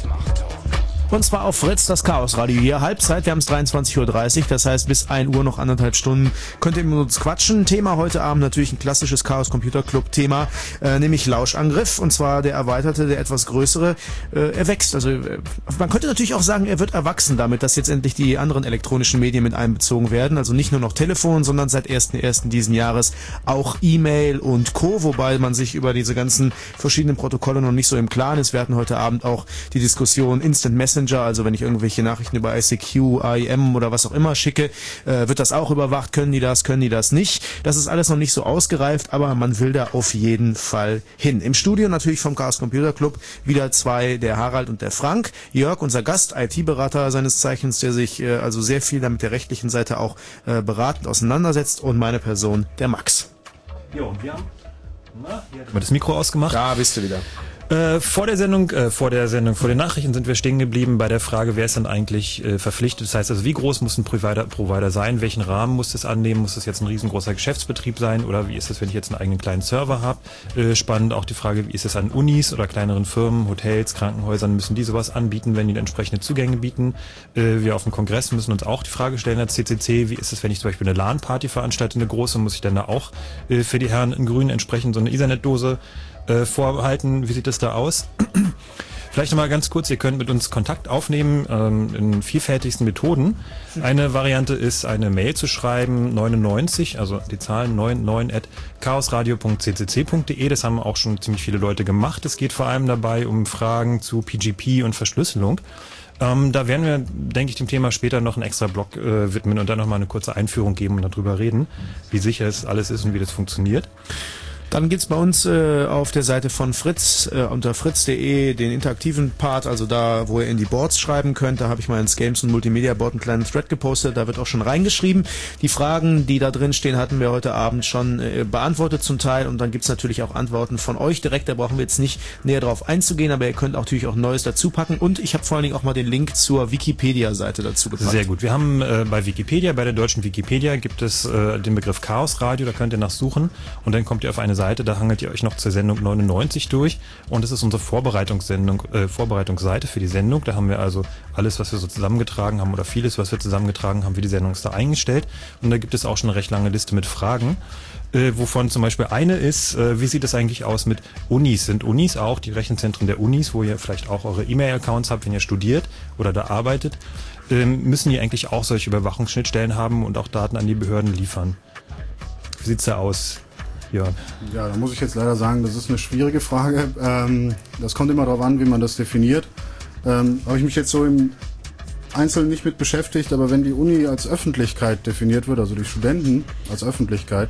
Und zwar auf Fritz, das Chaosradio hier. Halbzeit, wir haben es dreiundzwanzig Uhr dreißig, das heißt bis ein Uhr noch anderthalb Stunden könnt ihr mit uns quatschen. Thema heute Abend natürlich ein klassisches Chaos Computer Club Thema, äh, nämlich Lauschangriff, und zwar der erweiterte, der etwas größere. Äh, er wächst, also äh, man könnte natürlich auch sagen, er wird erwachsen damit, dass jetzt endlich die anderen elektronischen Medien mit einbezogen werden, also nicht nur noch Telefon, sondern seit ersten ersten diesen Jahres auch E-Mail und Co., wobei man sich über diese ganzen verschiedenen Protokolle noch nicht so im Klaren ist. Wir hatten heute Abend auch die Diskussion Instant Messenger. Also wenn ich irgendwelche Nachrichten über I C Q, I M oder was auch immer schicke, äh, wird das auch überwacht. Können die das, können die das nicht? Das ist alles noch nicht so ausgereift, aber man will da auf jeden Fall hin. Im Studio natürlich vom Chaos Computer Club wieder zwei, der Harald und der Frank. Jörg, unser Gast, I T-Berater seines Zeichens, der sich äh, also sehr viel da mit der rechtlichen Seite auch äh, beratend auseinandersetzt, und meine Person, der Max. Jo, und wir haben, na, hier hat das Mikro ausgemacht. Da bist du wieder. Äh, vor der Sendung, äh, vor der Sendung, vor den Nachrichten sind wir stehen geblieben bei der Frage, wer ist denn eigentlich äh, verpflichtet? Das heißt also, wie groß muss ein Provider, Provider sein? Welchen Rahmen muss es annehmen? Muss es jetzt ein riesengroßer Geschäftsbetrieb sein? Oder wie ist es, wenn ich jetzt einen eigenen kleinen Server habe? Äh, spannend auch die Frage, wie ist es an Unis oder kleineren Firmen, Hotels, Krankenhäusern? Müssen die sowas anbieten, wenn die entsprechende Zugänge bieten? Äh, wir auf dem Kongress müssen uns auch die Frage stellen als C C C, wie ist es, wenn ich zum Beispiel eine LAN-Party veranstalte, eine große, muss ich dann da auch äh, für die Herren in Grün entsprechend so eine Ethernet-Dose Äh, vorhalten? Wie sieht es da aus? Vielleicht nochmal ganz kurz, ihr könnt mit uns Kontakt aufnehmen ähm, in vielfältigsten Methoden. Eine Variante ist, eine Mail zu schreiben, neunundneunzig, also die Zahlen neunundneunzig at chaosradio punkt c c c punkt d e. Das haben auch schon ziemlich viele Leute gemacht. Es geht vor allem dabei um Fragen zu P G P und Verschlüsselung. Ähm, da werden wir, denke ich, dem Thema später noch einen extra Blog äh, widmen und dann nochmal eine kurze Einführung geben und darüber reden, wie sicher es alles ist und wie das funktioniert. Dann gibt's bei uns äh, auf der Seite von Fritz äh, unter fritz punkt de den interaktiven Part, also da, wo ihr in die Boards schreiben könnt. Da habe ich mal ins Games und Multimedia Board einen kleinen Thread gepostet, da wird auch schon reingeschrieben. Die Fragen, die da drin stehen, hatten wir heute Abend schon äh, beantwortet zum Teil, und dann gibt's natürlich auch Antworten von euch direkt. Da brauchen wir jetzt nicht näher drauf einzugehen, aber ihr könnt auch natürlich auch Neues dazu packen, und ich habe vor allen Dingen auch mal den Link zur Wikipedia-Seite dazu gepackt. Sehr gut. Wir haben äh, bei Wikipedia, bei der deutschen Wikipedia gibt es äh, den Begriff Chaosradio, da könnt ihr nachsuchen und dann kommt ihr auf eine Seite, da hangelt ihr euch noch zur Sendung neunundneunzig durch, und das ist unsere Vorbereitungssendung, äh, Vorbereitungsseite für die Sendung. Da haben wir also alles, was wir so zusammengetragen haben, oder vieles, was wir zusammengetragen haben, wie die Sendung ist da eingestellt, und da gibt es auch schon eine recht lange Liste mit Fragen, äh, wovon zum Beispiel eine ist, äh, wie sieht es eigentlich aus mit Unis? Sind Unis auch die Rechenzentren der Unis, wo ihr vielleicht auch eure E-Mail-Accounts habt, wenn ihr studiert oder da arbeitet? Ähm, müssen die eigentlich auch solche Überwachungsschnittstellen haben und auch Daten an die Behörden liefern? Wie sieht's da aus? Ja. ja, da muss ich jetzt leider sagen, das ist eine schwierige Frage. Ähm, das kommt immer darauf an, wie man das definiert. Ähm, habe ich mich jetzt so im Einzelnen nicht mit beschäftigt, aber wenn die Uni als Öffentlichkeit definiert wird, also die Studenten als Öffentlichkeit,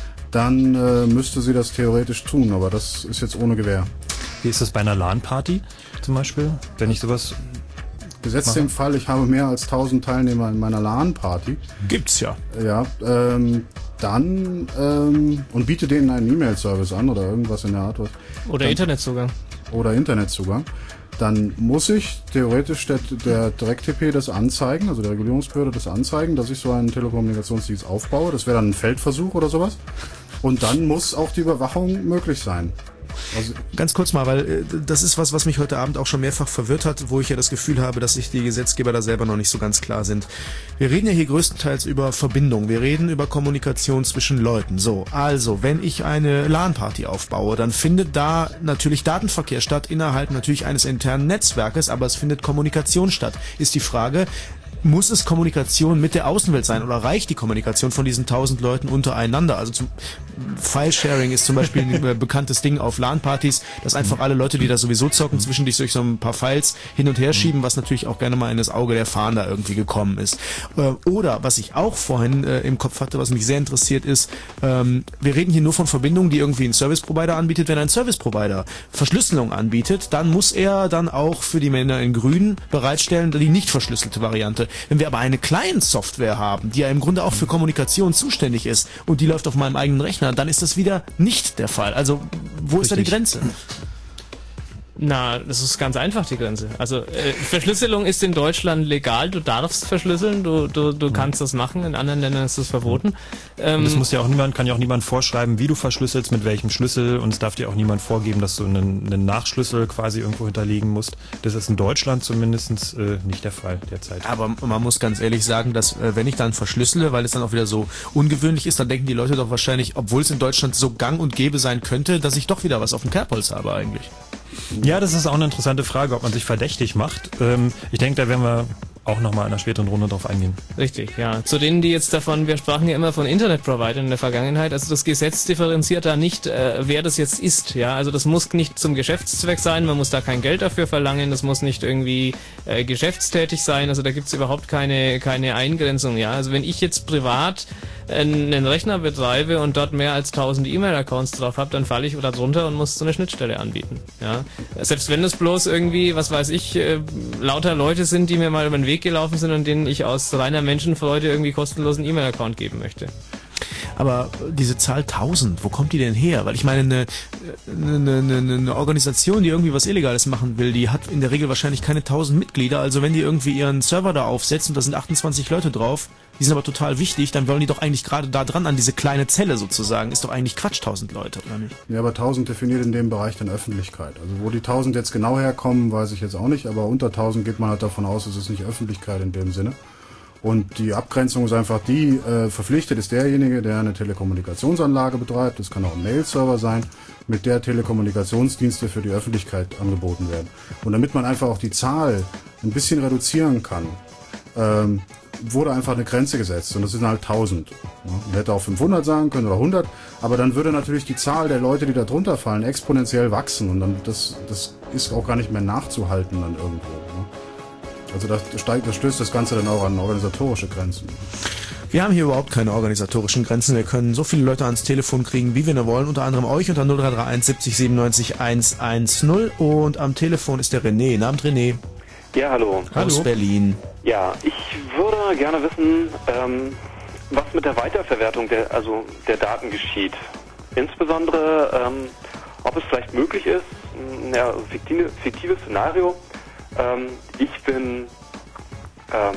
dann äh, müsste sie das theoretisch tun, aber das ist jetzt ohne Gewähr. Wie ist das bei einer LAN-Party zum Beispiel, wenn ich sowas... Gesetzt im Fall, ich habe mehr als tausend Teilnehmer in meiner LAN-Party. Gibt's ja. Ja, ähm, dann ähm, und biete denen einen E-Mail-Service an oder irgendwas in der Art. Was, oder dann, Internetzugang. Oder Internetzugang. Dann muss ich theoretisch der, der Direct-T P das anzeigen, also der Regulierungsbehörde das anzeigen, dass ich so einen Telekommunikationsdienst aufbaue. Das wäre dann ein Feldversuch oder sowas. Und dann muss auch die Überwachung möglich sein. Also ganz kurz mal, weil äh, das ist was, was mich heute Abend auch schon mehrfach verwirrt hat, wo ich ja das Gefühl habe, dass sich die Gesetzgeber da selber noch nicht so ganz klar sind. Wir reden ja hier größtenteils über Verbindung, wir reden über Kommunikation zwischen Leuten. So, also, wenn ich eine LAN-Party aufbaue, dann findet da natürlich Datenverkehr statt, innerhalb natürlich eines internen Netzwerkes, aber es findet Kommunikation statt. Ist die Frage, muss es Kommunikation mit der Außenwelt sein oder reicht die Kommunikation von diesen tausend Leuten untereinander? Also zum File-Sharing ist zum Beispiel ein bekanntes Ding auf LAN-Partys, dass einfach alle Leute, die da sowieso zocken, zwischendurch durch so ein paar Files hin und her schieben, was natürlich auch gerne mal in das Auge der Fahnder irgendwie gekommen ist. Oder, was ich auch vorhin äh, im Kopf hatte, was mich sehr interessiert ist, ähm, wir reden hier nur von Verbindungen, die irgendwie ein Service-Provider anbietet. Wenn ein Service-Provider Verschlüsselung anbietet, dann muss er dann auch für die Männer in Grün bereitstellen, die nicht verschlüsselte Variante. Wenn wir aber eine Client-Software haben, die ja im Grunde auch für Kommunikation zuständig ist und die läuft auf meinem eigenen Rechner, dann ist das wieder nicht der Fall. Also wo Richtig. Ist da die Grenze? Na, das ist ganz einfach, die Grenze. Also äh, Verschlüsselung ist in Deutschland legal, du darfst verschlüsseln, du, du, du kannst das machen, in anderen Ländern ist das verboten. Ähm, das muss ja auch niemand, kann ja auch niemand vorschreiben, wie du verschlüsselst, mit welchem Schlüssel, und es darf dir auch niemand vorgeben, dass du einen, einen Nachschlüssel quasi irgendwo hinterlegen musst. Das ist in Deutschland zumindest äh, nicht der Fall derzeit. Aber man muss ganz ehrlich sagen, dass äh, wenn ich dann verschlüssele, weil es dann auch wieder so ungewöhnlich ist, dann denken die Leute doch wahrscheinlich, obwohl es in Deutschland so gang und gäbe sein könnte, dass ich doch wieder was auf dem Kerbholz habe eigentlich. Ja, das ist auch eine interessante Frage, ob man sich verdächtig macht. Ähm, ich denke, da werden wir auch nochmal in einer späteren Runde drauf eingehen. Richtig, ja. Zu denen, die jetzt davon, wir sprachen ja immer von Internetprovidern in der Vergangenheit, also das Gesetz differenziert da nicht, äh, wer das jetzt ist, ja. Also das muss nicht zum Geschäftszweck sein, man muss da kein Geld dafür verlangen, das muss nicht irgendwie äh, geschäftstätig sein, also da gibt's überhaupt keine, keine Eingrenzung, ja. Also wenn ich jetzt privat einen Rechner betreibe und dort mehr als tausend E-Mail-Accounts drauf habe, dann falle ich da drunter und muss so eine Schnittstelle anbieten. Ja? Selbst wenn das bloß irgendwie, was weiß ich, äh, lauter Leute sind, die mir mal über den Weg gelaufen sind und denen ich aus reiner Menschenfreude irgendwie kostenlosen E-Mail-Account geben möchte. Aber diese Zahl tausend, wo kommt die denn her? Weil ich meine, eine, eine, eine, eine Organisation, die irgendwie was Illegales machen will, die hat in der Regel wahrscheinlich keine tausend Mitglieder. Also wenn die irgendwie ihren Server da aufsetzen und da sind achtundzwanzig Leute drauf, die sind aber total wichtig, dann wollen die doch eigentlich gerade da dran, an diese kleine Zelle sozusagen. Ist doch eigentlich Quatsch, tausend Leute, oder nicht? Ja, aber tausend definiert in dem Bereich dann Öffentlichkeit. Also wo die tausend jetzt genau herkommen, weiß ich jetzt auch nicht, aber unter tausend geht man halt davon aus, es ist nicht Öffentlichkeit in dem Sinne. Und die Abgrenzung ist einfach die, äh, verpflichtet ist derjenige, der eine Telekommunikationsanlage betreibt, das kann auch ein Mail-Server sein, mit der Telekommunikationsdienste für die Öffentlichkeit angeboten werden. Und damit man einfach auch die Zahl ein bisschen reduzieren kann, ähm, wurde einfach eine Grenze gesetzt und das sind halt tausend. Ja, man hätte auch fünfhundert sagen können oder hundert, aber dann würde natürlich die Zahl der Leute, die da drunter fallen, exponentiell wachsen und dann das, das ist auch gar nicht mehr nachzuhalten dann irgendwo. Ne? Also das, steigt, das stößt das Ganze dann auch an organisatorische Grenzen. Wir haben hier überhaupt keine organisatorischen Grenzen. Wir können so viele Leute ans Telefon kriegen, wie wir nur wollen. Unter anderem euch unter null drei drei eins siebzig siebenundneunzig hundertzehn. Und am Telefon ist der René. Namt René. Ja, hallo. Aus hallo. Berlin. Ja, ich würde gerne wissen, ähm, was mit der Weiterverwertung der, also der Daten geschieht. Insbesondere, ähm, ob es vielleicht möglich ist, ein ja, fiktive, fiktives Szenario. Ähm, ich bin, ähm,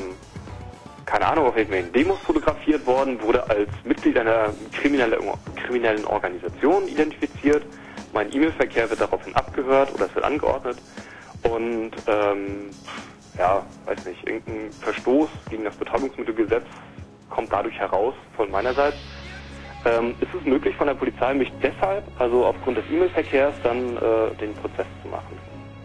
keine Ahnung, auf irgendwelchen Demos fotografiert worden, wurde als Mitglied einer kriminelle, kriminellen Organisation identifiziert. Mein E-Mail-Verkehr wird daraufhin abgehört oder es wird angeordnet. Und, ähm, ja, weiß nicht, irgendein Verstoß gegen das Betäubungsmittelgesetz kommt dadurch heraus von meiner Seite. Ähm, ist es möglich von der Polizei, mich deshalb, also aufgrund des E-Mail-Verkehrs, dann äh, den Prozess zu machen?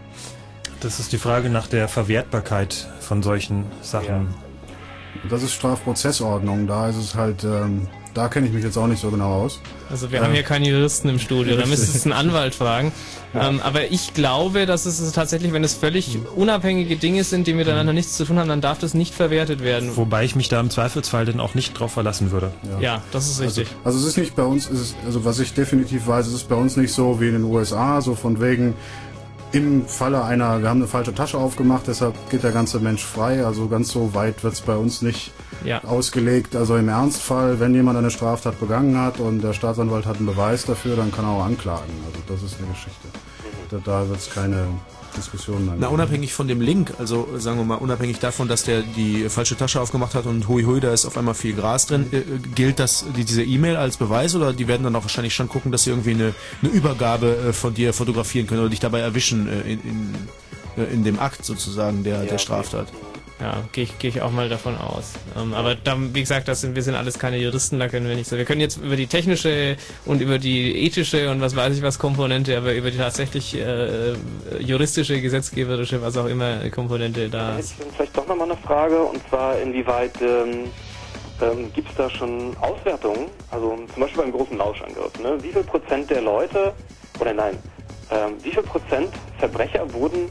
Das ist die Frage nach der Verwertbarkeit von solchen Sachen. Ja. Das ist Strafprozessordnung, da ist es halt, ähm, da kenne ich mich jetzt auch nicht so genau aus. Also wir äh, haben hier keine Juristen im Studio, da müsstest du einen Anwalt fragen. Ja. Ähm, aber ich glaube, dass es tatsächlich, wenn es völlig unabhängige Dinge sind, die miteinander nichts zu tun haben, dann darf das nicht verwertet werden. Wobei ich mich da im Zweifelsfall dann auch nicht drauf verlassen würde. Ja, ja, das ist richtig. Also, also es ist nicht bei uns, ist es, also was ich definitiv weiß, es ist bei uns nicht so wie in den U S A, so von wegen, im Falle einer, wir haben eine falsche Tasche aufgemacht, deshalb geht der ganze Mensch frei. Also ganz so weit wird es bei uns nicht ja. ausgelegt. Also im Ernstfall, wenn jemand eine Straftat begangen hat und der Staatsanwalt hat einen Beweis dafür, dann kann er auch anklagen. Also das ist eine Geschichte. Da, da wird es keine Diskussionen Na, unabhängig von dem Link, also sagen wir mal, unabhängig davon, dass der die falsche Tasche aufgemacht hat und hui hui, da ist auf einmal viel Gras drin, äh, gilt das, die, diese E-Mail als Beweis oder die werden dann auch wahrscheinlich schon gucken, dass sie irgendwie eine, eine Übergabe äh, von dir fotografieren können oder dich dabei erwischen äh, in, in, äh, in dem Akt sozusagen der, ja, der Straftat? Ja, gehe ich, geh ich auch mal davon aus. Ähm, aber da, wie gesagt, das sind, wir sind alles keine Juristen, da können wir nicht so. Wir können jetzt über die technische und über die ethische und was weiß ich was Komponente, aber über die tatsächlich äh, juristische, gesetzgeberische, was auch immer Komponente da. Da hätte ich vielleicht doch nochmal eine Frage, und zwar inwieweit ähm, ähm, gibt es da schon Auswertungen, also zum Beispiel beim großen Lauschangriff, ne? Wie viel Prozent der Leute, oder nein, ähm, wie viel Prozent Verbrecher wurden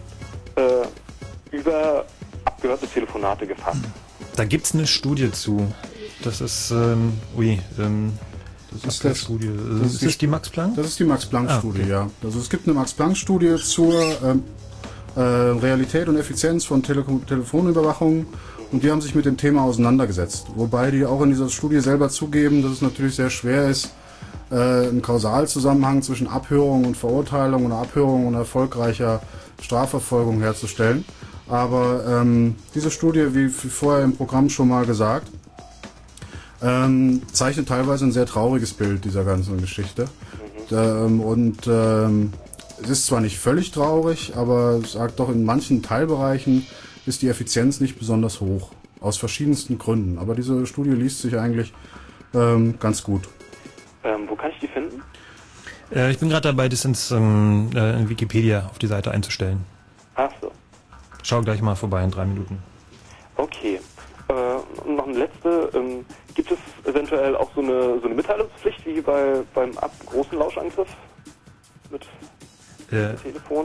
äh, über abgehörte Telefonate gefasst? Da gibt es eine Studie zu. Das ist, ähm, ui, ähm, das ist, das, Studie. Das ist, ist das die Max Planck? Das ist die Max Planck Studie, ah, okay. ja. Also es gibt eine Max Planck Studie zur ähm, äh, Realität und Effizienz von Tele Telefonüberwachung und die haben sich mit dem Thema auseinandergesetzt. Wobei die auch in dieser Studie selber zugeben, dass es natürlich sehr schwer ist, äh, einen Kausalzusammenhang zwischen Abhörung und Verurteilung oder Abhörung und erfolgreicher Strafverfolgung herzustellen. Aber ähm, diese Studie, wie vorher im Programm schon mal gesagt, ähm, zeichnet teilweise ein sehr trauriges Bild dieser ganzen Geschichte. Mhm. Ähm, und ähm, es ist zwar nicht völlig traurig, aber es sagt doch, in manchen Teilbereichen ist die Effizienz nicht besonders hoch. Aus verschiedensten Gründen. Aber diese Studie liest sich eigentlich ähm, ganz gut. Ähm, wo kann ich die finden? Äh, ich bin gerade dabei, das ins ähm, äh, in Wikipedia auf die Seite einzustellen. Ach so. Schau gleich mal vorbei in drei Minuten. Okay. Äh, noch eine letzte. Ähm, gibt es eventuell auch so eine, so eine Mitteilungspflicht wie bei beim ab großen Lauschangriff mit äh, Telefon?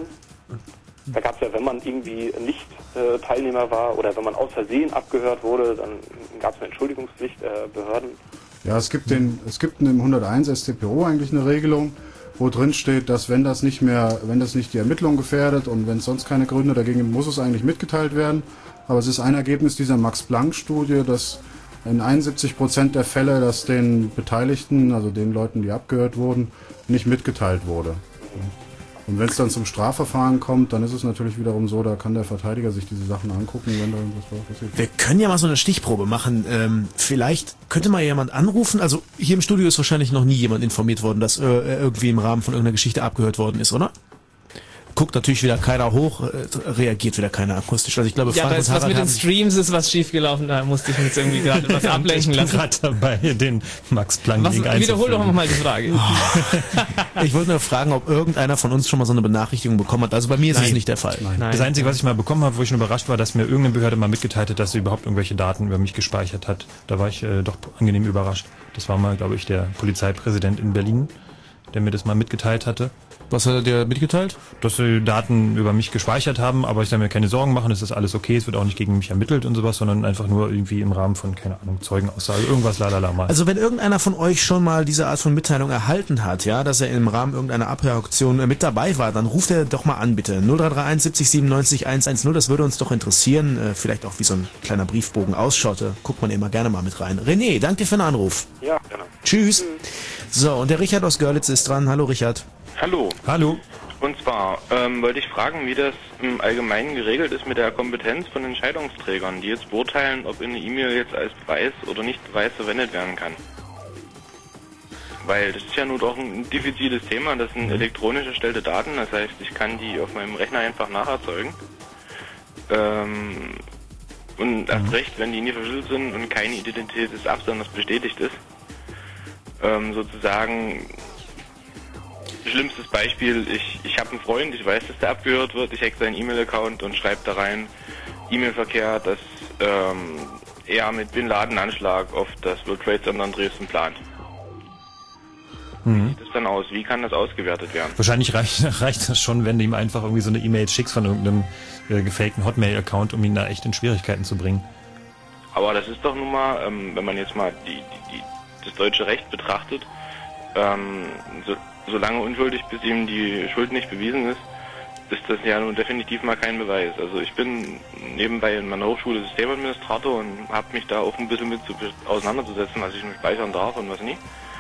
Da gab es ja, wenn man irgendwie nicht äh, Teilnehmer war oder wenn man aus Versehen abgehört wurde, dann gab es eine Entschuldigungspflicht äh, Behörden. Ja, es gibt den, es gibt im hunderteins S t P O eigentlich eine Regelung, wo drin steht, dass wenn das nicht mehr, wenn das nicht die Ermittlung gefährdet und wenn es sonst keine Gründe dagegen gibt, muss es eigentlich mitgeteilt werden. Aber es ist ein Ergebnis dieser Max-Planck-Studie, dass in einundsiebzig Prozent der Fälle, dass den Beteiligten, also den Leuten, die abgehört wurden, nicht mitgeteilt wurde. Und wenn es dann zum Strafverfahren kommt, dann ist es natürlich wiederum so, da kann der Verteidiger sich diese Sachen angucken, wenn da irgendwas passiert. Wir können ja mal so eine Stichprobe machen. Ähm, vielleicht könnte mal jemand anrufen. Also hier im Studio ist wahrscheinlich noch nie jemand informiert worden, dass äh, irgendwie im Rahmen von irgendeiner Geschichte abgehört worden ist, oder? Guckt natürlich wieder keiner hoch, äh, reagiert wieder keiner akustisch. Also ich glaube, ja, Frank da ist und was Harald mit den haben Streams ist was schiefgelaufen, da musste ich mich jetzt irgendwie gerade was ablenken lassen. Ich bin gerade dabei, den Max Planck was, wiederhol doch nochmal die Frage. Ich wollte nur fragen, ob irgendeiner von uns schon mal so eine Benachrichtigung bekommen hat. Also bei mir ist Nein. es nicht der Fall. Nein. Das Einzige, was ich mal bekommen habe, wo ich schon überrascht war, dass mir irgendeine Behörde mal mitgeteilt hat, dass sie überhaupt irgendwelche Daten über mich gespeichert hat. Da war ich äh, doch angenehm überrascht. Das war mal, glaube ich, der Polizeipräsident in Berlin, der mir das mal mitgeteilt hatte. Was hat er dir mitgeteilt? Dass sie Daten über mich gespeichert haben, aber ich soll mir keine Sorgen machen, es ist alles okay, es wird auch nicht gegen mich ermittelt und sowas, sondern einfach nur irgendwie im Rahmen von, keine Ahnung, Zeugenaussage, irgendwas lalala mal. Also wenn irgendeiner von euch schon mal diese Art von Mitteilung erhalten hat, ja, dass er im Rahmen irgendeiner Abhöraktion mit dabei war, dann ruft er doch mal an, bitte. null drei drei eins siebzig siebenundneunzig hundertzehn, das würde uns doch interessieren, äh, vielleicht auch wie so ein kleiner Briefbogen ausschaut, da guckt man immer gerne mal mit rein. René, danke dir für den Anruf. Ja, gerne. Tschüss. So, und der Richard aus Görlitz ist dran. Hallo Richard. Hallo. Hallo. Und zwar ähm, wollte ich fragen, wie das im Allgemeinen geregelt ist mit der Kompetenz von Entscheidungsträgern, die jetzt beurteilen, ob eine E-Mail jetzt als Beweis oder nicht Beweis verwendet werden kann. Weil das ist ja nur doch ein diffiziles Thema, das sind elektronisch erstellte Daten, das heißt, ich kann die auf meinem Rechner einfach nacherzeugen. Ähm, und erst recht, wenn die nie verschlüsselt sind und keine Identität des Absenders bestätigt ist. Ähm, sozusagen... Schlimmstes Beispiel, ich, ich habe einen Freund, ich weiß, dass der abgehört wird, ich hack seinen E-Mail-Account und schreibe da rein, E-Mail-Verkehr, dass ähm, er mit Bin Laden-Anschlag auf das World Trade Center in Dresden plant. Mhm. Wie sieht das dann aus? Wie kann das ausgewertet werden? Wahrscheinlich reicht, reicht das schon, wenn du ihm einfach irgendwie so eine E-Mail schickst von irgendeinem äh, gefakten Hotmail-Account, um ihn da echt in Schwierigkeiten zu bringen. Aber das ist doch nun mal, ähm, wenn man jetzt mal die, die, die, das deutsche Recht betrachtet, ähm, so, solange unschuldig, bis ihm die Schuld nicht bewiesen ist, ist das ja nun definitiv mal kein Beweis. Also ich bin nebenbei in meiner Hochschule Systemadministrator und habe mich da auch ein bisschen mit zu, auseinanderzusetzen, was ich nur speichern darf und was nicht.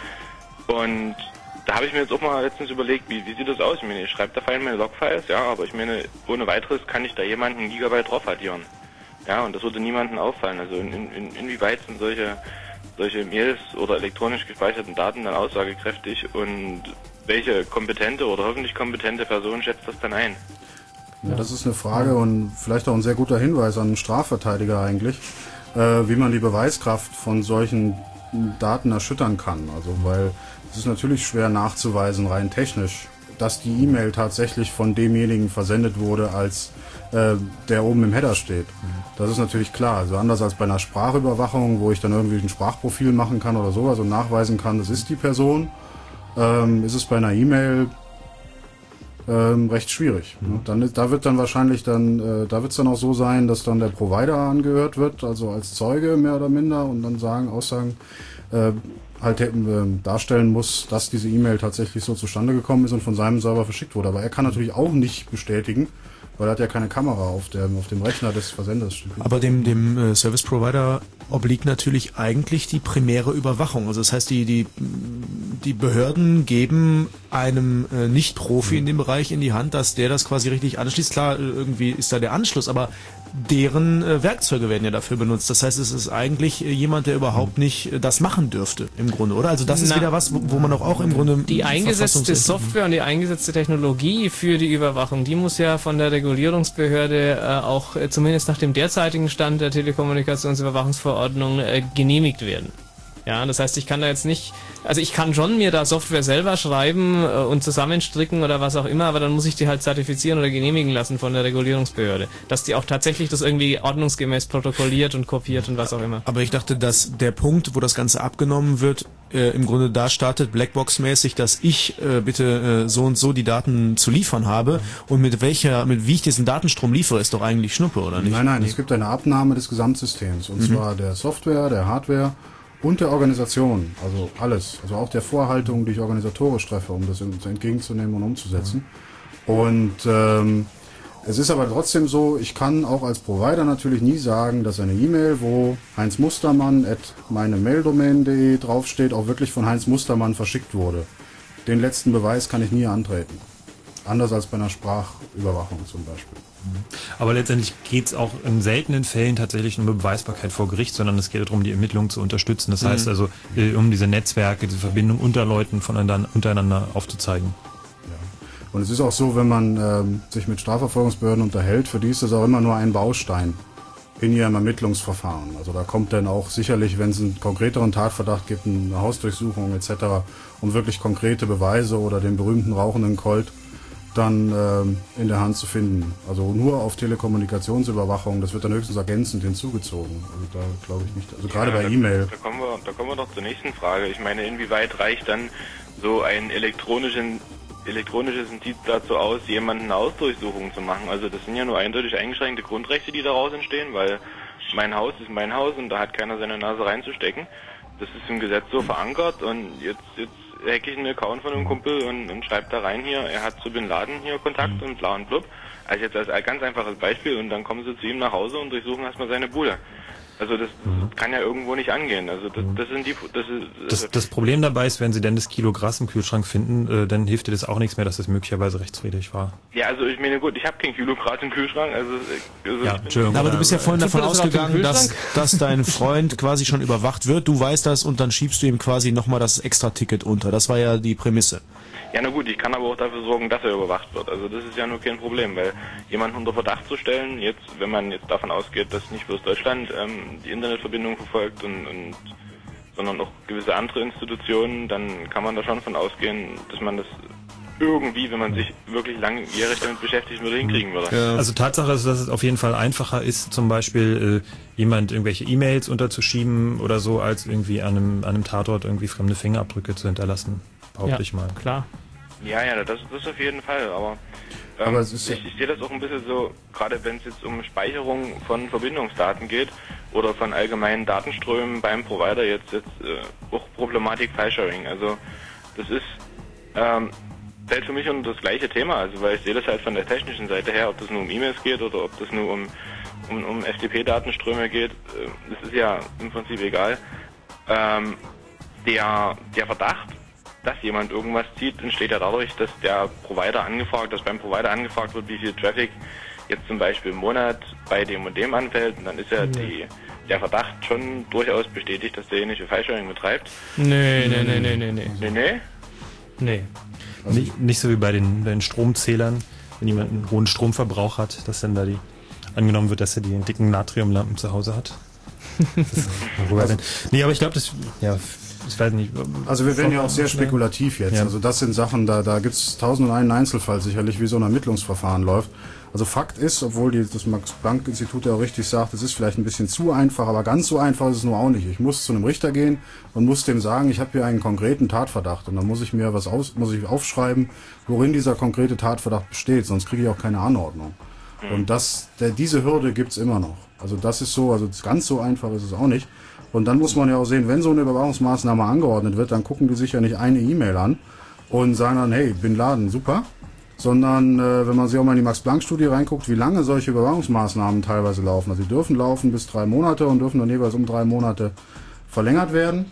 Und da habe ich mir jetzt auch mal letztens überlegt, wie, wie sieht das aus? Ich meine, ich schreibe da fein meine Logfiles, ja, aber ich meine, ohne weiteres kann ich da jemanden einen Gigabyte drauf addieren. Ja, und das würde niemandem auffallen. Also in, in, inwieweit sind solche solche Mails oder elektronisch gespeicherten Daten dann aussagekräftig und welche kompetente oder hoffentlich kompetente Person schätzt das dann ein? Ja, das ist eine Frage und vielleicht auch ein sehr guter Hinweis an einen Strafverteidiger eigentlich, äh, wie man die Beweiskraft von solchen Daten erschüttern kann. Also weil es ist natürlich schwer nachzuweisen, rein technisch, dass die E-Mail tatsächlich von demjenigen versendet wurde, als äh, der oben im Header steht. Das ist natürlich klar. Also anders als bei einer Sprachüberwachung, wo ich dann irgendwie ein Sprachprofil machen kann oder sowas und nachweisen kann, das ist die Person, ähm, ist es bei einer E-Mail ähm, recht schwierig. Mhm. Dann ist, da wird dann wahrscheinlich dann, äh, da wird es dann auch so sein, dass dann der Provider angehört wird, also als Zeuge mehr oder minder und dann sagen, Aussagen äh, halt äh, darstellen muss, dass diese E-Mail tatsächlich so zustande gekommen ist und von seinem Server verschickt wurde. Aber er kann natürlich auch nicht bestätigen, weil er hat ja keine Kamera auf, der, auf dem Rechner des Versenders. Aber dem, dem äh, Service Provider obliegt natürlich eigentlich die primäre Überwachung. Also das heißt, die, die die Behörden geben einem äh, Nicht-Profi in dem Bereich in die Hand, dass der das quasi richtig anschließt. Klar, irgendwie ist da der Anschluss, aber deren äh, Werkzeuge werden ja dafür benutzt. Das heißt, es ist eigentlich äh, jemand, der überhaupt nicht äh, das machen dürfte, im Grunde, oder? Also das ist Na, wieder was, wo, wo man doch auch im Grunde... Die eingesetzte Software und die eingesetzte Technologie für die Überwachung, die muss ja von der Regulierungsbehörde äh, auch äh, zumindest nach dem derzeitigen Stand der Telekommunikationsüberwachungsverordnung äh, genehmigt werden. Ja, das heißt, ich kann da jetzt nicht, also ich kann schon mir da Software selber schreiben äh, und zusammenstricken oder was auch immer, aber dann muss ich die halt zertifizieren oder genehmigen lassen von der Regulierungsbehörde, dass die auch tatsächlich das irgendwie ordnungsgemäß protokolliert und kopiert und was auch immer. Aber ich dachte, dass der Punkt, wo das Ganze abgenommen wird, äh, im Grunde da startet, Blackbox-mäßig, dass ich äh, bitte äh, so und so die Daten zu liefern habe und mit welcher, mit wie ich diesen Datenstrom liefere, ist doch eigentlich Schnuppe, oder nicht? Nein, nein, es gibt eine Abnahme des Gesamtsystems, und Mhm. zwar der Software, der Hardware und der Organisation, also alles, also auch der Vorhaltung, die ich organisatorisch treffe, um das entgegenzunehmen und umzusetzen. Und ähm, es ist aber trotzdem so, ich kann auch als Provider natürlich nie sagen, dass eine E-Mail, wo Heinz Mustermann at meine Maildomain punkt de draufsteht, auch wirklich von Heinz Mustermann verschickt wurde. Den letzten Beweis kann ich nie antreten. Anders als bei einer Sprachüberwachung zum Beispiel. Aber letztendlich geht es auch in seltenen Fällen tatsächlich um Beweisbarkeit vor Gericht, sondern es geht darum, die Ermittlungen zu unterstützen. Das Mhm. heißt also, äh, um diese Netzwerke, diese Verbindung unter Leuten voneinander, untereinander aufzuzeigen. Und es ist auch so, wenn man ähm, sich mit Strafverfolgungsbehörden unterhält, für die ist das auch immer nur ein Baustein in ihrem Ermittlungsverfahren. Also da kommt dann auch sicherlich, wenn es einen konkreteren Tatverdacht gibt, eine Hausdurchsuchung et cetera, um wirklich konkrete Beweise oder den berühmten rauchenden Colt dann ähm, in der Hand zu finden. Also nur auf Telekommunikationsüberwachung, das wird dann höchstens ergänzend hinzugezogen. Also da glaube ich nicht, also gerade Ja, bei da- E-Mail. Da kommen wir, da kommen wir doch zur nächsten Frage. Ich meine, inwieweit reicht dann so ein elektronischen, elektronisches Indiz dazu aus, jemanden eine Hausdurchsuchung zu machen? Also das sind ja nur eindeutig eingeschränkte Grundrechte, die daraus entstehen, weil mein Haus ist mein Haus und da hat keiner seine Nase reinzustecken. Das ist im Gesetz so verankert und jetzt, jetzt hacke ich einen Account von einem Kumpel und, und schreibe da rein hier, er hat zu Bin Laden hier Kontakt und bla und blub. Also jetzt als ganz einfaches Beispiel und dann kommen sie zu ihm nach Hause und durchsuchen erstmal seine Bude. Also das, das kann ja irgendwo nicht angehen. Also das, das sind die, das ist, Das, das Problem dabei ist, wenn Sie denn das Kilo Gras im Kühlschrank finden, äh, dann hilft dir das auch nichts mehr, dass das möglicherweise rechtswidrig war. ja, also ich meine, gut, ich habe kein Kilo Gras im Kühlschrank, also, also Ja, Entschuldigung. Aber du bist ja vorhin Tut davon man das auf dem ausgegangen, dass, Kühlschrank? dass dein Freund quasi schon überwacht wird. Du weißt das und dann schiebst du ihm quasi nochmal das Extra-Ticket unter. Das war ja die Prämisse. Ja, na gut, ich kann aber auch dafür sorgen, dass er überwacht wird. Also das ist ja nur kein Problem, weil jemanden unter Verdacht zu stellen, jetzt, wenn man jetzt davon ausgeht, dass nicht bloß Deutschland ähm, die Internetverbindung verfolgt und, und sondern auch gewisse andere Institutionen, dann kann man da schon von ausgehen, dass man das irgendwie, wenn man sich wirklich langjährig damit beschäftigt würde, hinkriegen würde. Also Tatsache ist, dass es auf jeden Fall einfacher ist, zum Beispiel äh, jemand irgendwelche E-Mails unterzuschieben oder so, als irgendwie an einem, an einem Tatort irgendwie fremde Fingerabdrücke zu hinterlassen. Behaupte Ja, ich mal. Klar. Ja, ja, das, das auf jeden Fall, aber, ähm, Aber es ist ich, ich sehe das auch ein bisschen so, gerade wenn es jetzt um Speicherung von Verbindungsdaten geht oder von allgemeinen Datenströmen beim Provider, jetzt, jetzt äh, auch Problematik File-Sharing. Also das ist, ähm, fällt für mich unter das gleiche Thema, also weil ich sehe das halt von der technischen Seite her, ob das nur um E-Mails geht oder ob das nur um, um, um F T P-Datenströme geht, äh, das ist ja im Prinzip egal. Ähm, der, der Verdacht, dass jemand irgendwas zieht, entsteht ja dadurch, dass der Provider angefragt, dass beim Provider angefragt wird, wie viel Traffic jetzt zum Beispiel im Monat bei dem und dem anfällt, und dann ist ja Mhm. die, der Verdacht schon durchaus bestätigt, dass derjenige File-Sharing betreibt. Nee, nee, nee, nee, nee, nee. Nee, nee? Nee. Nicht, nicht so wie bei den, bei den Stromzählern, wenn jemand einen hohen Stromverbrauch hat, dass dann da die angenommen wird, dass er die dicken Natriumlampen zu Hause hat. Das ist, woher denn? Nee, aber ich glaube, das, ja, ich weiß nicht. Also wir werden ja auch sehr spekulativ jetzt. Ja. Also das sind Sachen, da, da gibt es tausend und einen Einzelfall sicherlich, wie so ein Ermittlungsverfahren läuft. Also Fakt ist, obwohl die, das Max-Planck-Institut ja auch richtig sagt, es ist vielleicht ein bisschen zu einfach, aber ganz so einfach ist es nur auch nicht. Ich muss zu einem Richter gehen und muss dem sagen, ich habe hier einen konkreten Tatverdacht, und dann muss ich mir was aus, muss ich aufschreiben, worin dieser konkrete Tatverdacht besteht, sonst kriege ich auch keine Anordnung. Und das, der, diese Hürde gibt's immer noch. Also das ist so, also ganz so einfach ist es auch nicht. Und dann muss man ja auch sehen, wenn so eine Überwachungsmaßnahme angeordnet wird, dann gucken die sich ja nicht eine E-Mail an und sagen dann, hey, Bin Laden, super. Sondern äh, wenn man sich auch mal in die Max-Planck-Studie reinguckt, wie lange solche Überwachungsmaßnahmen teilweise laufen. Also die dürfen laufen bis drei Monate und dürfen dann jeweils um drei Monate verlängert werden.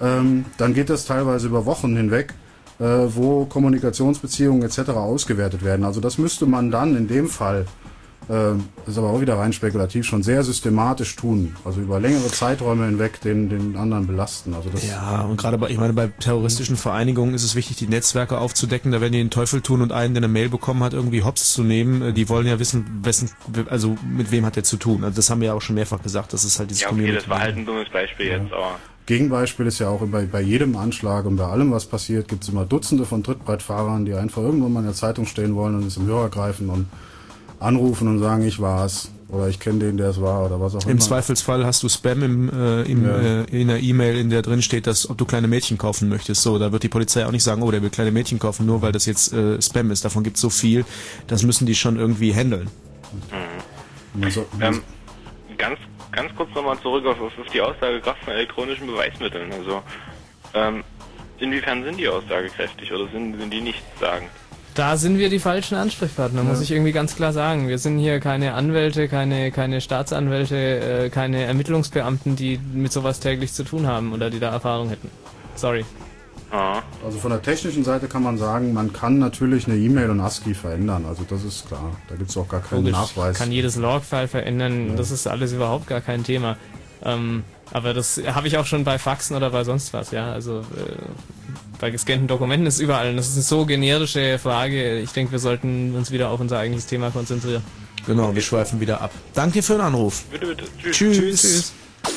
ähm, dann geht das teilweise über Wochen hinweg, äh, wo Kommunikationsbeziehungen et cetera ausgewertet werden. Also das müsste man dann in dem Fall, äh, das ist aber auch wieder rein spekulativ, schon sehr systematisch tun. Also über längere Zeiträume hinweg den, den anderen belasten. Also das ja, und gerade bei, ich meine, bei terroristischen Vereinigungen ist es wichtig, die Netzwerke aufzudecken. Da werden die den Teufel tun und einen, der eine Mail bekommen hat, irgendwie hops zu nehmen. Die wollen ja wissen, wessen, also mit wem hat der zu tun. Also das haben wir ja auch schon mehrfach gesagt, das ist halt dieses Ja, okay, Community. das war halt ein dummes Beispiel Ja. jetzt, aber... Gegenbeispiel ist ja auch bei, bei jedem Anschlag und bei allem, was passiert, gibt es immer Dutzende von Trittbrettfahrern, die einfach irgendwann mal in der Zeitung stehen wollen und es im Hörer greifen und anrufen und sagen, ich war's oder ich kenne den, der es war oder was auch immer. Im Zweifelsfall hast du Spam im, äh, im, Ja. äh, in der E-Mail, in der drin steht, dass ob du kleine Mädchen kaufen möchtest. So, da wird die Polizei auch nicht sagen, oh, der will kleine Mädchen kaufen, nur weil das jetzt äh, Spam ist. Davon gibt es so viel, das müssen die schon irgendwie handeln. Mhm. Also, Ähm, ganz, ganz kurz nochmal zurück auf, auf die Aussagekraft von elektronischen Beweismitteln. Also, ähm, inwiefern sind die aussagekräftig oder sind, sind die nicht sagen? Da sind wir die falschen Ansprechpartner, muss Ja. ich irgendwie ganz klar sagen. Wir sind hier keine Anwälte, keine, keine Staatsanwälte, äh, keine Ermittlungsbeamten, die mit sowas täglich zu tun haben oder die da Erfahrung hätten. Sorry. Also von der technischen Seite kann man sagen, man kann natürlich eine E-Mail und ASCII verändern, also das ist klar, da gibt es auch gar keinen Logisch, Nachweis. kann jedes Log-File verändern, Ja. das ist alles überhaupt gar kein Thema. Ähm, aber das habe ich auch schon bei Faxen oder bei sonst was, ja. Also äh, bei gescannten Dokumenten ist überall. Und das ist eine so generische Frage. Ich denke, wir sollten uns wieder auf unser eigentliches Thema konzentrieren. Genau, wir schweifen wieder ab. Danke dir für den Anruf. Bitte, bitte. Tschüss. Tschüss. Tschüss.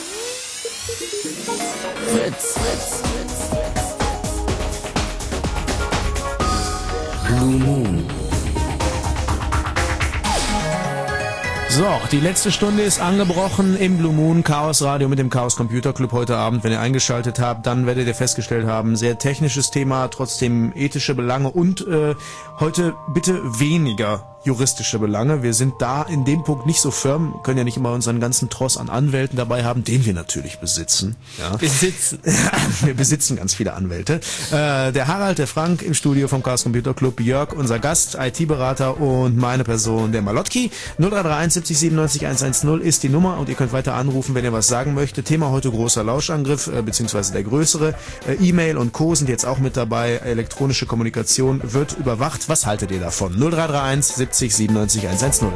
Fritz. Blue Moon. So, die letzte Stunde ist angebrochen im Blue Moon Chaos Radio mit dem Chaos Computer Club heute Abend. Wenn ihr eingeschaltet habt, dann werdet ihr festgestellt haben, sehr technisches Thema, trotzdem ethische Belange und äh, heute bitte weniger juristische Belange. Wir sind da in dem Punkt nicht so firm, können ja nicht immer unseren ganzen Tross an Anwälten dabei haben, den wir natürlich besitzen. Ja. Besitzen. Wir besitzen ganz viele Anwälte. Äh, der Harald, der Frank im Studio vom Chaos Computer Club, Jörg, unser Gast, I T-Berater und meine Person, der Malotki. null drei drei eins siebzig siebenundneunzig hundertzehn ist die Nummer und ihr könnt weiter anrufen, wenn ihr was sagen möchtet. Thema heute großer Lauschangriff, äh, beziehungsweise der größere. Äh, E-Mail und Co. sind jetzt auch mit dabei. Elektronische Kommunikation wird überwacht. Was haltet ihr davon? null drei drei eins siebzig siebenundneunzig hundertzehn.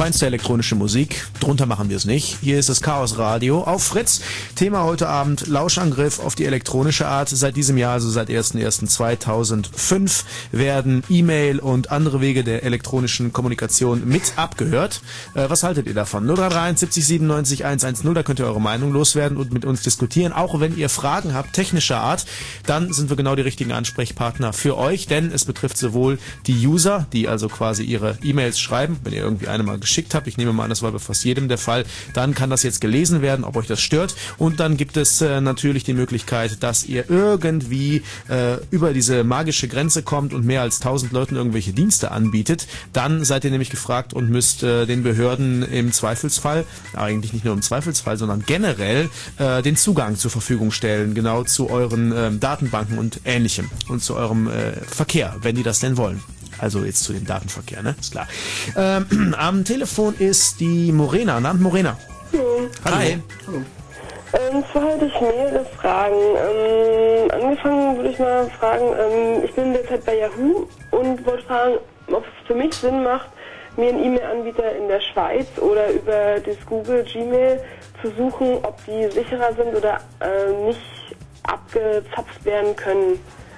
Feinste elektronische Musik, drunter machen wir es nicht. Hier ist das Chaos Radio auf Fritz. Thema heute Abend, Lauschangriff auf die elektronische Art. Seit diesem Jahr, also seit erster erster zweitausendfünf, werden E-Mail und andere Wege der elektronischen Kommunikation mit abgehört. Äh, was haltet ihr davon? null drei drei eins siebzig siebenundneunzig hundertzehn, da könnt ihr eure Meinung loswerden und mit uns diskutieren. Auch wenn ihr Fragen habt, technischer Art, dann sind wir genau die richtigen Ansprechpartner für euch, denn es betrifft sowohl die User, die also quasi ihre E-Mails schreiben, wenn ihr irgendwie eine mal geschickt habt, ich nehme mal an, das war bei fast jedem der Fall, dann kann das jetzt gelesen werden, ob euch das stört, und dann gibt es äh, natürlich die Möglichkeit, dass ihr irgendwie äh, über diese magische Grenze kommt und mehr als tausend Leuten irgendwelche Dienste anbietet. Dann seid ihr nämlich gefragt und müsst äh, den Behörden im Zweifelsfall, eigentlich nicht nur im Zweifelsfall, sondern generell äh, den Zugang zur Verfügung stellen, genau zu euren äh, Datenbanken und Ähnlichem und zu eurem äh, Verkehr, wenn die das denn wollen. Also jetzt zu dem Datenverkehr, ne? Ist klar. Ähm, am Telefon ist die Morena. Namens Morena. Hallo. Hi. Hallo. Ähm, zwar hatte ich mehrere Fragen. Ähm, angefangen würde ich mal fragen, ähm, ich bin derzeit bei Yahoo und wollte fragen, ob es für mich Sinn macht, mir einen E-Mail-Anbieter in der Schweiz oder über das Google Gmail zu suchen, ob die sicherer sind oder äh, nicht abgezapft werden können.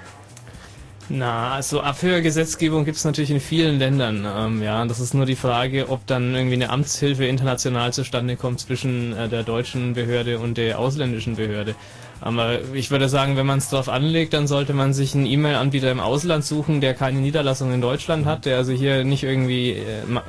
Na, also Abhörgesetzgebung gibt es natürlich in vielen Ländern, ähm, ja, das ist nur die Frage, ob dann irgendwie eine Amtshilfe international zustande kommt zwischen äh, der deutschen Behörde und der ausländischen Behörde. Aber ich würde sagen, wenn man es darauf anlegt, dann sollte man sich einen E-Mail-Anbieter im Ausland suchen, der keine Niederlassung in Deutschland hat, der also hier nicht irgendwie, äh,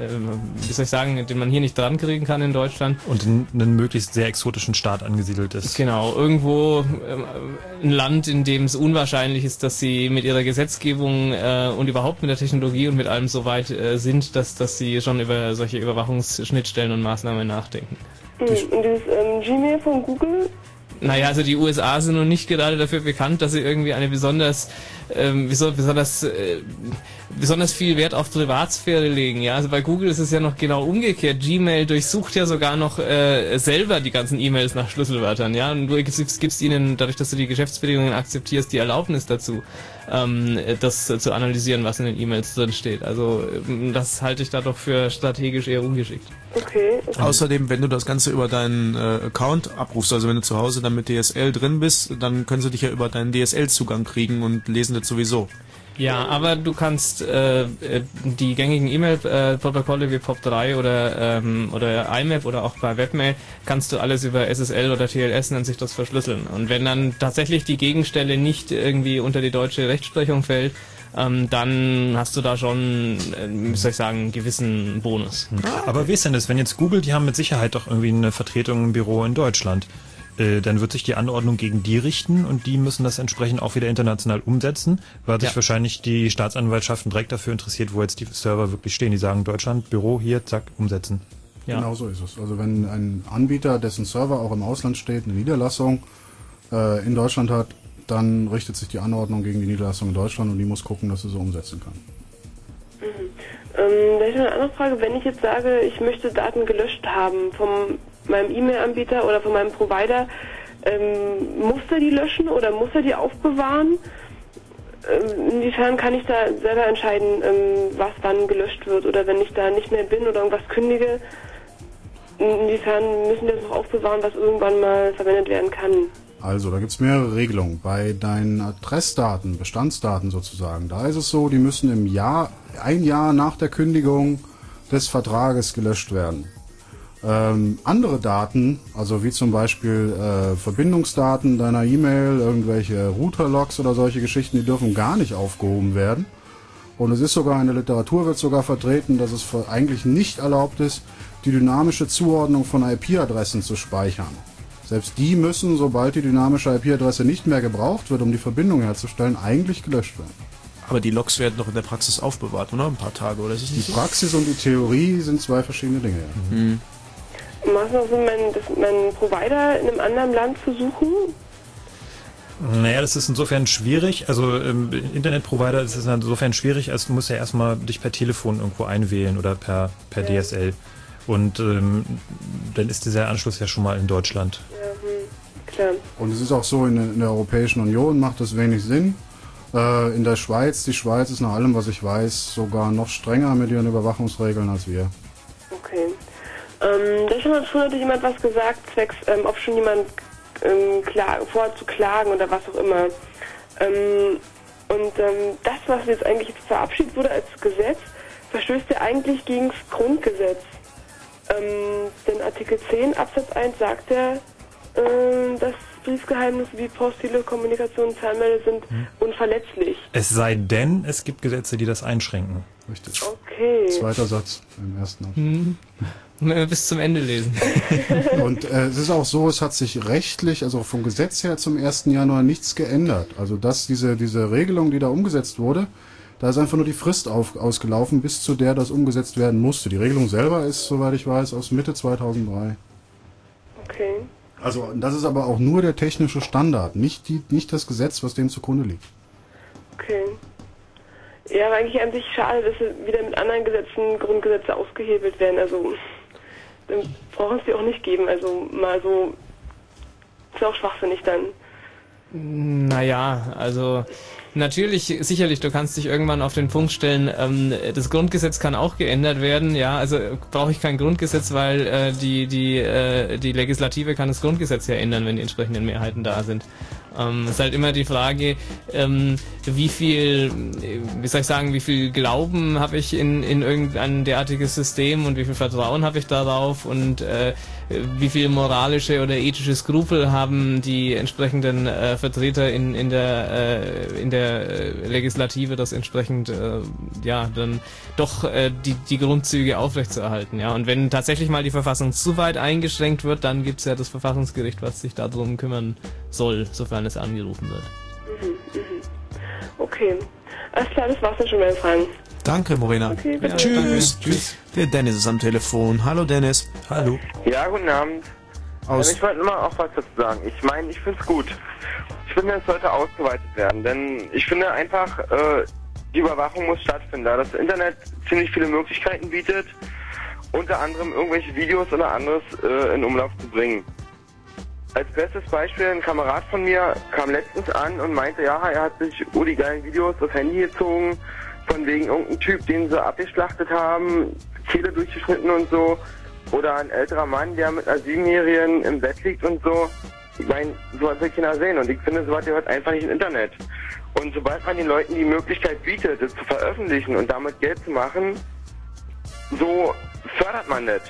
wie soll ich sagen, den man hier nicht dran kriegen kann in Deutschland. Und in einem möglichst sehr exotischen Staat angesiedelt ist. Genau, irgendwo äh, ein Land, in dem es unwahrscheinlich ist, dass sie mit ihrer Gesetzgebung äh, und überhaupt mit der Technologie und mit allem so weit äh, sind, dass, dass sie schon über solche Überwachungsschnittstellen und Maßnahmen nachdenken. Mhm. Und dieses ähm, Gmail von Google? Naja, also die U S A sind noch nicht gerade dafür bekannt, dass sie irgendwie eine besonders, ähm, wie soll, besonders, äh, besonders viel Wert auf Privatsphäre legen. Ja, also bei Google ist es ja noch genau umgekehrt. Gmail durchsucht ja sogar noch äh, selber die ganzen E-Mails nach Schlüsselwörtern. Ja, und du gibst, gibst ihnen, dadurch, dass du die Geschäftsbedingungen akzeptierst, die Erlaubnis dazu, ähm, das äh, zu analysieren, was in den E-Mails drin steht. Also ähm, das halte ich da doch für strategisch eher ungeschickt. Okay, okay. Außerdem, wenn du das Ganze über deinen äh, Account abrufst, also wenn du zu Hause dann mit D S L drin bist, dann können sie dich ja über deinen D S L-Zugang kriegen und lesen das sowieso. Ja, aber du kannst äh, die gängigen E-Mail-Protokolle wie Pop drei oder ähm, oder I M A P oder auch bei Webmail kannst du alles über S S L oder T L S, nennt sich das, verschlüsseln. Und wenn dann tatsächlich die Gegenstelle nicht irgendwie unter die deutsche Rechtsprechung fällt, ähm, dann hast du da schon, äh, wie soll ich sagen, einen gewissen Bonus. Aber wie ist denn das, wenn jetzt Google, die haben mit Sicherheit doch irgendwie eine Vertretung im Büro in Deutschland, äh, dann wird sich die Anordnung gegen die richten und die müssen das entsprechend auch wieder international umsetzen, weil sich Ja. wahrscheinlich die Staatsanwaltschaften direkt dafür interessiert, wo jetzt die Server wirklich stehen. Die sagen, Deutschland, Büro, hier, zack, umsetzen. Ja. Genau so ist es. Also wenn ein Anbieter, dessen Server auch im Ausland steht, eine Niederlassung äh, in Deutschland hat, dann richtet sich die Anordnung gegen die Niederlassung in Deutschland und die muss gucken, dass sie so umsetzen kann. Mhm. Ähm, da ist noch eine andere Frage. Wenn ich jetzt sage, ich möchte Daten gelöscht haben von meinem E-Mail-Anbieter oder von meinem Provider, ähm, muss er die löschen oder muss er die aufbewahren? Ähm, inwiefern kann ich da selber entscheiden, ähm, was wann gelöscht wird, oder wenn ich da nicht mehr bin oder irgendwas kündige, inwiefern müssen wir das noch aufbewahren, was irgendwann mal verwendet werden kann? Also, da gibt es mehrere Regelungen. Bei deinen Adressdaten, Bestandsdaten sozusagen, da ist es so, die müssen im Jahr, ein Jahr nach der Kündigung des Vertrages gelöscht werden. Ähm, andere Daten, also wie zum Beispiel äh, Verbindungsdaten deiner E-Mail, irgendwelche Router-Logs oder solche Geschichten, die dürfen gar nicht aufgehoben werden. Und es ist sogar in der Literatur wird sogar vertreten, dass es eigentlich nicht erlaubt ist, die dynamische Zuordnung von I P-Adressen zu speichern. Selbst die müssen, sobald die dynamische I P-Adresse nicht mehr gebraucht wird, um die Verbindung herzustellen, eigentlich gelöscht werden. Aber die Logs werden doch in der Praxis aufbewahrt, oder? Ein paar Tage, oder ist es nicht Die so? Praxis und die Theorie sind zwei verschiedene Dinge. Ja. Mhm. Macht es auch Sinn, meinen, das, meinen Provider in einem anderen Land zu suchen? Naja, das ist insofern schwierig. Also ähm, Internetprovider ist es insofern schwierig, als du musst ja erstmal dich per Telefon irgendwo einwählen oder per, per ja. D S L. Und ähm, dann ist dieser Anschluss ja schon mal in Deutschland. Ja, hm, klar. Und es ist auch so, in der, in der Europäischen Union macht das wenig Sinn. Äh, in der Schweiz, die Schweiz ist nach allem, was ich weiß, sogar noch strenger mit ihren Überwachungsregeln als wir. Okay. Ähm, da schon schon hatte jemand was gesagt, zwecks, ähm, ob schon jemand ähm, klar, vorhat zu klagen oder was auch immer. Ähm, und ähm, das, was jetzt eigentlich jetzt verabschiedet wurde als Gesetz, verstößt ja eigentlich gegen das Grundgesetz. Ähm, denn Artikel zehn Absatz eins sagt ja, äh, dass Briefgeheimnisse wie Post, Telekommunikation und Zahlmelder sind hm. unverletzlich. Es sei denn, es gibt Gesetze, die das einschränken. Richtig. Okay. Zweiter Satz im ersten Abschnitt. Hm. Bis zum Ende lesen. Und äh, es ist auch so, es hat sich rechtlich, also vom Gesetz her zum ersten Januar nichts geändert. Also dass diese, diese Regelung, die da umgesetzt wurde, da ist einfach nur die Frist auf, ausgelaufen, bis zu der das umgesetzt werden musste. Die Regelung selber ist, soweit ich weiß, aus Mitte zweitausenddrei. Okay. Also das ist aber auch nur der technische Standard, nicht, die, nicht das Gesetz, was dem zugrunde liegt. Okay. Ja, aber eigentlich an sich schade, dass wieder mit anderen Gesetzen Grundgesetze ausgehebelt werden. Also dann brauchen es die auch nicht geben. Also mal so, ist auch schwachsinnig dann. Naja, also natürlich, sicherlich, du kannst dich irgendwann auf den Punkt stellen, ähm, das Grundgesetz kann auch geändert werden, ja, also brauche ich kein Grundgesetz, weil äh, die, die, äh, die Legislative kann das Grundgesetz ja ändern, wenn die entsprechenden Mehrheiten da sind. Ähm, ist halt immer die Frage, ähm, wie viel, wie soll ich sagen, wie viel Glauben habe ich in, in irgendein derartiges System und wie viel Vertrauen habe ich darauf und äh, wie viel moralische oder ethische Skrupel haben die entsprechenden äh, Vertreter in, in der, äh, in der äh, Legislative, das entsprechend äh, ja dann doch äh, die, die Grundzüge aufrechtzuerhalten. Ja? Und wenn tatsächlich mal die Verfassung zu weit eingeschränkt wird, dann gibt es ja das Verfassungsgericht, was sich darum kümmern soll, sofern es angerufen wird. Mhm, mhm. Okay. Alles klar, das war's dann schon, meine Fragen. Danke, Morena. Okay, ja, tschüss. Tschüss. Der Dennis ist am Telefon. Hallo, Dennis. Hallo. Ja, guten Abend. Aus ich wollte nur mal auch was dazu sagen. Ich meine, ich finde es gut. Ich finde, es sollte ausgeweitet werden, denn ich finde einfach, äh, die Überwachung muss stattfinden, da das Internet ziemlich viele Möglichkeiten bietet, unter anderem irgendwelche Videos oder anderes äh, in Umlauf zu bringen. Als bestes Beispiel, ein Kamerad von mir kam letztens an und meinte, ja, er hat sich oh, die geilen Videos aufs Handy gezogen, von wegen irgendeinem Typ, den sie abgeschlachtet haben, Kehle durchgeschnitten und so. Oder ein älterer Mann, der mit einer Siebenjährigen im Bett liegt und so. Ich meine, sowas will Kinder sehen und ich finde, sowas gehört einfach nicht ins Internet. Und sobald man den Leuten die Möglichkeit bietet, es zu veröffentlichen und damit Geld zu machen, so fördert man das.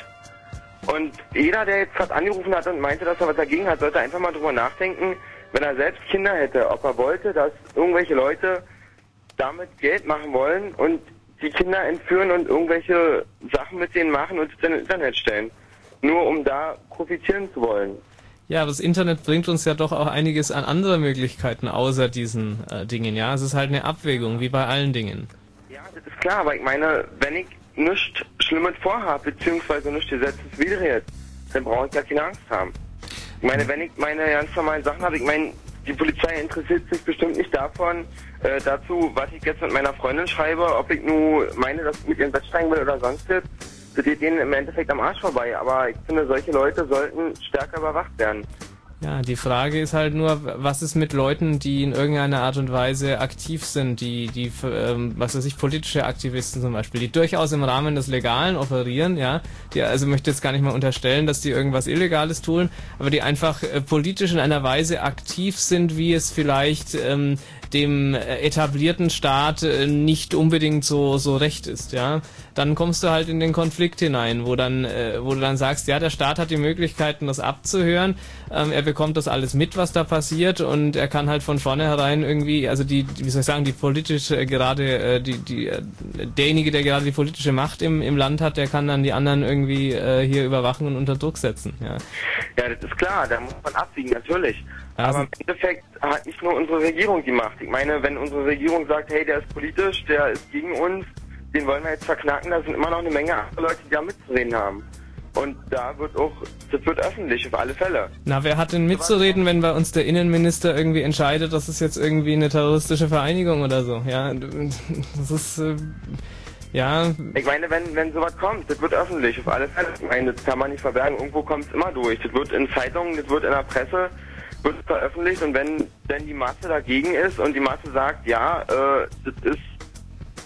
Und jeder, der jetzt gerade angerufen hat und meinte, dass er was dagegen hat, sollte einfach mal drüber nachdenken, wenn er selbst Kinder hätte, ob er wollte, dass irgendwelche Leute damit Geld machen wollen und die Kinder entführen und irgendwelche Sachen mit denen machen und es dann ins Internet stellen. Nur um da profitieren zu wollen. Ja, aber das Internet bringt uns ja doch auch einiges an anderen Möglichkeiten außer diesen äh, Dingen, ja. Es ist halt eine Abwägung, wie bei allen Dingen. Ja, das ist klar, aber ich meine, wenn ich nichts Schlimmes vorhabe, beziehungsweise nichts Gesetzeswidriges, dann brauche ich ja keine Angst haben. Ich meine, wenn ich meine ganz normalen Sachen habe, ich meine, die Polizei interessiert sich bestimmt nicht davon, äh, dazu, was ich jetzt mit meiner Freundin schreibe, ob ich nur meine, dass ich mit ihrem Bett steigen will oder sonst was. Das geht denen im Endeffekt am Arsch vorbei, aber ich finde, solche Leute sollten stärker überwacht werden. Ja, die Frage ist halt nur, was ist mit Leuten, die in irgendeiner Art und Weise aktiv sind, die, die, ähm, was weiß ich, politische Aktivisten zum Beispiel, die durchaus im Rahmen des Legalen operieren, ja, die, also möchte jetzt gar nicht mal unterstellen, dass die irgendwas Illegales tun, aber die einfach äh, politisch in einer Weise aktiv sind, wie es vielleicht ähm, dem etablierten Staat äh, nicht unbedingt so, so recht ist, ja. Dann kommst du halt in den Konflikt hinein, wo dann, äh, wo du dann sagst, ja, der Staat hat die Möglichkeiten, das abzuhören, ähm, er bekommt das alles mit, was da passiert und er kann halt von vornherein irgendwie, also die, wie soll ich sagen, die politische äh, gerade, äh, die, die, äh, derjenige, der gerade die politische Macht im, im Land hat, der kann dann die anderen irgendwie äh, hier überwachen und unter Druck setzen, ja. Ja, das ist klar, da muss man abwiegen, natürlich. Also, aber im Endeffekt hat nicht nur unsere Regierung die Macht. Ich meine, wenn unsere Regierung sagt, hey, der ist politisch, der ist gegen uns, den wollen wir jetzt verknacken, da sind immer noch eine Menge andere Leute, die da mitzureden haben. Und da wird auch, das wird öffentlich, auf alle Fälle. Na, wer hat denn mitzureden, wenn bei uns der Innenminister irgendwie entscheidet, das ist jetzt irgendwie eine terroristische Vereinigung oder so? Ja, das ist, äh, ja... Ich meine, wenn, wenn sowas kommt, das wird öffentlich, auf alle Fälle. Ich meine, das kann man nicht verbergen, irgendwo kommt es immer durch. Das wird in Zeitungen, das wird in der Presse, wird veröffentlicht und wenn denn die Masse dagegen ist und die Masse sagt, ja, äh, das ist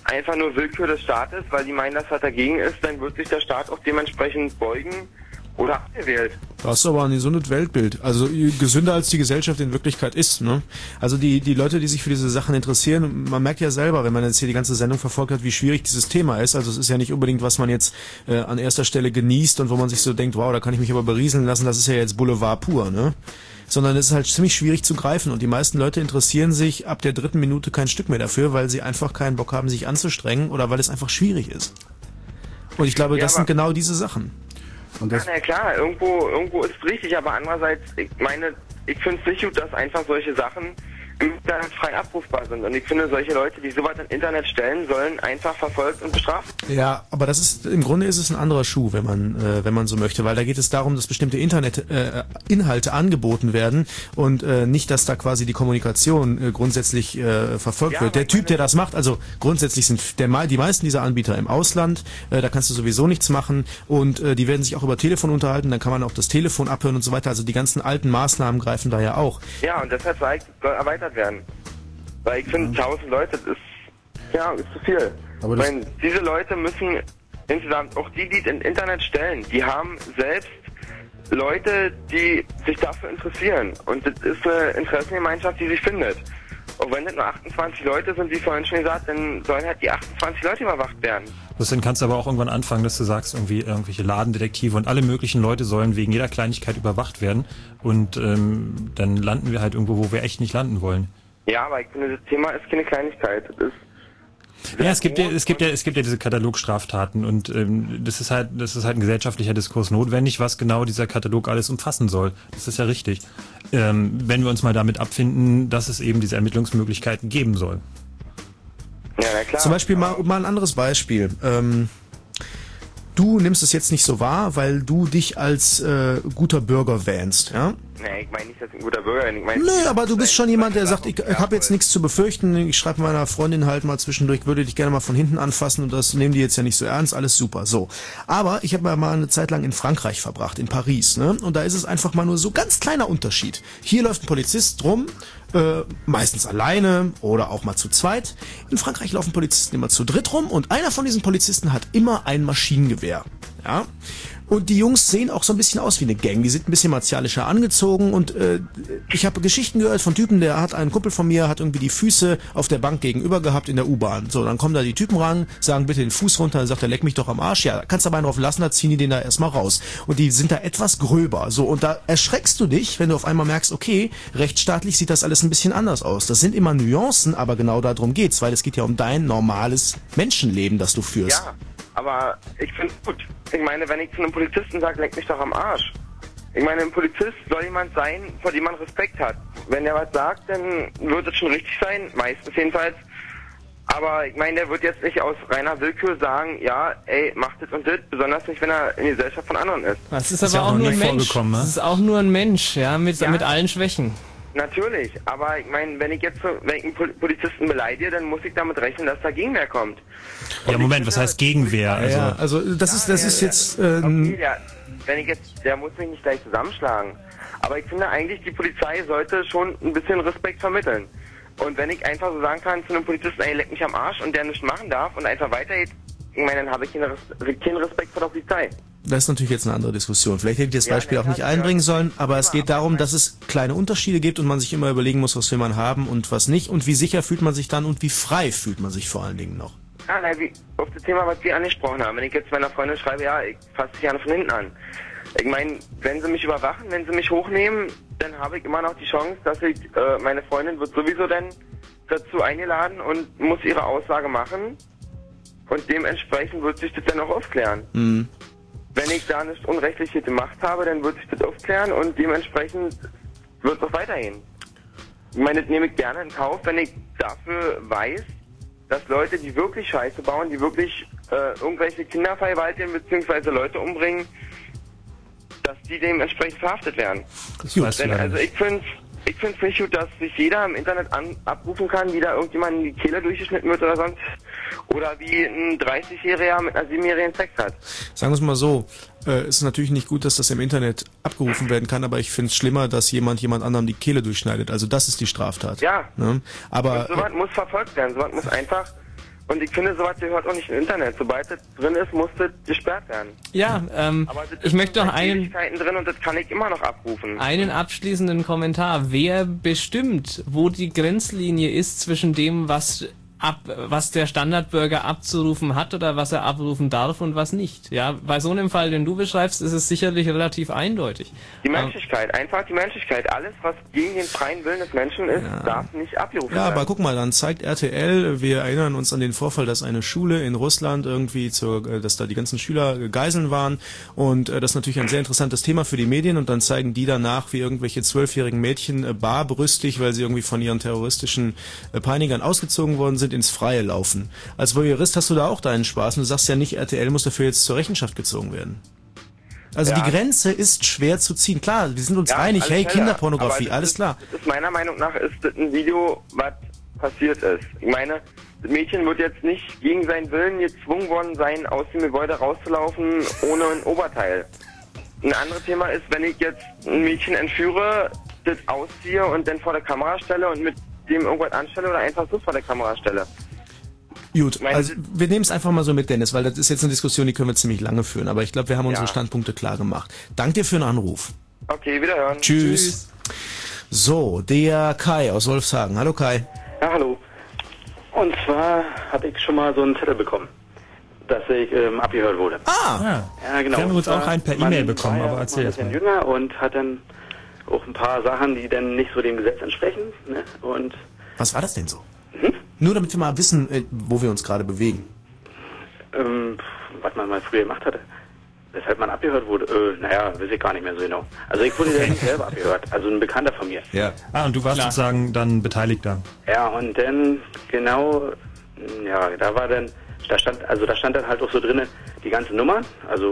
einfach nur Willkür des Staates, weil die meinen, dass was dagegen ist, dann wird sich der Staat auch dementsprechend beugen oder abgewählt. Das ist aber ein gesundes Weltbild. Also gesünder als die Gesellschaft in Wirklichkeit ist. Ne? Also die die Leute, die sich für diese Sachen interessieren, man merkt ja selber, wenn man jetzt hier die ganze Sendung verfolgt hat, wie schwierig dieses Thema ist. Also es ist ja nicht unbedingt, was man jetzt äh, an erster Stelle genießt und wo man sich so denkt, wow, da kann ich mich aber berieseln lassen, das ist ja jetzt Boulevard pur. Ne? Sondern es ist halt ziemlich schwierig zu greifen und die meisten Leute interessieren sich ab der dritten Minute kein Stück mehr dafür, weil sie einfach keinen Bock haben, sich anzustrengen oder weil es einfach schwierig ist. Und ich glaube, Ja, das sind genau diese Sachen. Und Ja, das, na klar, irgendwo, irgendwo ist es richtig, aber andererseits, ich meine, ich finde es nicht gut, dass einfach solche Sachen im Internet frei abrufbar sind. Und ich finde, solche Leute, die sowas ins Internet stellen, sollen einfach verfolgt und bestraft. ja, aber das ist im Grunde ist es ein anderer Schuh, wenn man äh, wenn man so möchte, weil da geht es darum, dass bestimmte Internet-Inhalte äh, Inhalte angeboten werden und äh, nicht, dass da quasi die Kommunikation äh, grundsätzlich äh, verfolgt Ja, wird. Der aber ich Typ, der das macht, also grundsätzlich sind der die meisten dieser Anbieter im Ausland, äh, da kannst du sowieso nichts machen und äh, die werden sich auch über Telefon unterhalten, dann kann man auch das Telefon abhören und so weiter. Also die ganzen alten Maßnahmen greifen da ja auch. Ja, und deshalb sage ich, es soll erweitert werden. Weil ich finde, tausend Leute, das ist, ja, ist zu viel. Aber ich das- meine, diese Leute müssen insgesamt, auch die, die ins Internet stellen, die haben selbst Leute, die sich dafür interessieren. Und das ist eine Interessengemeinschaft, die sich findet. Auch wenn das nur achtundzwanzig Leute sind, wie vorhin schon gesagt, dann sollen halt die achtundzwanzig Leute überwacht werden. Das dann kannst du aber auch irgendwann anfangen, dass du sagst, irgendwie irgendwelche Ladendetektive und alle möglichen Leute sollen wegen jeder Kleinigkeit überwacht werden. Und ähm, dann landen wir halt irgendwo, wo wir echt nicht landen wollen. Ja, aber ich finde, das Thema ist keine Kleinigkeit. Das ist Ja, es gibt ja, es gibt ja, es gibt ja diese Katalogstraftaten und ähm, das ist halt, das ist halt ein gesellschaftlicher Diskurs notwendig, was genau dieser Katalog alles umfassen soll. Das ist ja richtig. Ähm, wenn wir uns mal damit abfinden, dass es eben diese Ermittlungsmöglichkeiten geben soll. Ja, na klar. Zum Beispiel mal, mal ein anderes Beispiel. Ähm, du nimmst es jetzt nicht so wahr, weil du dich als äh, guter Bürger wähnst, ja? Nee, ich meine nicht, dass ich ein guter Bürger bin. Ich meine, Nö, aber du bist schon jemand, der sagt, ich, ich habe jetzt nichts zu befürchten, ich schreibe meiner Freundin halt mal zwischendurch, würde dich gerne mal von hinten anfassen und das nehmen die jetzt ja nicht so ernst, alles super, so. Aber ich habe mal eine Zeit lang in Frankreich verbracht, in Paris, ne? Und da ist es einfach mal nur so ganz kleiner Unterschied. Hier läuft ein Polizist rum, äh, meistens alleine oder auch mal zu zweit. In Frankreich laufen Polizisten immer zu dritt rum und einer von diesen Polizisten hat immer ein Maschinengewehr, ja? Und die Jungs sehen auch so ein bisschen aus wie eine Gang. Die sind ein bisschen martialischer angezogen und äh, ich habe Geschichten gehört von Typen, der hat einen Kumpel von mir, hat irgendwie die Füße auf der Bank gegenüber gehabt in der U-Bahn. So, dann kommen da die Typen ran, sagen bitte den Fuß runter, dann sagt er, leck mich doch am Arsch. Ja, kannst aber einen drauf lassen, da ziehen die den da erstmal raus. Und die sind da etwas gröber. So, und da erschreckst du dich, wenn du auf einmal merkst, okay, rechtsstaatlich sieht das alles ein bisschen anders aus. Das sind immer Nuancen, aber genau darum geht's, weil es geht ja um dein normales Menschenleben, das du führst. ja, aber ich finde es gut. Ich meine, wenn ich zu einem Polizisten sage, leck mich doch am Arsch. Ich meine, ein Polizist soll jemand sein, vor dem man Respekt hat. Wenn der was sagt, dann wird es schon richtig sein, meistens jedenfalls. Aber ich meine, der wird jetzt nicht aus reiner Willkür sagen, ja, ey, mach das und das, besonders nicht, wenn er in der Gesellschaft von anderen ist. Das ist aber auch nur ein Mensch. Das ist auch nur ein Mensch, ja, mit, Ja. mit allen Schwächen. Natürlich, aber ich meine, wenn ich jetzt so, wenn ich einen Pol- Polizisten beleidige, dann muss ich damit rechnen, dass da Gegenwehr kommt. Ja, Moment, was heißt Gegenwehr? Also, Ja, also das ist das ist jetzt äh, Okay, der, wenn ich jetzt, der muss mich nicht gleich zusammenschlagen. Aber ich finde eigentlich, die Polizei sollte schon ein bisschen Respekt vermitteln. Und wenn ich einfach so sagen kann zu einem Polizisten, ey, leck mich am Arsch und der nichts machen darf und einfach weitergeht, ich meine, dann habe ich keinen Res- keinen Respekt vor der Polizei. Das ist natürlich jetzt eine andere Diskussion. Vielleicht hätte ich das Ja, Beispiel na auch nicht klar, einbringen ja. sollen, aber es geht darum, dass es kleine Unterschiede gibt und man sich immer überlegen muss, was will man haben und was nicht und wie sicher fühlt man sich dann und wie frei fühlt man sich vor allen Dingen noch. Ja, na, wie, auf das Thema, was wir angesprochen haben. Wenn ich jetzt meiner Freundin schreibe, ja, ich fasse dich gerne von hinten an. Ich meine, wenn sie mich überwachen, wenn sie mich hochnehmen, dann habe ich immer noch die Chance, dass ich, äh, meine Freundin wird sowieso dann dazu eingeladen und muss ihre Aussage machen. Und dementsprechend wird sich das dann auch aufklären. Mhm. Wenn ich da nichts Unrechtliches gemacht habe, dann wird sich das aufklären und dementsprechend wird es auch weitergehen. Ich meine, das nehme ich gerne in Kauf, wenn ich dafür weiß, dass Leute, die wirklich Scheiße bauen, die wirklich äh, irgendwelche Kinder vergewaltigen bzw. Leute umbringen, dass die dementsprechend verhaftet werden. Das weißt du Denn, leider also ich finde ich finde es nicht gut, dass sich jeder im Internet an, abrufen kann, wie da irgendjemand in die Kehle durchgeschnitten wird oder sonst. Oder wie ein dreißigjähriger mit einer siebenjährigen Sex hat. Sagen wir es mal so, äh, es ist natürlich nicht gut, dass das im Internet abgerufen werden kann, aber ich finde es schlimmer, dass jemand jemand anderem die Kehle durchschneidet. Also das ist die Straftat. Ja. Ne? Aber Und sowas muss verfolgt werden. Sowas muss einfach Und ich finde, sowas gehört auch nicht im Internet. Sobald das drin ist, muss das gesperrt werden. Ja, ähm, Aber das ich ist möchte noch seit einen, Ewigkeiten drin und das kann ich immer noch abrufen. einen abschließenden Kommentar. Wer bestimmt, wo die Grenzlinie ist zwischen dem, was ab, was der Standardbürger abzurufen hat oder was er abrufen darf und was nicht? Ja, bei so einem Fall, den du beschreibst, ist es sicherlich relativ eindeutig. Die Menschlichkeit, einfach die Menschlichkeit. Alles, was gegen den freien Willen des Menschen ist, ja. darf nicht abgerufen Ja, werden. aber guck mal, dann zeigt R T L, wir erinnern uns an den Vorfall, dass eine Schule in Russland irgendwie, zur, dass da die ganzen Schüler Geiseln waren und äh, das ist natürlich ein sehr interessantes Thema für die Medien und dann zeigen die danach, wie irgendwelche zwölfjährigen Mädchen äh, barbrüstig, weil sie irgendwie von ihren terroristischen äh, Peinigern ausgezogen worden sind, ins Freie laufen. Als Voyeurist hast du da auch deinen Spaß und du sagst ja nicht, R T L muss dafür jetzt zur Rechenschaft gezogen werden. Also Ja. die Grenze ist schwer zu ziehen. Klar, wir sind uns Ja, einig, alle hey, Fälle. Kinderpornografie, Aber das alles ist, klar. Das ist meiner Meinung nach ist das ein Video, was passiert ist. Ich meine, das Mädchen wird jetzt nicht gegen seinen Willen gezwungen worden sein, aus dem Gebäude rauszulaufen ohne ein Oberteil. Ein anderes Thema ist, wenn ich jetzt ein Mädchen entführe, das ausziehe und dann vor der Kamera stelle und mit dem irgendwas anstelle oder einfach so vor der Kamera stelle. Gut, also wir nehmen es einfach mal so mit, Dennis, weil das ist jetzt eine Diskussion, die können wir ziemlich lange führen. Aber ich glaube, wir haben unsere Ja. Standpunkte klar gemacht. Danke dir für den Anruf. Okay, wiederhören. Tschüss. So, der Kai aus Wolfshagen. Hallo Kai. Ja, hallo. Und zwar habe ich schon mal so einen Zettel bekommen, dass ich ähm, abgehört wurde. Ah! Ja, genau. Wir haben uns Und zwar, auch einen per man E-Mail bekommen, war ja aber erzähl ein jetzt bisschen mal. jünger und hat dann auch ein paar Sachen, die dann nicht so dem Gesetz entsprechen. Ne? Und Was war das denn so? Nur damit wir mal wissen, äh, wo wir uns gerade bewegen. ähm, was man mal früher gemacht hatte. Weshalb man abgehört wurde, äh, naja, weiß ich gar nicht mehr so genau. Also ich wurde ja nicht selber abgehört, also ein Bekannter von mir. Ja. Ah, und du warst Klar. sozusagen dann Beteiligter. Ja, und dann genau, ja, da war dann, da stand, also da stand dann halt auch so drinnen die ganzen Nummern, also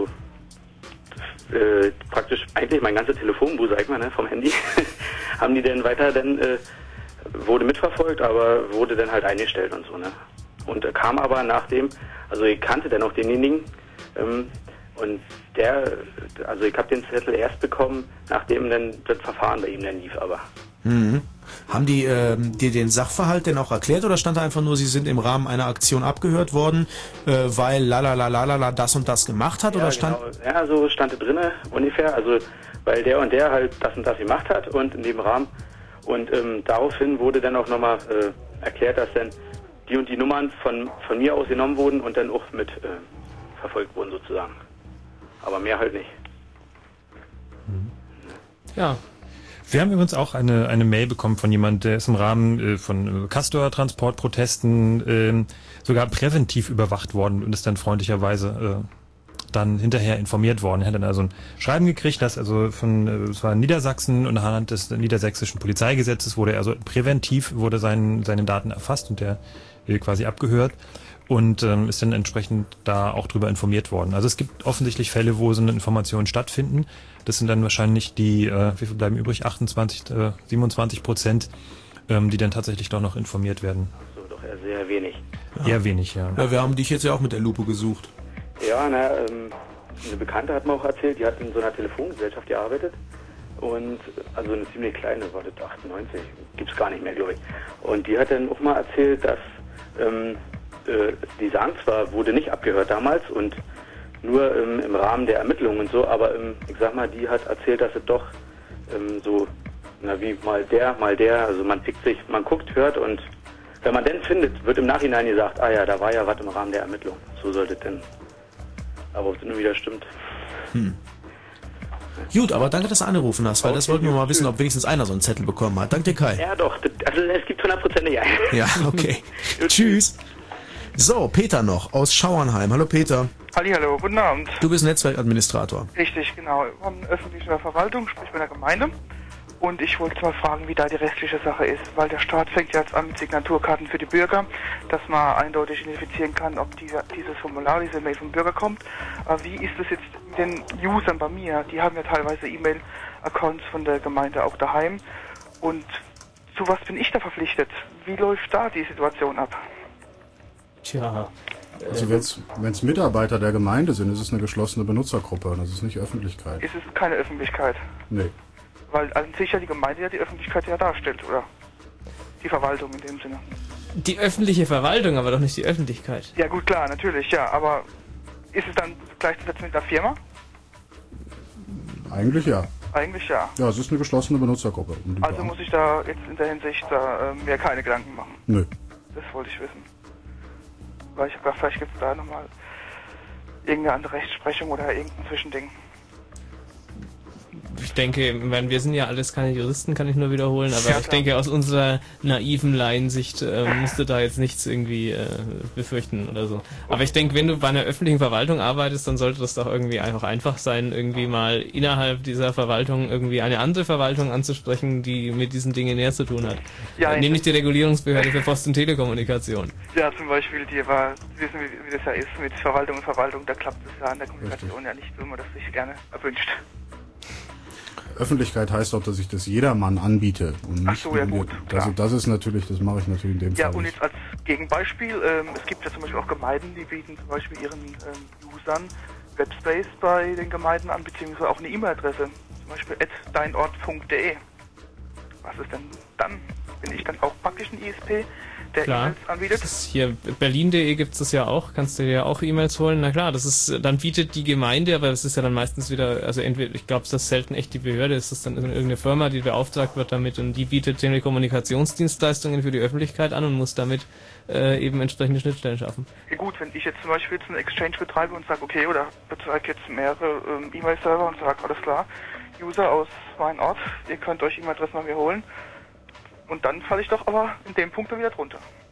äh, praktisch eigentlich mein ganzes Telefonbuch, sag ich mal, ne, vom Handy, haben die dann weiter dann, äh, wurde mitverfolgt, aber wurde dann halt eingestellt und so, ne. Und äh, kam aber nachdem, also ich kannte dann auch denjenigen, ähm, und der, also ich habe den Zettel erst bekommen, nachdem dann das Verfahren bei ihm dann lief, aber. Mhm. Haben die ähm, dir den Sachverhalt denn auch erklärt oder stand da einfach nur, sie sind im Rahmen einer Aktion abgehört worden, äh, weil lalalala das und das gemacht hat? Ja, oder stand genau. Ja, so stand es drinne ungefähr, also weil der und der halt das und das gemacht hat und in dem Rahmen. Und ähm, daraufhin wurde dann auch nochmal äh, erklärt, dass dann die und die Nummern von, von mir aus genommen wurden und dann auch mit äh, verfolgt wurden sozusagen. Aber mehr halt nicht. Ja. Wir haben übrigens auch eine, eine Mail bekommen von jemand, der ist im Rahmen äh, von äh, Castor-Transportprotesten ähm, sogar präventiv überwacht worden und ist dann freundlicherweise äh, dann hinterher informiert worden. Er hat dann also ein Schreiben gekriegt, das also von, äh, es war in Niedersachsen und anhand des niedersächsischen Polizeigesetzes wurde er also präventiv, wurde sein, seine Daten erfasst und der äh, quasi abgehört. Und ähm, ist dann entsprechend da auch drüber informiert worden. Also es gibt offensichtlich Fälle, wo so eine Informationen stattfinden. Das sind dann wahrscheinlich die, äh, wie viel bleiben übrig? achtundzwanzig, äh, siebenundzwanzig Prozent, ähm, die dann tatsächlich doch noch informiert werden. So, doch eher sehr wenig. Eher wenig, ja. Ja, wir haben dich jetzt ja auch mit der Lupe gesucht. Ja, na, ähm, eine Bekannte hat mir auch erzählt, die hat in so einer Telefongesellschaft gearbeitet. Und, also eine ziemlich kleine, war das achtundneunzig, gibt's gar nicht mehr, glaube ich. Und die hat dann auch mal erzählt, dass, ähm, die sagen zwar, wurde nicht abgehört damals und nur ähm, im Rahmen der Ermittlungen und so, aber ähm, ich sag mal, die hat erzählt, dass es doch ähm, so, na wie mal der, mal der, also man pickt sich, man guckt, hört und wenn man denn findet, wird im Nachhinein gesagt, ah ja, da war ja was im Rahmen der Ermittlung. So sollte es denn. Aber ob es nur wieder stimmt. Hm. Gut, aber danke, dass du angerufen hast, weil das wollten wir mal wissen, ob wenigstens einer so einen Zettel bekommen hat. Danke dir, Kai. Ja doch, das, also es gibt hundertprozentig einen. Ja, okay. Tschüss. So, Peter noch aus Schauernheim. Hallo Peter. Hallihallo, guten Abend. Du bist Netzwerkadministrator. Richtig, genau. Wir haben öffentliche Verwaltung, sprich bei der Gemeinde. Und ich wollte mal fragen, wie da die rechtliche Sache ist, weil der Staat fängt jetzt an mit Signaturkarten für die Bürger, dass man eindeutig identifizieren kann, ob dieser, dieses Formular, diese Mail vom Bürger kommt. Aber wie ist das jetzt mit den Usern bei mir? Die haben ja teilweise E-Mail-Accounts von der Gemeinde auch daheim. Und zu was bin ich da verpflichtet? Wie läuft da die Situation ab? Tja. Also wenn es Mitarbeiter der Gemeinde sind, ist es eine geschlossene Benutzergruppe und das ist nicht Öffentlichkeit. Ist es keine Öffentlichkeit? Nee. Weil an sich ja die Gemeinde ja die Öffentlichkeit ja darstellt, oder? Die Verwaltung in dem Sinne. Die öffentliche Verwaltung, aber doch nicht die Öffentlichkeit. Ja gut, klar, natürlich, ja, aber ist es dann gleichzusetzen mit der Firma? Eigentlich ja. Eigentlich ja. Ja, es ist eine geschlossene Benutzergruppe. Um die Also Bahn. muss ich da jetzt in der Hinsicht da, äh, mir keine Gedanken machen. Nö. Das wollte ich wissen. Weil ich habe gedacht, vielleicht gibt es da nochmal irgendeine andere Rechtsprechung oder irgendein Zwischending. Ich denke, ich meine, wir sind ja alles keine Juristen, kann ich nur wiederholen, aber Ja, ich klar. denke, aus unserer naiven Laiensicht äh, musst du da jetzt nichts irgendwie äh, befürchten oder so. Aber ich denke, wenn du bei einer öffentlichen Verwaltung arbeitest, dann sollte das doch irgendwie einfach einfach sein, irgendwie mal innerhalb dieser Verwaltung irgendwie eine andere Verwaltung anzusprechen, die mit diesen Dingen näher zu tun hat. Ja, äh, nämlich die Regulierungsbehörde für Post- und Telekommunikation. Ja, zum Beispiel, die war, Sie wissen, wie, wie das ja ist mit Verwaltung und Verwaltung, da klappt es ja an der Kommunikation ja nicht, wie man das sich gerne erwünscht. Öffentlichkeit heißt auch, dass ich das jedermann anbiete. Und nicht Ach so, ja nur- gut, Also das ist natürlich, das mache ich natürlich in dem Ja, Fall und nicht. jetzt als Gegenbeispiel, ähm, es gibt ja zum Beispiel auch Gemeinden, die bieten zum Beispiel ihren ähm, Usern Webspace bei den Gemeinden an, beziehungsweise auch eine E-Mail-Adresse, zum Beispiel at deinort punkt de. Was ist denn dann? Bin ich dann auch praktisch ein I S P, der Klar, E-Mails anbietet? das ist hier berlin punkt de gibt es das ja auch, kannst du dir ja auch E-Mails holen. Na klar, das ist, dann bietet die Gemeinde, aber das ist ja dann meistens wieder, also entweder, ich glaube, das ist selten echt die Behörde, ist das dann irgendeine Firma, die beauftragt wird damit und die bietet Telekommunikationsdienstleistungen für die Öffentlichkeit an und muss damit äh, eben entsprechende Schnittstellen schaffen. Ja gut, wenn ich jetzt zum Beispiel jetzt einen Exchange betreibe und sage, okay, oder betreibe jetzt mehrere ähm, E-Mail-Server und sage, alles klar, User aus meinem Ort, ihr könnt euch E-Mail-Adressen bei mir holen. Und dann falle ich doch aber in dem Punkt dann wieder drunter.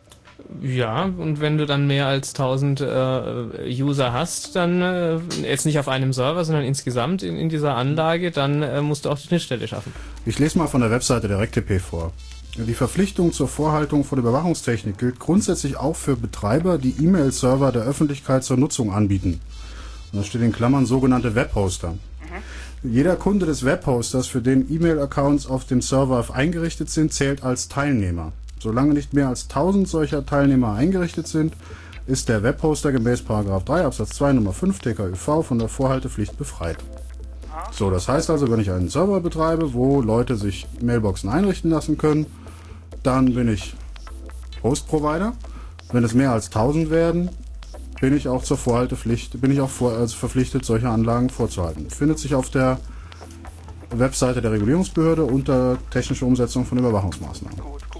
Ja, und wenn du dann mehr als tausend äh, User hast, dann äh, jetzt nicht auf einem Server, sondern insgesamt in, in dieser Anlage, dann äh, musst du auch die Schnittstelle schaffen. Ich lese mal von der Webseite der RecTP vor. Die Verpflichtung zur Vorhaltung von Überwachungstechnik gilt grundsätzlich auch für Betreiber, die E-Mail-Server der Öffentlichkeit zur Nutzung anbieten. Und da steht in Klammern sogenannte Webhoster. Jeder Kunde des Webhosters, für den E-Mail-Accounts auf dem Server eingerichtet sind, zählt als Teilnehmer. Solange nicht mehr als tausend solcher Teilnehmer eingerichtet sind, ist der Webhoster gemäß Paragraph drei Absatz zwei Nummer fünf T K Ü V von der Vorhaltepflicht befreit. So, das heißt also, wenn ich einen Server betreibe, wo Leute sich Mailboxen einrichten lassen können, dann bin ich Host-Provider. Wenn es mehr als tausend werden, bin ich auch zur Vorhaltepflicht, bin ich auch vor, also verpflichtet, solche Anlagen vorzuhalten. Findet sich auf der Webseite der Regulierungsbehörde unter technische Umsetzung von Überwachungsmaßnahmen.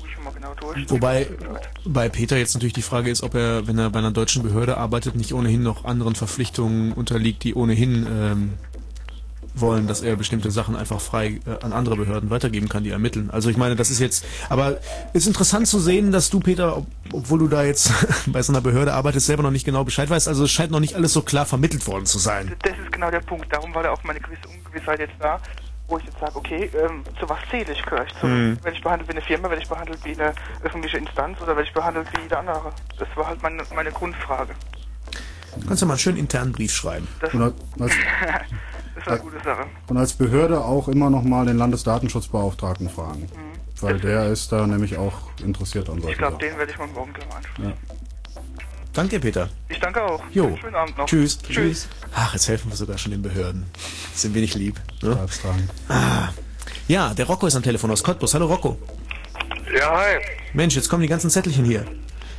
Wobei bei Peter jetzt natürlich die Frage ist, ob er, wenn er bei einer deutschen Behörde arbeitet, nicht ohnehin noch anderen Verpflichtungen unterliegt, die ohnehin ähm, wollen, dass er bestimmte Sachen einfach frei äh, an andere Behörden weitergeben kann, die ermitteln. Also ich meine, das ist jetzt, aber ist interessant zu sehen, dass du, Peter, ob, obwohl du da jetzt bei so einer Behörde arbeitest, selber noch nicht genau Bescheid weißt. Also es scheint noch nicht alles so klar vermittelt worden zu sein. Das ist genau der Punkt. Darum war da auch meine gewisse Ungewissheit jetzt da, wo ich jetzt sage, okay, ähm, zu was zähle ich? Gehöre ich zu, Mhm. werde ich behandelt wie eine Firma, werde ich behandelt wie eine öffentliche Instanz oder werde ich behandelt wie jeder andere? Das war halt meine, meine Grundfrage. Du kannst ja mal einen schönen internen Brief schreiben. Das, Und als, das war eine gute Sache. und als Behörde auch immer noch mal den Landesdatenschutzbeauftragten fragen. Weil der ist da nämlich auch interessiert an Ich solchen glaube, Sachen. den werde ich mal morgen gleich mal anschauen. Ja. Danke, Peter. Ich danke auch. Jo. Schönen Abend noch. Tschüss. Tschüss. Ach, jetzt helfen wir sogar schon den Behörden. Sind wir nicht lieb. Ne? Ah. Ja, der Rocco ist am Telefon aus Cottbus. Hallo Rocco. Ja, hi. Mensch, jetzt kommen die ganzen Zettelchen hier.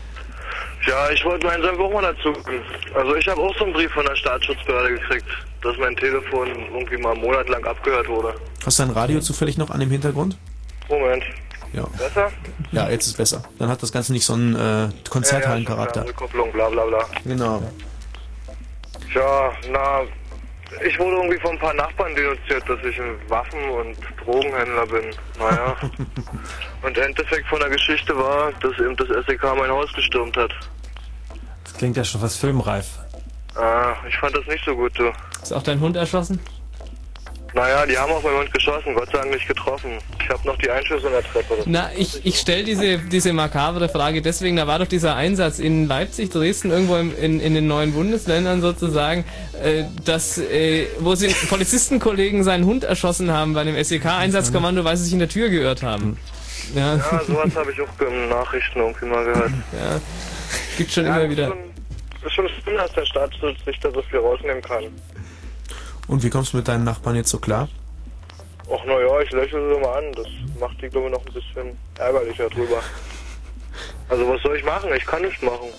Ja, ich wollte meinen Senf auch mal dazu geben. Also ich habe auch so einen Brief von der Staatsschutzbehörde gekriegt, dass mein Telefon irgendwie mal einen Monat lang abgehört wurde. Hast du dein Radio zufällig noch an dem Hintergrund? Moment. Ja. Besser? Ja, jetzt ist besser. Dann hat das Ganze nicht so einen äh, Konzerthallencharakter. Ja, ja, Rückkopplung, bla bla bla. Genau. Ja, na, ich wurde irgendwie von ein paar Nachbarn denunziert, dass ich ein Waffen- und Drogenhändler bin. Naja. Und Endeffekt von der Geschichte war, dass eben das S E K mein Haus gestürmt hat. Das klingt ja schon fast filmreif. Ah, ich fand das nicht so gut, du. Ist auch dein Hund erschossen? Naja, die haben auf meinen Hund geschossen, Gott sei Dank nicht getroffen. Ich habe noch die Einschüsse in der Treppe. Na, ich, ich stelle diese, diese makabere Frage deswegen, da war doch dieser Einsatz in Leipzig, Dresden, irgendwo im, in, in den neuen Bundesländern sozusagen, äh, dass, äh, wo sie Polizistenkollegen seinen Hund erschossen haben bei einem S E K-Einsatzkommando, weil sie sich in der Tür geirrt haben. Ja, Ja, sowas habe ich auch in Nachrichten irgendwie mal gehört. Ja, gibt schon Ja, immer das wieder. Ist schon, das ist schon schlimm, dass der Staatsschutz sich da so viel rausnehmen kann. Und wie kommst du mit deinen Nachbarn jetzt so klar? Ach naja, ich lächle sie mal an. Das macht die, glaube ich, noch ein bisschen ärgerlicher drüber. Also was soll ich machen? Ich kann nichts machen.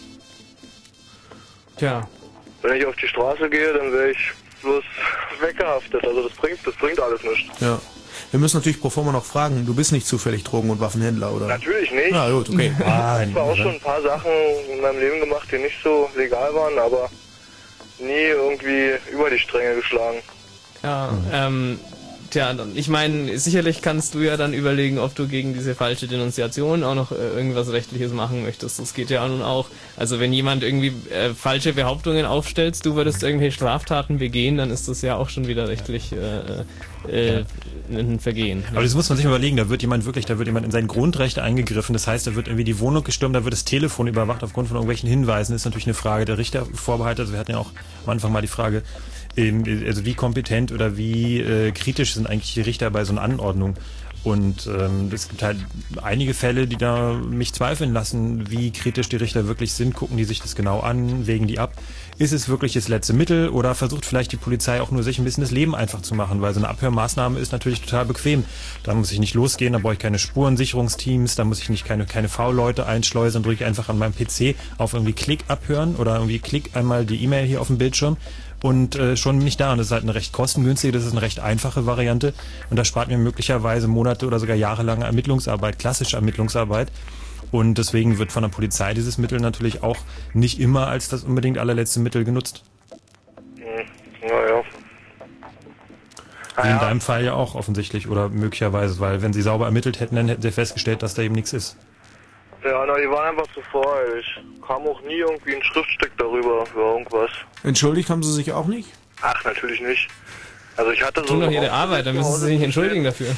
Tja. Wenn ich auf die Straße gehe, dann wäre ich bloß weggehaftet. Also das bringt, das bringt alles nichts. Ja. Wir müssen natürlich pro forma noch fragen, du bist nicht zufällig Drogen- und Waffenhändler, oder? Natürlich nicht. Na gut, okay. Ich habe zwar auch schon ein paar Sachen in meinem Leben gemacht, die nicht so legal waren, aber nie irgendwie über die Stränge geschlagen. Ja, ähm, tja, ich meine, sicherlich kannst du ja dann überlegen, ob du gegen diese falsche Denunziation auch noch äh, irgendwas Rechtliches machen möchtest. Das geht ja nun auch. Also wenn jemand irgendwie äh, falsche Behauptungen aufstellt, du würdest irgendwelche Straftaten begehen, dann ist das ja auch schon wieder rechtlich äh, äh, ein Vergehen. Aber das muss man sich mal überlegen, da wird jemand wirklich, da wird jemand in sein Grundrechte eingegriffen, das heißt, da wird irgendwie die Wohnung gestürmt, da wird das Telefon überwacht aufgrund von irgendwelchen Hinweisen, das ist natürlich eine Frage der Richtervorbehalte. Also wir hatten ja auch am Anfang mal die Frage, also wie kompetent oder wie äh, kritisch sind eigentlich die Richter bei so einer Anordnung. Und ähm, es gibt halt einige Fälle, die da mich zweifeln lassen, wie kritisch die Richter wirklich sind. Gucken die sich das genau an, wägen die ab. Ist es wirklich das letzte Mittel oder versucht vielleicht die Polizei auch nur sich ein bisschen das Leben einfach zu machen? Weil so eine Abhörmaßnahme ist natürlich total bequem. Da muss ich nicht losgehen, da brauche ich keine Spurensicherungsteams, da muss ich nicht keine, keine V-Leute einschleusen, drücke ich einfach an meinem P C auf irgendwie Klick abhören oder irgendwie Klick einmal die E-Mail hier auf dem Bildschirm. Und äh, schon bin ich da. Und das ist halt eine recht kostengünstige, das ist eine recht einfache Variante. Und das spart mir möglicherweise Monate oder sogar jahrelange Ermittlungsarbeit, klassische Ermittlungsarbeit. Und deswegen wird von der Polizei dieses Mittel natürlich auch nicht immer als das unbedingt allerletzte Mittel genutzt. Naja. Wie in deinem Fall ja auch offensichtlich oder möglicherweise, weil wenn sie sauber ermittelt hätten, dann hätten sie festgestellt, dass da eben nichts ist. Ja, na, die waren einfach zu voreilig. Kam auch nie irgendwie ein Schriftstück darüber für irgendwas. Entschuldigt haben sie sich auch nicht? Ach, natürlich nicht. Also ich hatte so... Tun doch jede Arbeit, dann müssen sie sich nicht entschuldigen dafür.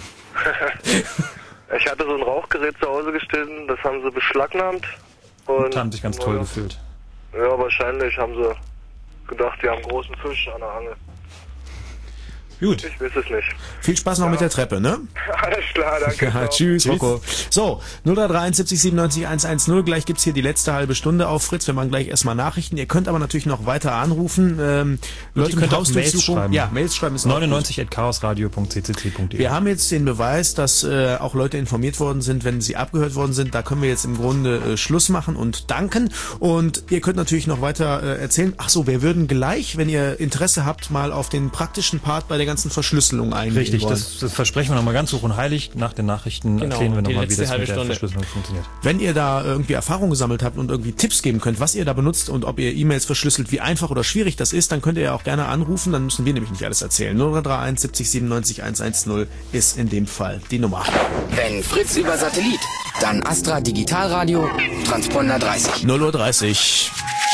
Ich hatte so ein Rauchgerät zu Hause gestellt, das haben sie beschlagnahmt. Und, und haben sich ganz toll gefühlt. Ja, wahrscheinlich haben sie gedacht, die haben einen großen Fisch an der Angel. Gut. Ich weiß es nicht. Viel Spaß noch ja. mit der Treppe, ne? Alles klar, danke. Ja, tschüss, Rocco. So, null drei drei eins siebzig siebenundneunzig hundertzehn. Gleich gibt's hier die letzte halbe Stunde auf Fritz. Wir machen gleich erstmal Nachrichten. Ihr könnt aber natürlich noch weiter anrufen. Ähm, Leute könnt auch Mails schreiben. Ja, Mails schreiben ist neunundneunzig at chaosradio punkt c c c punkt d e. Wir haben jetzt den Beweis, dass äh, auch Leute informiert worden sind, wenn sie abgehört worden sind. Da können wir jetzt im Grunde äh, Schluss machen und danken. Und ihr könnt natürlich noch weiter äh, erzählen. Ach so, wir würden gleich, wenn ihr Interesse habt, mal auf den praktischen Part bei der ganzen Verschlüsselung eingehen. Richtig, wollen. das, das versprechen wir nochmal ganz hoch und heilig. Nach den Nachrichten genau, erklären wir nochmal, wie das mit der Stunde. Verschlüsselung funktioniert. Wenn ihr da irgendwie Erfahrung gesammelt habt und irgendwie Tipps geben könnt, was ihr da benutzt und ob ihr E-Mails verschlüsselt, wie einfach oder schwierig das ist, dann könnt ihr ja auch gerne anrufen, dann müssen wir nämlich nicht alles erzählen. null drei drei eins siebzig siebenundneunzig hundertzehn ist in dem Fall die Nummer. Wenn Fritz über Satellit, dann Astra Digitalradio, Transponder dreißig. null Uhr dreißig.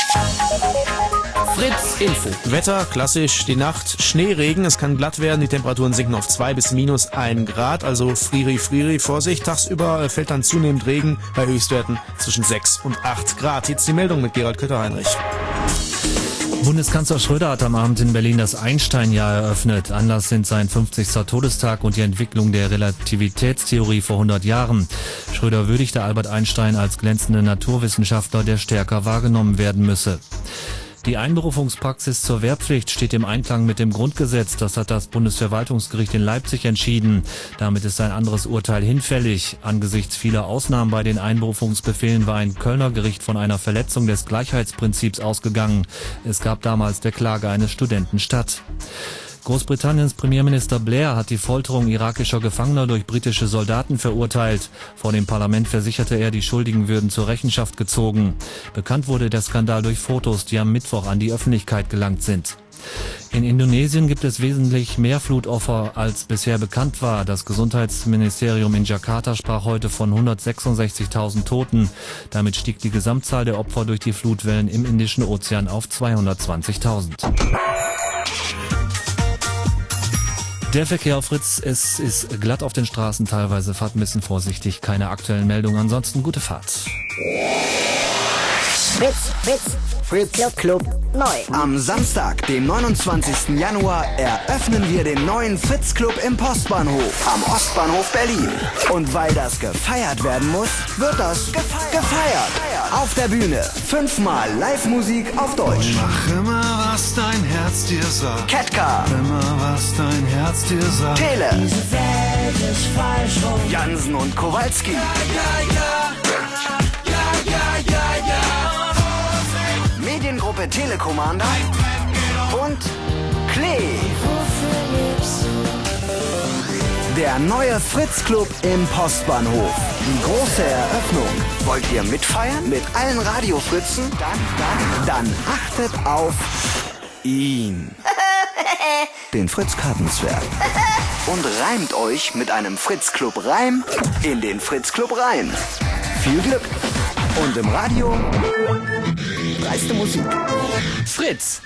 Fritz Info. Wetter, klassisch, die Nacht, Schneeregen, es kann glatt werden, die Temperaturen sinken auf zwei bis minus ein Grad, also Friri, Friri, Vorsicht, tagsüber fällt dann zunehmend Regen bei Höchstwerten zwischen sechs und acht Grad. Jetzt die Meldung mit Gerald Kötter-Heinrich. Bundeskanzler Schröder hat am Abend in Berlin das Einstein-Jahr eröffnet. Anlass sind sein fünfzigster Todestag und die Entwicklung der Relativitätstheorie vor hundert Jahren. Schröder würdigte Albert Einstein als glänzenden Naturwissenschaftler, der stärker wahrgenommen werden müsse. Die Einberufungspraxis zur Wehrpflicht steht im Einklang mit dem Grundgesetz. Das hat das Bundesverwaltungsgericht in Leipzig entschieden. Damit ist ein anderes Urteil hinfällig. Angesichts vieler Ausnahmen bei den Einberufungsbefehlen war ein Kölner Gericht von einer Verletzung des Gleichheitsprinzips ausgegangen. Es gab damals der Klage eines Studenten statt. Großbritanniens Premierminister Blair hat die Folterung irakischer Gefangener durch britische Soldaten verurteilt. Vor dem Parlament versicherte er, die Schuldigen würden zur Rechenschaft gezogen. Bekannt wurde der Skandal durch Fotos, die am Mittwoch an die Öffentlichkeit gelangt sind. In Indonesien gibt es wesentlich mehr Flutopfer, als bisher bekannt war. Das Gesundheitsministerium in Jakarta sprach heute von hundertsechsundsechzigtausend Toten. Damit stieg die Gesamtzahl der Opfer durch die Flutwellen im Indischen Ozean auf zweihundertzwanzigtausend. Der Verkehr auf Fritz, es ist glatt auf den Straßen teilweise, fahrt ein bisschen vorsichtig, keine aktuellen Meldungen, ansonsten gute Fahrt. Fritz, Fritz, Fritz Club, Club neu. Am Samstag, dem neunundzwanzigsten Januar, eröffnen wir den neuen Fritz Club im Postbahnhof am Ostbahnhof Berlin. Und weil das gefeiert werden muss, wird das gefeiert. gefeiert. Auf der Bühne fünfmal Live-Musik auf Deutsch. Mach immer, was dein Herz dir sagt. Ketka. Immer, was dein Herz dir sagt. Tele. Diese Welt ist falsch rum. Jansen und Kowalski. Ja, ja, ja. Ja, Telekommander und Klee. Der neue Fritz Club im Postbahnhof. Die große Eröffnung. Wollt ihr mitfeiern mit allen Radiofritzen? Dann, dann, dann achtet auf ihn. Den Fritz Kartenzwerg. Und reimt euch mit einem Fritz Club Reim in den Fritz Club rein. Viel Glück. Und im Radio dreiste Musik. Fritz.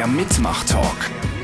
Der Mitmach-Talk.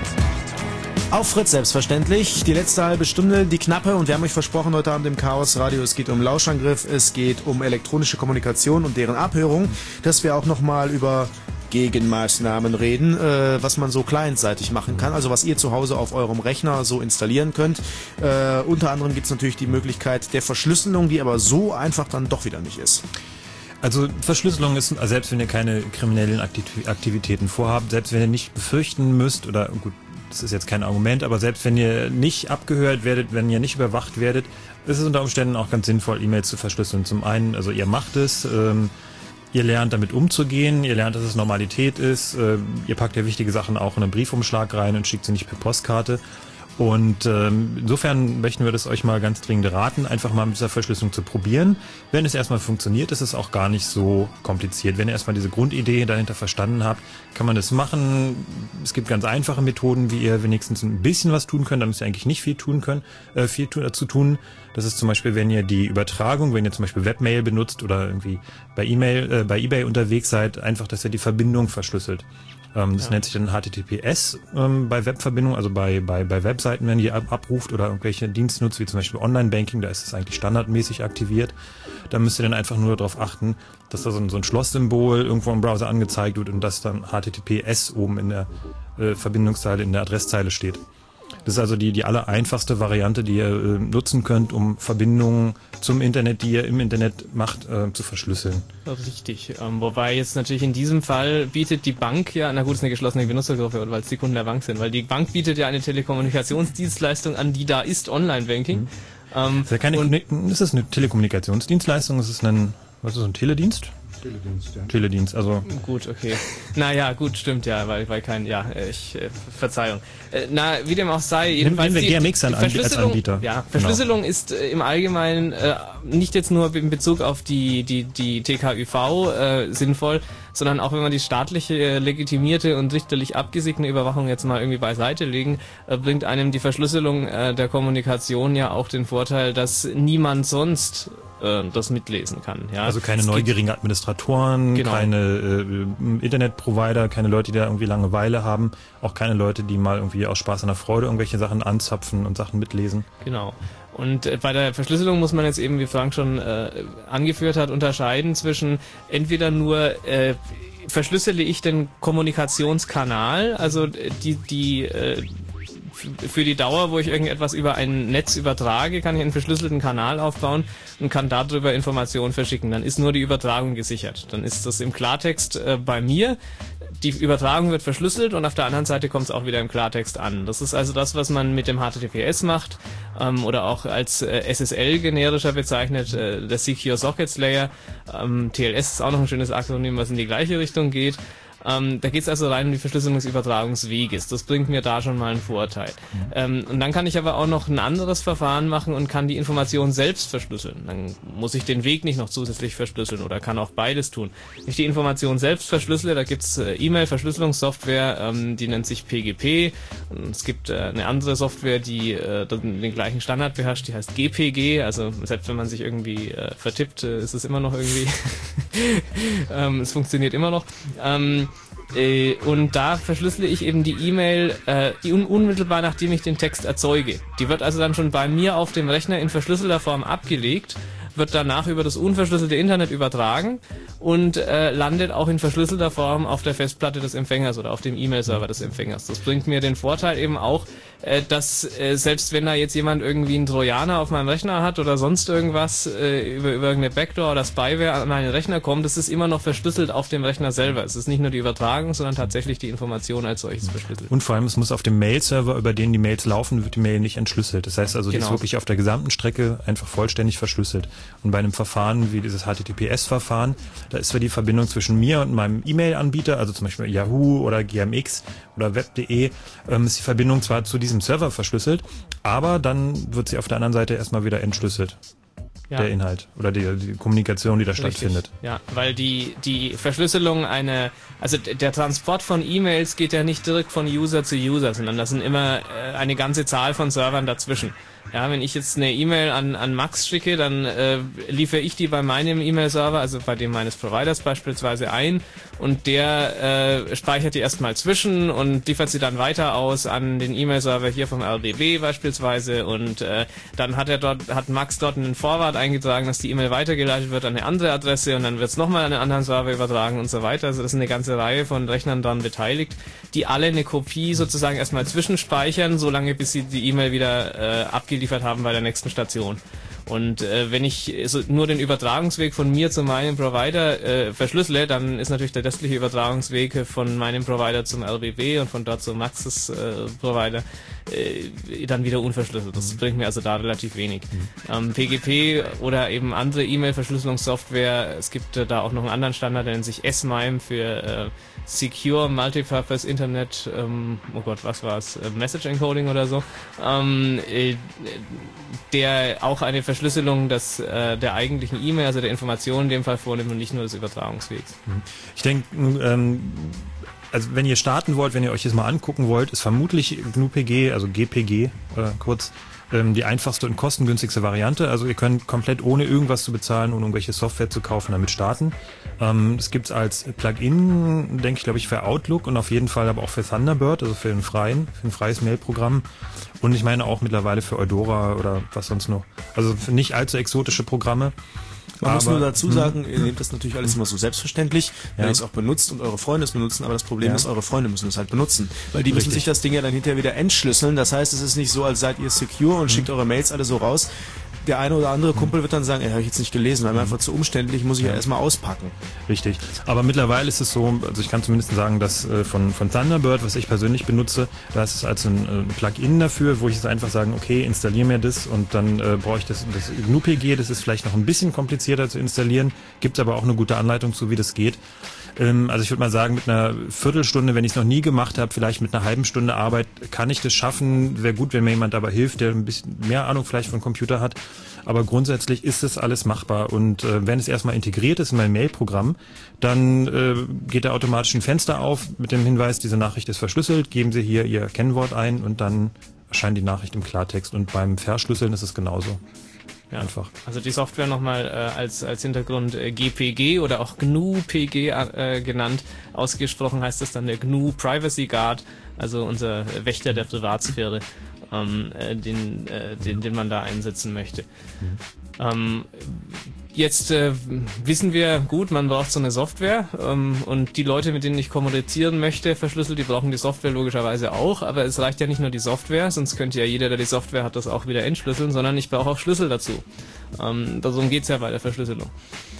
Auf Fritz selbstverständlich. Die letzte halbe Stunde, die knappe, und wir haben euch versprochen heute Abend im Chaos Radio, es geht um Lauschangriff, es geht um elektronische Kommunikation und deren Abhörung, dass wir auch nochmal über Gegenmaßnahmen reden, äh, was man so clientseitig machen kann, also was ihr zu Hause auf eurem Rechner so installieren könnt. Äh, unter anderem gibt es natürlich die Möglichkeit der Verschlüsselung, die aber so einfach dann doch wieder nicht ist. Also Verschlüsselung ist, also selbst wenn ihr keine kriminellen Aktivitäten vorhabt, selbst wenn ihr nicht befürchten müsst, oder gut, das ist jetzt kein Argument, aber selbst wenn ihr nicht abgehört werdet, wenn ihr nicht überwacht werdet, ist es unter Umständen auch ganz sinnvoll, E-Mails zu verschlüsseln. Zum einen, also ihr macht es, ähm, ihr lernt damit umzugehen, ihr lernt, dass es Normalität ist, äh, ihr packt ja wichtige Sachen auch in einen Briefumschlag rein und schickt sie nicht per Postkarte. Und ähm, insofern möchten wir das euch mal ganz dringend raten, einfach mal mit dieser Verschlüsselung zu probieren. Wenn es erstmal funktioniert, ist es auch gar nicht so kompliziert. Wenn ihr erstmal diese Grundidee dahinter verstanden habt, kann man das machen. Es gibt ganz einfache Methoden, wie ihr wenigstens ein bisschen was tun könnt. Da müsst ihr eigentlich nicht viel tun können, äh, viel dazu tun. Das ist zum Beispiel, wenn ihr die Übertragung, wenn ihr zum Beispiel Webmail benutzt oder irgendwie bei E-Mail, äh, bei eBay unterwegs seid, einfach, dass ihr die Verbindung verschlüsselt. Ähm, das ja. nennt sich dann H T T P S ähm, bei Webverbindungen, also bei, bei, bei Webseiten, wenn ihr ab, abruft oder irgendwelche Dienste nutzt, wie zum Beispiel Online-Banking, da ist es eigentlich standardmäßig aktiviert. Da müsst ihr dann einfach nur darauf achten, dass da so ein, so ein Schlosssymbol irgendwo im Browser angezeigt wird und dass dann H T T P S oben in der äh, Verbindungszeile, in der Adresszeile steht. Das ist also die, die aller einfachste Variante, die ihr äh, nutzen könnt, um Verbindungen zum Internet, die ihr im Internet macht, äh, zu verschlüsseln. Richtig. Ähm, wobei jetzt natürlich in diesem Fall bietet die Bank ja, na gut, es ist eine geschlossene Benutzergruppe, weil es die Kunden der Bank sind, weil die Bank bietet ja eine Telekommunikationsdienstleistung an, die da ist, Online-Banking. Mhm. Ähm, ist, ja keine, ist das eine Telekommunikationsdienstleistung? Ist es ein, was ist das, ein Teledienst? Teledienst, ja. Teledienst, also. Gut, okay. Naja, gut, stimmt ja, weil, weil kein, ja, ich, äh, Verzeihung. Äh, na, wie dem auch sei, jedenfalls. Nehmen wir G M X an, als Anbieter. Ja, Verschlüsselung genau. ist äh, im Allgemeinen äh, nicht jetzt nur in Bezug auf die, die, die T K Ü V äh, sinnvoll, sondern auch wenn man die staatliche, äh, legitimierte und richterlich abgesegnete Überwachung jetzt mal irgendwie beiseite legen, äh, bringt einem die Verschlüsselung äh, der Kommunikation ja auch den Vorteil, dass niemand sonst das mitlesen kann. Ja. Also keine es neugierigen Administratoren, genau. keine äh, Internetprovider, keine Leute, die da irgendwie Langeweile haben, auch keine Leute, die mal irgendwie aus Spaß an der Freude irgendwelche Sachen anzapfen und Sachen mitlesen. Genau. Und äh, bei der Verschlüsselung muss man jetzt eben, wie Frank schon äh, angeführt hat, unterscheiden zwischen entweder nur äh, verschlüssele ich den Kommunikationskanal, also die, die äh, für die Dauer, wo ich irgendetwas über ein Netz übertrage, kann ich einen verschlüsselten Kanal aufbauen und kann darüber Informationen verschicken. Dann ist nur die Übertragung gesichert. Dann ist das im Klartext äh, bei mir. Die Übertragung wird verschlüsselt und auf der anderen Seite kommt es auch wieder im Klartext an. Das ist also das, was man mit dem H T T P S macht ähm, oder auch als äh, S S L generischer bezeichnet, äh, der Secure Sockets Layer. Ähm, T L S ist auch noch ein schönes Akronym, was in die gleiche Richtung geht. Ähm, da geht es also rein um die Verschlüsselung des Übertragungsweges. Das bringt mir da schon mal einen Vorteil. Mhm. Ähm, und dann kann ich aber auch noch ein anderes Verfahren machen und kann die Information selbst verschlüsseln. Dann muss ich den Weg nicht noch zusätzlich verschlüsseln oder kann auch beides tun. Wenn ich die Information selbst verschlüssele, da gibt es äh, E-Mail-Verschlüsselungssoftware, ähm, die nennt sich P G P. Und es gibt äh, eine andere Software, die äh, den gleichen Standard beherrscht, die heißt G P G. Also selbst wenn man sich irgendwie äh, vertippt, äh, ist es immer noch irgendwie... ähm, es funktioniert immer noch. Ähm, Äh, und da verschlüssele ich eben die E-Mail äh, un unmittelbar, nachdem ich den Text erzeuge. Die wird also dann schon bei mir auf dem Rechner in verschlüsselter Form abgelegt, wird danach über das unverschlüsselte Internet übertragen und äh, landet auch in verschlüsselter Form auf der Festplatte des Empfängers oder auf dem E-Mail-Server des Empfängers. Das bringt mir den Vorteil eben auch, äh, dass äh, selbst wenn da jetzt jemand irgendwie einen Trojaner auf meinem Rechner hat oder sonst irgendwas äh, über, über irgendeine Backdoor oder Spyware an meinen Rechner kommt, das ist immer noch verschlüsselt auf dem Rechner selber. Es ist nicht nur die Übertragung, sondern tatsächlich die Information als solches verschlüsselt. Und vor allem, es muss auf dem Mail-Server, über den die Mails laufen, wird die Mail nicht entschlüsselt. Das heißt also, die genau. ist wirklich auf der gesamten Strecke einfach vollständig verschlüsselt. Und bei einem Verfahren wie dieses H T T P S-Verfahren, da ist zwar die Verbindung zwischen mir und meinem E-Mail-Anbieter, also zum Beispiel Yahoo oder G M X oder Web punkt de, ähm, ist die Verbindung zwar zu diesem Server verschlüsselt, aber dann wird sie auf der anderen Seite erstmal wieder entschlüsselt. Ja. Der Inhalt oder die, die Kommunikation, die da Richtig. stattfindet. Ja, weil die, die Verschlüsselung eine, also der Transport von E-Mails geht ja nicht direkt von User zu User, sondern das sind immer äh, eine ganze Zahl von Servern dazwischen. Ja, wenn ich jetzt eine E-Mail an, an Max schicke, dann äh, liefere ich die bei meinem E-Mail-Server, also bei dem meines Providers beispielsweise ein, und der äh, speichert die erstmal zwischen und liefert sie dann weiter aus an den E-Mail-Server hier vom R B B beispielsweise, und äh, dann hat er dort, hat Max dort einen Forward eingetragen, dass die E-Mail weitergeleitet wird an eine andere Adresse und dann wird es nochmal an einen anderen Server übertragen und so weiter. Also das ist eine ganze Reihe von Rechnern daran beteiligt, die alle eine Kopie sozusagen erstmal zwischenspeichern, solange bis sie die E-Mail wieder äh, abgeliefert haben bei der nächsten Station. Und äh, wenn ich so nur den Übertragungsweg von mir zu meinem Provider äh, verschlüssele, dann ist natürlich der restliche Übertragungsweg von meinem Provider zum R B B und von dort zu Maxes äh, Provider äh, dann wieder unverschlüsselt. Das bringt mir also da relativ wenig. Mhm. Ähm, P G P oder eben andere E-Mail-Verschlüsselungssoftware, es gibt äh, da auch noch einen anderen Standard, der nennt sich S M I M E für äh, Secure Multipurpose Internet, ähm, oh Gott, was war's, äh, Message Encoding oder so, ähm, äh, der auch eine Verschlüsselung des, äh, der eigentlichen E-Mail, also der Informationen in dem Fall vornimmt und nicht nur des Übertragungswegs. Ich denke, ähm, also wenn ihr starten wollt, wenn ihr euch das mal angucken wollt, ist vermutlich G N U P G, also G P G äh, kurz, ähm, die einfachste und kostengünstigste Variante. Also ihr könnt komplett ohne irgendwas zu bezahlen, ohne irgendwelche Software zu kaufen, damit starten. Ähm, das gibt's als Plugin, denke ich, glaube ich, für Outlook und auf jeden Fall aber auch für Thunderbird, also für einen freien, für ein freies Mailprogramm. Und ich meine auch mittlerweile für Eudora oder was sonst noch. Also für nicht allzu exotische Programme. Man aber, muss nur dazu mh. sagen, ihr nehmt das natürlich alles immer so selbstverständlich, wenn Ja. ihr es auch benutzt und eure Freunde es benutzen, aber das Problem Ja. ist, eure Freunde müssen es halt benutzen. Weil die müssen Richtig. sich das Ding ja dann hinterher wieder entschlüsseln. Das heißt, es ist nicht so, als seid ihr secure und Mhm. schickt eure Mails alle so raus. Der eine oder andere Kumpel wird dann sagen, ey, habe ich jetzt nicht gelesen, weil mir einfach zu umständlich, muss ich ja, Ja. erstmal auspacken. Richtig. Aber mittlerweile ist es so, also ich kann zumindest sagen, dass äh, von, von Thunderbird, was ich persönlich benutze, da ist es als ein äh, Plugin dafür, wo ich jetzt einfach sagen, okay, installiere mir das und dann äh, brauche ich das, das G N U P G, das ist vielleicht noch ein bisschen komplizierter zu installieren, gibt aber auch eine gute Anleitung zu, wie das geht. Ähm, also ich würde mal sagen, mit einer Viertelstunde, wenn ich es noch nie gemacht habe, vielleicht mit einer halben Stunde Arbeit, kann ich das schaffen. Wäre gut, wenn mir jemand dabei hilft, der ein bisschen mehr Ahnung vielleicht von Computer hat. Aber grundsätzlich ist es alles machbar. Und äh, wenn es erstmal integriert ist in mein Mail-Programm, dann äh, geht da automatisch ein Fenster auf mit dem Hinweis, diese Nachricht ist verschlüsselt, geben Sie hier Ihr Kennwort ein und dann erscheint die Nachricht im Klartext. Und beim Verschlüsseln ist es genauso. Ja, einfach. Also die Software nochmal äh, als, als Hintergrund äh, G P G oder auch G N U P G äh, genannt. Ausgesprochen heißt das dann der G N U Privacy Guard, also unser Wächter der Privatsphäre, ähm, äh, den, äh, den, den man da einsetzen möchte. Mhm. Ähm, jetzt äh, wissen wir, gut, man braucht so eine Software ähm, und die Leute, mit denen ich kommunizieren möchte, verschlüsselt, die brauchen die Software logischerweise auch, aber es reicht ja nicht nur die Software, sonst könnte ja jeder, der die Software hat, das auch wieder entschlüsseln, sondern ich brauche auch Schlüssel dazu. Ähm, darum geht's ja bei der Verschlüsselung.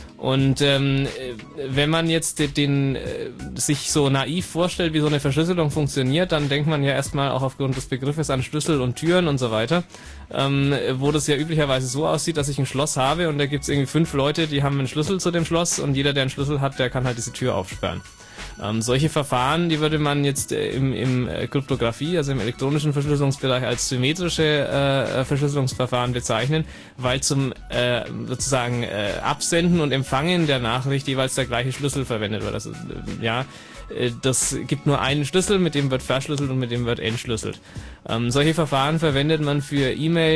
Und ähm, wenn man jetzt den, den äh, sich so naiv vorstellt, wie so eine Verschlüsselung funktioniert, dann denkt man ja erstmal auch aufgrund des Begriffes an Schlüssel und Türen und so weiter, ähm, wo das ja üblicherweise so aussieht, dass ich ein Schloss habe und da gibt's irgendwie fünf Leute, die haben einen Schlüssel zu dem Schloss und jeder, der einen Schlüssel hat, der kann halt diese Tür aufsperren. Ähm, solche Verfahren, die würde man jetzt äh, im, im äh, Kryptographie, also im elektronischen Verschlüsselungsbereich als symmetrische äh, Verschlüsselungsverfahren bezeichnen, weil zum äh, sozusagen äh, Absenden und Empfangen der Nachricht jeweils der gleiche Schlüssel verwendet wird. Also, äh, ja, äh, das gibt nur einen Schlüssel, mit dem wird verschlüsselt und mit dem wird entschlüsselt. Ähm, solche Verfahren verwendet man für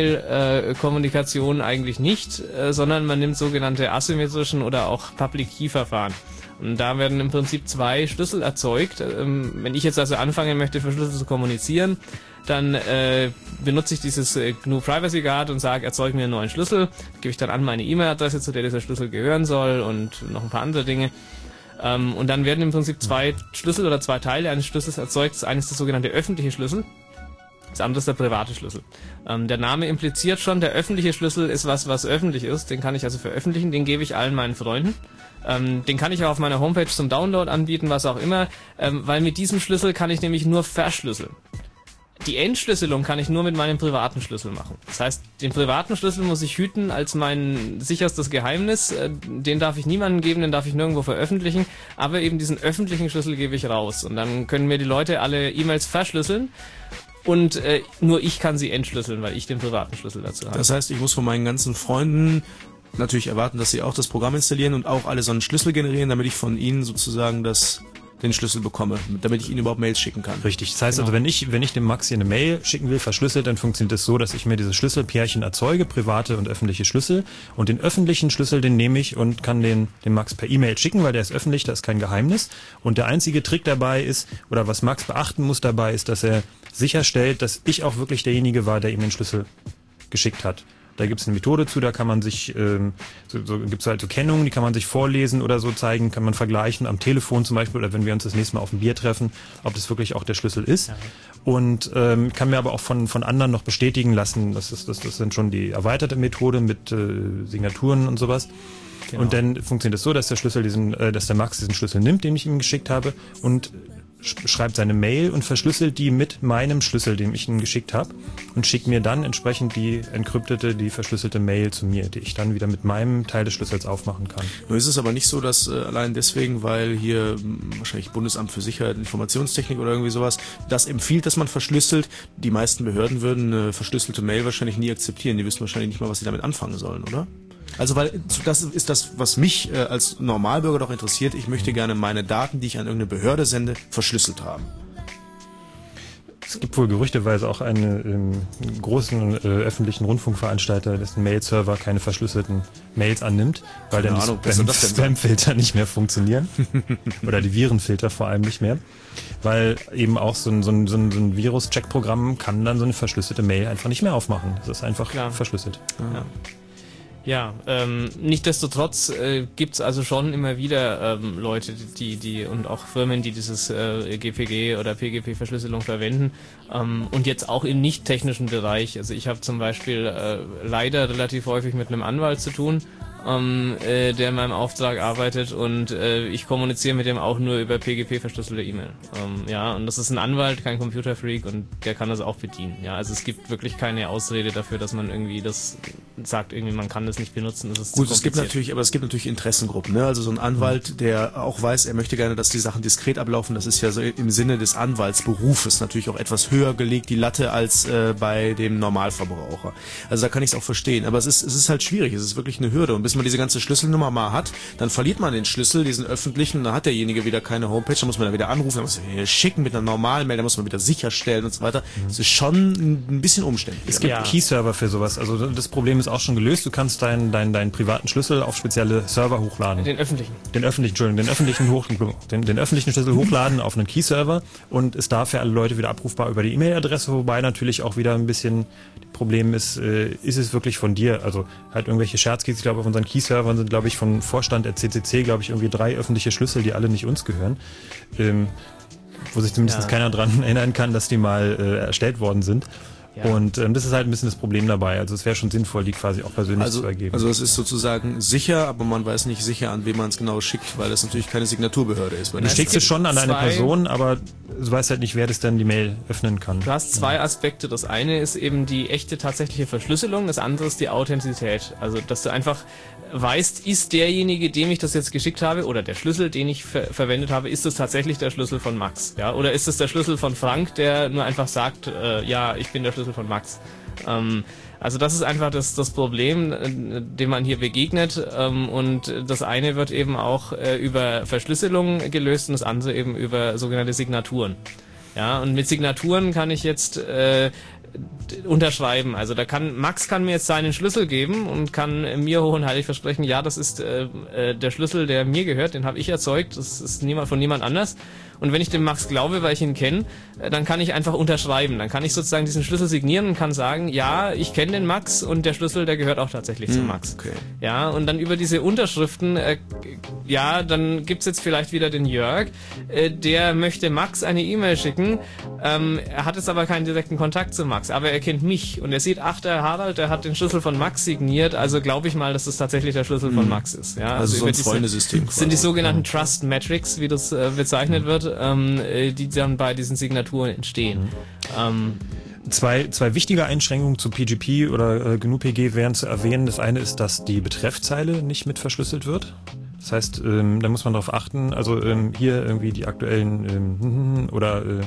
E-Mail-Kommunikation äh, eigentlich nicht, äh, sondern man nimmt sogenannte asymmetrischen oder auch Public-Key-Verfahren. Und da werden im Prinzip zwei Schlüssel erzeugt. Ähm, wenn ich jetzt also anfangen möchte, verschlüsselt zu kommunizieren, dann äh, benutze ich dieses äh, G N U Privacy Guard und sage, erzeug mir einen neuen Schlüssel. Gebe ich dann an meine E-Mail-Adresse, zu der dieser Schlüssel gehören soll und noch ein paar andere Dinge. Ähm, und dann werden im Prinzip zwei Schlüssel oder zwei Teile eines Schlüssels erzeugt. Das eine ist der sogenannte öffentliche Schlüssel. Das andere ist der private Schlüssel. Ähm, der Name impliziert schon, der öffentliche Schlüssel ist was, was öffentlich ist. Den kann ich also veröffentlichen, den gebe ich allen meinen Freunden. Ähm, den kann ich auch auf meiner Homepage zum Download anbieten, was auch immer, ähm, weil mit diesem Schlüssel kann ich nämlich nur verschlüsseln. Die Entschlüsselung kann ich nur mit meinem privaten Schlüssel machen. Das heißt, den privaten Schlüssel muss ich hüten als mein sicherstes Geheimnis. Äh, den darf ich niemandem geben, den darf ich nirgendwo veröffentlichen. Aber eben diesen öffentlichen Schlüssel gebe ich raus. Und dann können mir die Leute alle E-Mails verschlüsseln. Und äh, nur ich kann sie entschlüsseln, weil ich den privaten Schlüssel dazu habe. Das heißt, ich muss von meinen ganzen Freunden natürlich erwarten, dass sie auch das Programm installieren und auch alle so einen Schlüssel generieren, damit ich von ihnen sozusagen das den Schlüssel bekomme, damit ich Ihnen überhaupt Mails schicken kann. Richtig. Das heißt Genau. also, wenn ich, wenn ich dem Max hier eine Mail schicken will, verschlüsselt, dann funktioniert es so, dass ich mir diese Schlüsselpärchen erzeuge, private und öffentliche Schlüssel. Und den öffentlichen Schlüssel, den nehme ich und kann den dem Max per E-Mail schicken, weil der ist öffentlich, da ist kein Geheimnis. Und der einzige Trick dabei ist, oder was Max beachten muss dabei, ist, dass er sicherstellt, dass ich auch wirklich derjenige war, der ihm den Schlüssel geschickt hat. Da gibt es eine Methode zu, da kann man sich, ähm, so, so gibt es halt so Kennungen, die kann man sich vorlesen oder so zeigen, kann man vergleichen am Telefon zum Beispiel oder wenn wir uns das nächste Mal auf ein Bier treffen, ob das wirklich auch der Schlüssel ist. Ja. Und ähm, kann mir aber auch von von anderen noch bestätigen lassen, das ist das, das sind schon die erweiterte Methode mit äh, Signaturen und sowas. Genau. Und dann funktioniert es so, dass der Schlüssel diesen, äh, dass der Max diesen Schlüssel nimmt, den ich ihm geschickt habe und schreibt seine Mail und verschlüsselt die mit meinem Schlüssel, den ich ihm geschickt habe und schickt mir dann entsprechend die entkryptete, die verschlüsselte Mail zu mir, die ich dann wieder mit meinem Teil des Schlüssels aufmachen kann. Nur ist es aber nicht so, dass äh, allein deswegen, weil hier mh, wahrscheinlich Bundesamt für Sicherheit, Informationstechnik oder irgendwie sowas, das empfiehlt, dass man verschlüsselt. Die meisten Behörden würden eine verschlüsselte Mail wahrscheinlich nie akzeptieren. Die wissen wahrscheinlich nicht mal, was sie damit anfangen sollen, oder? Also weil das ist das, was mich äh, als Normalbürger doch interessiert. Ich möchte gerne meine Daten, die ich an irgendeine Behörde sende, verschlüsselt haben. Es gibt wohl gerüchteweise auch einen ähm, großen äh, öffentlichen Rundfunkveranstalter, dessen Mail-Server keine verschlüsselten Mails annimmt, weil dann die Spam- Spam-Filter nicht mehr funktionieren. Oder die Virenfilter vor allem nicht mehr. Weil eben auch so ein, so ein, so ein, so ein Virus-Check-Programm kann dann so eine verschlüsselte Mail einfach nicht mehr aufmachen. Das ist einfach Klar. verschlüsselt. Ja. Ja, ähm, nichtsdestotrotz äh, gibt's also schon immer wieder ähm, Leute, die die und auch Firmen, die dieses äh, G P G oder P G P-Verschlüsselung verwenden ähm, und jetzt auch im nicht technischen Bereich. Also ich habe zum Beispiel äh, leider relativ häufig mit einem Anwalt zu tun, ähm, äh, der in meinem Auftrag arbeitet und äh, ich kommuniziere mit dem auch nur über P G P-verschlüsselte E-Mail. Ähm, ja, und das ist ein Anwalt, kein Computerfreak und der kann das auch bedienen. Ja, also es gibt wirklich keine Ausrede dafür, dass man irgendwie das sagt, irgendwie man kann das nicht benutzen. Das ist Gut, es gibt natürlich, aber es gibt natürlich Interessengruppen, ne? Also so ein Anwalt, der auch weiß, er möchte gerne, dass die Sachen diskret ablaufen. Das ist ja so im Sinne des Anwaltsberufes natürlich auch etwas höher gelegt, die Latte, als äh, bei dem Normalverbraucher. Also da kann ich es auch verstehen. Aber es ist, es ist halt schwierig. Es ist wirklich eine Hürde. Und bis man diese ganze Schlüsselnummer mal hat, dann verliert man den Schlüssel, diesen öffentlichen, und dann hat derjenige wieder keine Homepage, dann muss man da wieder anrufen, dann muss man wieder schicken mit einer normalen Mail, dann muss man wieder sicherstellen und so weiter. Das ist schon ein bisschen umständlich. Es gibt ja. Key-Server für sowas. Also das Problem ist auch schon gelöst. Du kannst deinen deinen deinen privaten Schlüssel auf spezielle Server hochladen. Den öffentlichen. Den öffentlichen, Entschuldigung, den öffentlichen hoch, den, den öffentlichen Schlüssel hochladen auf einen Key-Server und ist da für alle Leute wieder abrufbar über die E-Mail-Adresse, wobei natürlich auch wieder ein bisschen Problem ist, äh, ist es wirklich von dir? Also halt irgendwelche Scherzkeys. Ich glaube, auf unseren Key-Servern sind, glaube ich, vom Vorstand der C C C, glaube ich, irgendwie drei öffentliche Schlüssel, die alle nicht uns gehören. Ähm, wo sich zumindest ja. keiner dran erinnern kann, dass die mal äh, erstellt worden sind. Ja. Und ähm, das ist halt ein bisschen das Problem dabei. Also es wäre schon sinnvoll, die quasi auch persönlich also, zu ergeben. Also es ist sozusagen sicher, aber man weiß nicht sicher, an wen man es genau schickt, weil das natürlich keine Signaturbehörde ist. Du schickst es schon an eine Person, aber du weißt halt nicht, wer das dann die Mail öffnen kann. Du hast zwei Aspekte. Das eine ist eben die echte tatsächliche Verschlüsselung, das andere ist die Authentizität. Also dass du einfach weißt, ist derjenige, dem ich das jetzt geschickt habe, oder der Schlüssel, den ich ver verwendet habe, ist es tatsächlich der Schlüssel von Max? Ja? Oder ist es der Schlüssel von Frank, der nur einfach sagt, äh, ja, ich bin der Schlüssel von Max? Ähm, also das ist einfach das, das Problem, äh, dem man hier begegnet. Ähm, und das eine wird eben auch äh, über Verschlüsselung gelöst und das andere eben über sogenannte Signaturen. Ja, und mit Signaturen kann ich jetzt äh, unterschreiben. Also da kann Max kann mir jetzt seinen Schlüssel geben und kann mir hoch und heilig versprechen, ja, das ist äh, äh, der Schlüssel, der mir gehört, den habe ich erzeugt, das ist niemand von niemand anders. Und wenn ich dem Max glaube, weil ich ihn kenne, äh, dann kann ich einfach unterschreiben. Dann kann ich sozusagen diesen Schlüssel signieren und kann sagen, ja, ich kenne den Max und der Schlüssel, der gehört auch tatsächlich hm, zu Max. Okay. Ja, und dann über diese Unterschriften, äh, ja, dann gibt's jetzt vielleicht wieder den Jörg, äh, der möchte Max eine E-Mail schicken, ähm, er hat jetzt aber keinen direkten Kontakt zu Max, aber er kennt mich und er sieht, ach, der Harald, der hat den Schlüssel von Max signiert, also glaube ich mal, dass das tatsächlich der Schlüssel hm. von Max ist. Ja, also, also so ein Freundesystem. Das sind die sogenannten Trust Metrics, wie das äh, bezeichnet wird, ähm, die dann bei diesen Signaturen entstehen. Mhm. Ähm, Zwei, zwei wichtige Einschränkungen zu P G P oder äh, G N U P G wären zu erwähnen. Das eine ist, dass die Betreffzeile nicht mit verschlüsselt wird. Das heißt, ähm, da muss man darauf achten, also ähm, hier irgendwie die aktuellen ähm, oder äh,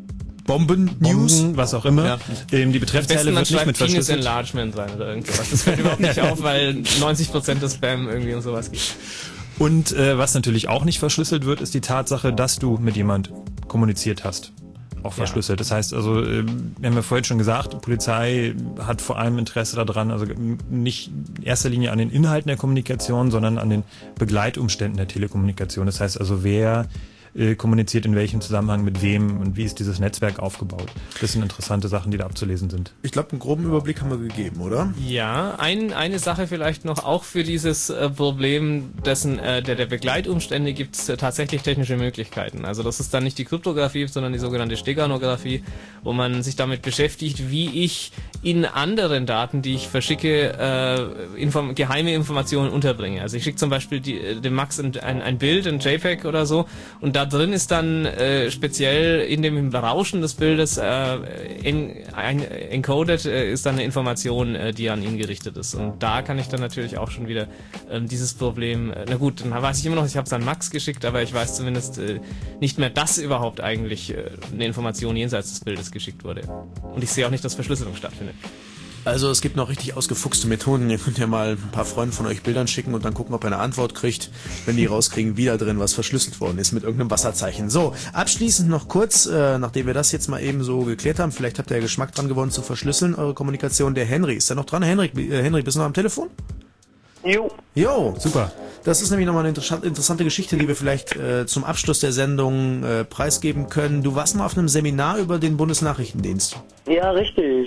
Bomben-News, Bomben, was auch immer. Ja. Ähm, die Betreffzeile wird nicht mit verschlüsselt. Enlargement sein oder irgendwas. Das fällt überhaupt nicht auf, weil neunzig Prozent des Spam irgendwie und sowas gibt. Und äh, was natürlich auch nicht verschlüsselt wird, ist die Tatsache, dass du mit jemand kommuniziert hast. Auch verschlüsselt. Das heißt also, wir haben ja vorhin schon gesagt, die Polizei hat vor allem Interesse daran, also nicht in erster Linie an den Inhalten der Kommunikation, sondern an den Begleitumständen der Telekommunikation. Das heißt also, wer äh, kommuniziert in welchem Zusammenhang mit wem und wie ist dieses Netzwerk aufgebaut. Das sind interessante Sachen, die da abzulesen sind. Ich glaube, einen groben Überblick haben wir gegeben, oder? Ja, ein, eine Sache vielleicht noch, auch für dieses äh, Problem dessen, äh, der, der Begleitumstände gibt es äh, tatsächlich technische Möglichkeiten. Also das ist dann nicht die Kryptographie, sondern die sogenannte Steganographie, wo man sich damit beschäftigt, wie ich in anderen Daten, die ich verschicke, äh, inform geheime Informationen unterbringe. Also ich schicke zum Beispiel die, dem Max ein, ein, ein Bild, ein JPEG oder so, und da drin ist dann äh, speziell in dem Rauschen des Bildes äh, in, ein, encoded äh, ist dann eine Information, äh, die an ihn gerichtet ist. Und da kann ich dann natürlich auch schon wieder äh, dieses Problem, äh, na gut, dann weiß ich immer noch, ich habe es an Max geschickt, aber ich weiß zumindest äh, nicht mehr, dass überhaupt eigentlich äh, eine Information jenseits des Bildes geschickt wurde. Und ich sehe auch nicht, dass Verschlüsselung stattfindet. Also es gibt noch richtig ausgefuchste Methoden. Ihr könnt ja mal ein paar Freunde von euch Bildern schicken und dann gucken, ob ihr eine Antwort kriegt, wenn die rauskriegen, wie da drin was verschlüsselt worden ist mit irgendeinem Wasserzeichen. So, abschließend noch kurz, äh, nachdem wir das jetzt mal eben so geklärt haben, vielleicht habt ihr ja Geschmack dran gewonnen zu verschlüsseln, eure Kommunikation. Der Henry, ist da noch dran? Henry, äh, Henry, bist du noch am Telefon? Jo. Jo, super. Das ist nämlich nochmal eine interessante, interessante Geschichte, die wir vielleicht äh, zum Abschluss der Sendung äh, preisgeben können. Du warst mal auf einem Seminar über den Bundesnachrichtendienst. Ja, richtig.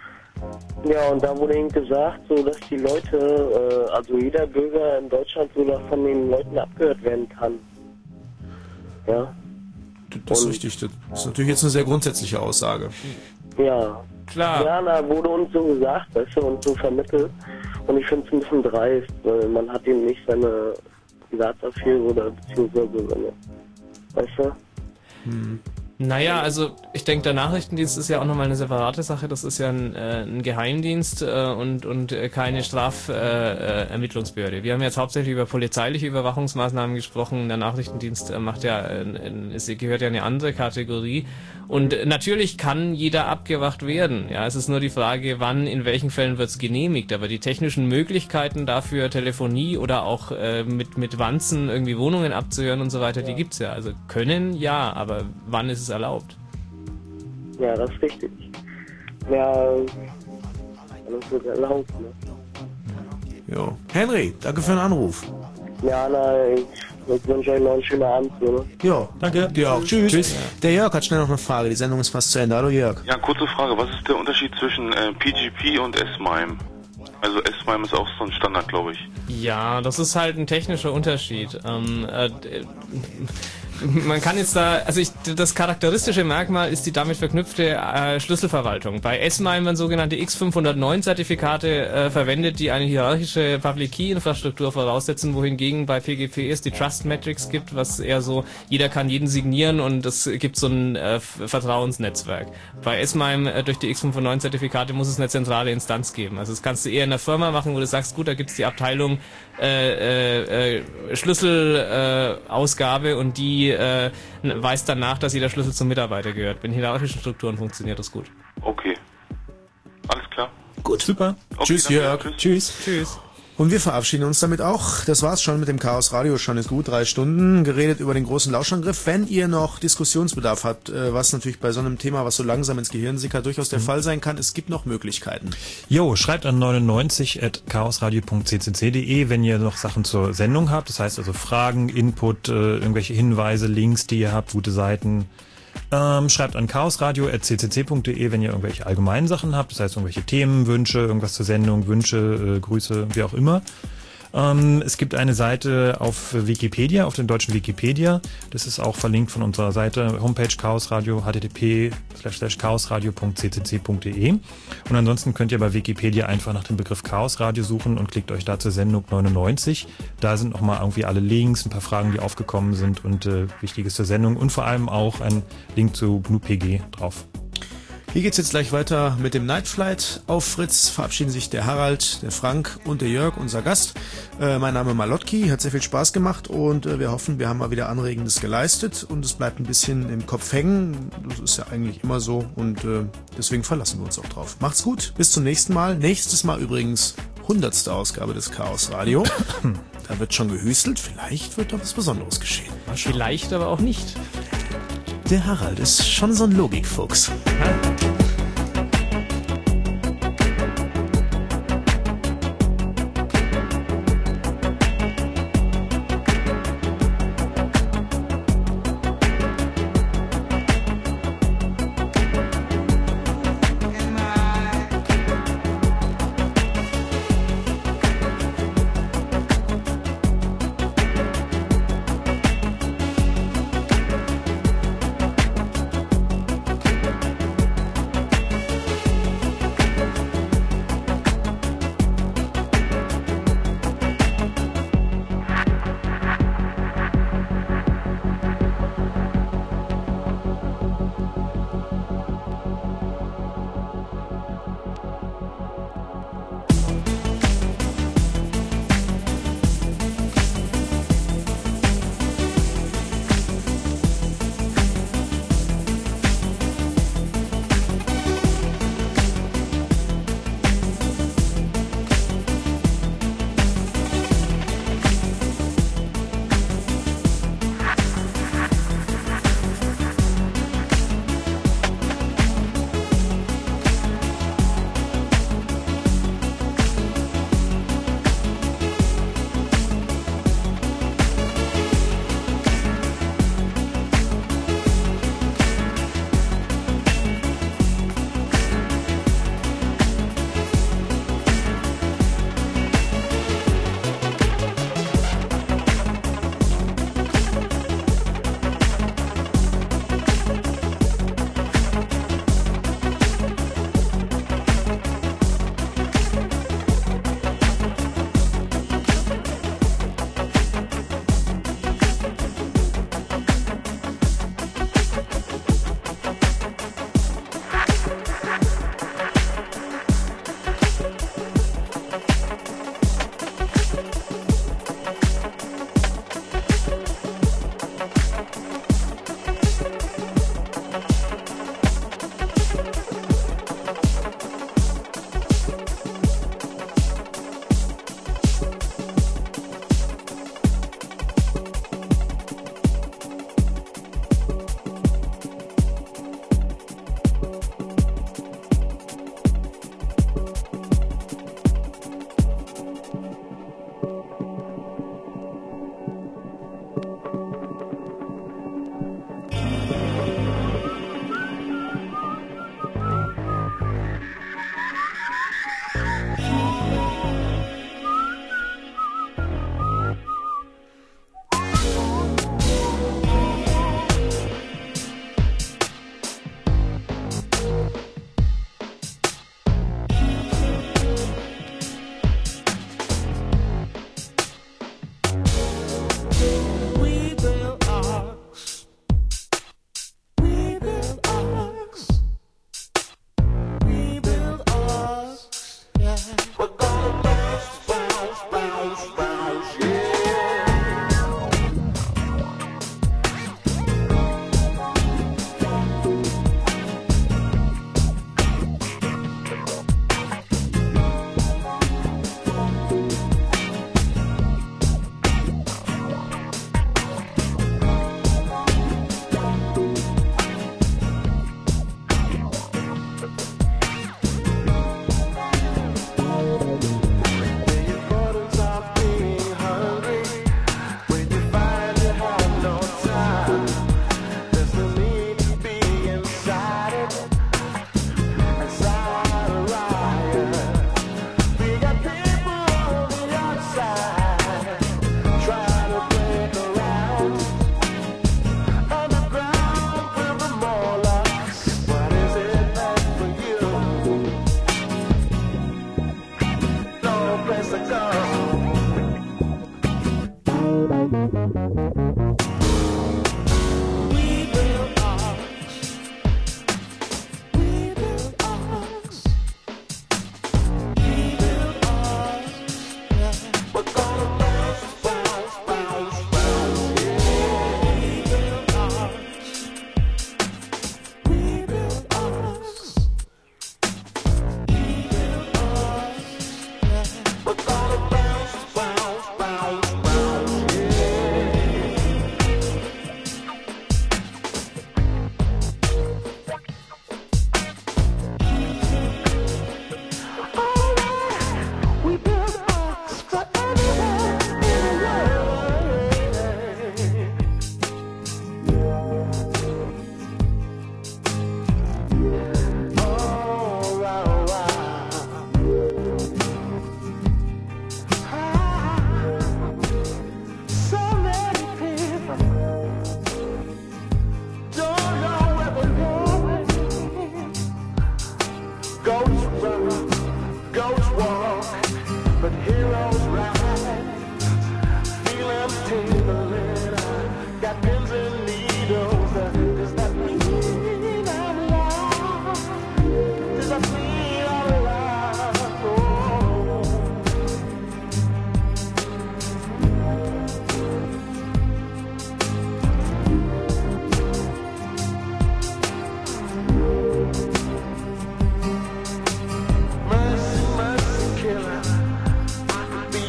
Ja, und da wurde eben gesagt, so dass die Leute, äh, also jeder Bürger in Deutschland so von den Leuten abgehört werden kann. Ja. Das ist richtig. Das ist natürlich jetzt eine sehr grundsätzliche Aussage. Ja. Klar. Ja, da wurde uns so gesagt, weißt du, und so vermittelt. Und ich finde es ein bisschen dreist, weil man hat ihm nicht seine Privatsaphäre oder beziehungsweise seine, weißt du? Hm. Naja, also ich denke, der Nachrichtendienst ist ja auch nochmal eine separate Sache. Das ist ja ein, äh, ein Geheimdienst äh, und, und äh, keine Strafermittlungsbehörde. Äh, Wir haben jetzt hauptsächlich über polizeiliche Überwachungsmaßnahmen gesprochen. Der Nachrichtendienst äh, macht ja, äh, es gehört ja eine andere Kategorie. Und äh, natürlich kann jeder abgewacht werden. Ja, es ist nur die Frage, wann, in welchen Fällen wird es genehmigt. Aber die technischen Möglichkeiten dafür, Telefonie oder auch äh, mit, mit Wanzen irgendwie Wohnungen abzuhören und so weiter, die gibt's ja. Also können ja, aber wann ist es erlaubt? Ja, das ist richtig. Ja, das wird erlaubt, ne? Jo. Henry, danke für den Anruf. Ja, na, ich, ich wünsche euch noch einen schönen Abend, ne? Jo, danke. Dir auch. Tschüss. Tschüss. Der Jörg hat schnell noch eine Frage. Die Sendung ist fast zu Ende. Hallo Jörg. Ja, kurze Frage. Was ist der Unterschied zwischen äh, P G P und S-MIME? Also S-MIME ist auch so ein Standard, glaube ich. Ja, das ist halt ein technischer Unterschied. Ähm, äh, man kann jetzt da, also ich, das charakteristische Merkmal ist die damit verknüpfte äh, Schlüsselverwaltung. Bei S-MIME werden sogenannte X fünfhundertneun Zertifikate äh, verwendet, die eine hierarchische Public Key Infrastruktur voraussetzen, wohingegen bei P G P es die Trust Matrix gibt, was eher so, jeder kann jeden signieren und es gibt so ein äh, Vertrauensnetzwerk. Bei S-MIME äh, durch die X fünfhundertneun Zertifikate muss es eine zentrale Instanz geben. Also das kannst du eher in einer Firma machen, wo du sagst, gut, da gibt's die Abteilung äh, äh, Schlüsselausgabe äh, und die äh, weist dann nach, dass jeder Schlüssel zum Mitarbeiter gehört. In hierarchischen Strukturen funktioniert das gut. Okay. Alles klar. Gut. Super. Okay, Tschüss, danke. Jörg. Tschüss. Tschüss. Tschüss. Und wir verabschieden uns damit auch. Das war's schon mit dem Chaos Radio. Schon ist gut drei Stunden geredet über den großen Lauschangriff. Wenn ihr noch Diskussionsbedarf habt, was natürlich bei so einem Thema, was so langsam ins Gehirn sickert, durchaus der mhm. Fall sein kann, es gibt noch Möglichkeiten. Jo, schreibt an neunundneunzig at chaosradio punkt c c c punkt d e, wenn ihr noch Sachen zur Sendung habt. Das heißt also Fragen, Input, äh, irgendwelche Hinweise, Links, die ihr habt, gute Seiten. Ähm, schreibt an chaosradio at c c c punkt d e, wenn ihr irgendwelche allgemeinen Sachen habt, das heißt irgendwelche Themen, Wünsche, irgendwas zur Sendung, Wünsche, äh, Grüße, wie auch immer. Ähm, es gibt eine Seite auf Wikipedia, auf dem deutschen Wikipedia. Das ist auch verlinkt von unserer Seite, Homepage Chaosradio, h t t p slash slash chaosradio punkt c c c punkt d e. Und ansonsten könnt ihr bei Wikipedia einfach nach dem Begriff Chaosradio suchen und klickt euch da zur Sendung neunundneunzig. Da sind nochmal irgendwie alle Links, ein paar Fragen, die aufgekommen sind und äh, Wichtiges zur Sendung und vor allem auch ein Link zu G N U P G drauf. Hier geht's jetzt gleich weiter mit dem Night Flight. Auf Fritz verabschieden sich der Harald, der Frank und der Jörg, unser Gast. Äh, mein Name ist Malotki, hat sehr viel Spaß gemacht und äh, wir hoffen, wir haben mal wieder Anregendes geleistet und es bleibt ein bisschen im Kopf hängen. Das ist ja eigentlich immer so und äh, deswegen verlassen wir uns auch drauf. Macht's gut, bis zum nächsten Mal. Nächstes Mal übrigens hundertste Ausgabe des Chaos Radio. Da wird schon gehüstelt, vielleicht wird da was Besonderes geschehen. Vielleicht aber auch nicht. Der Harald ist schon so ein Logikfuchs.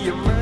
you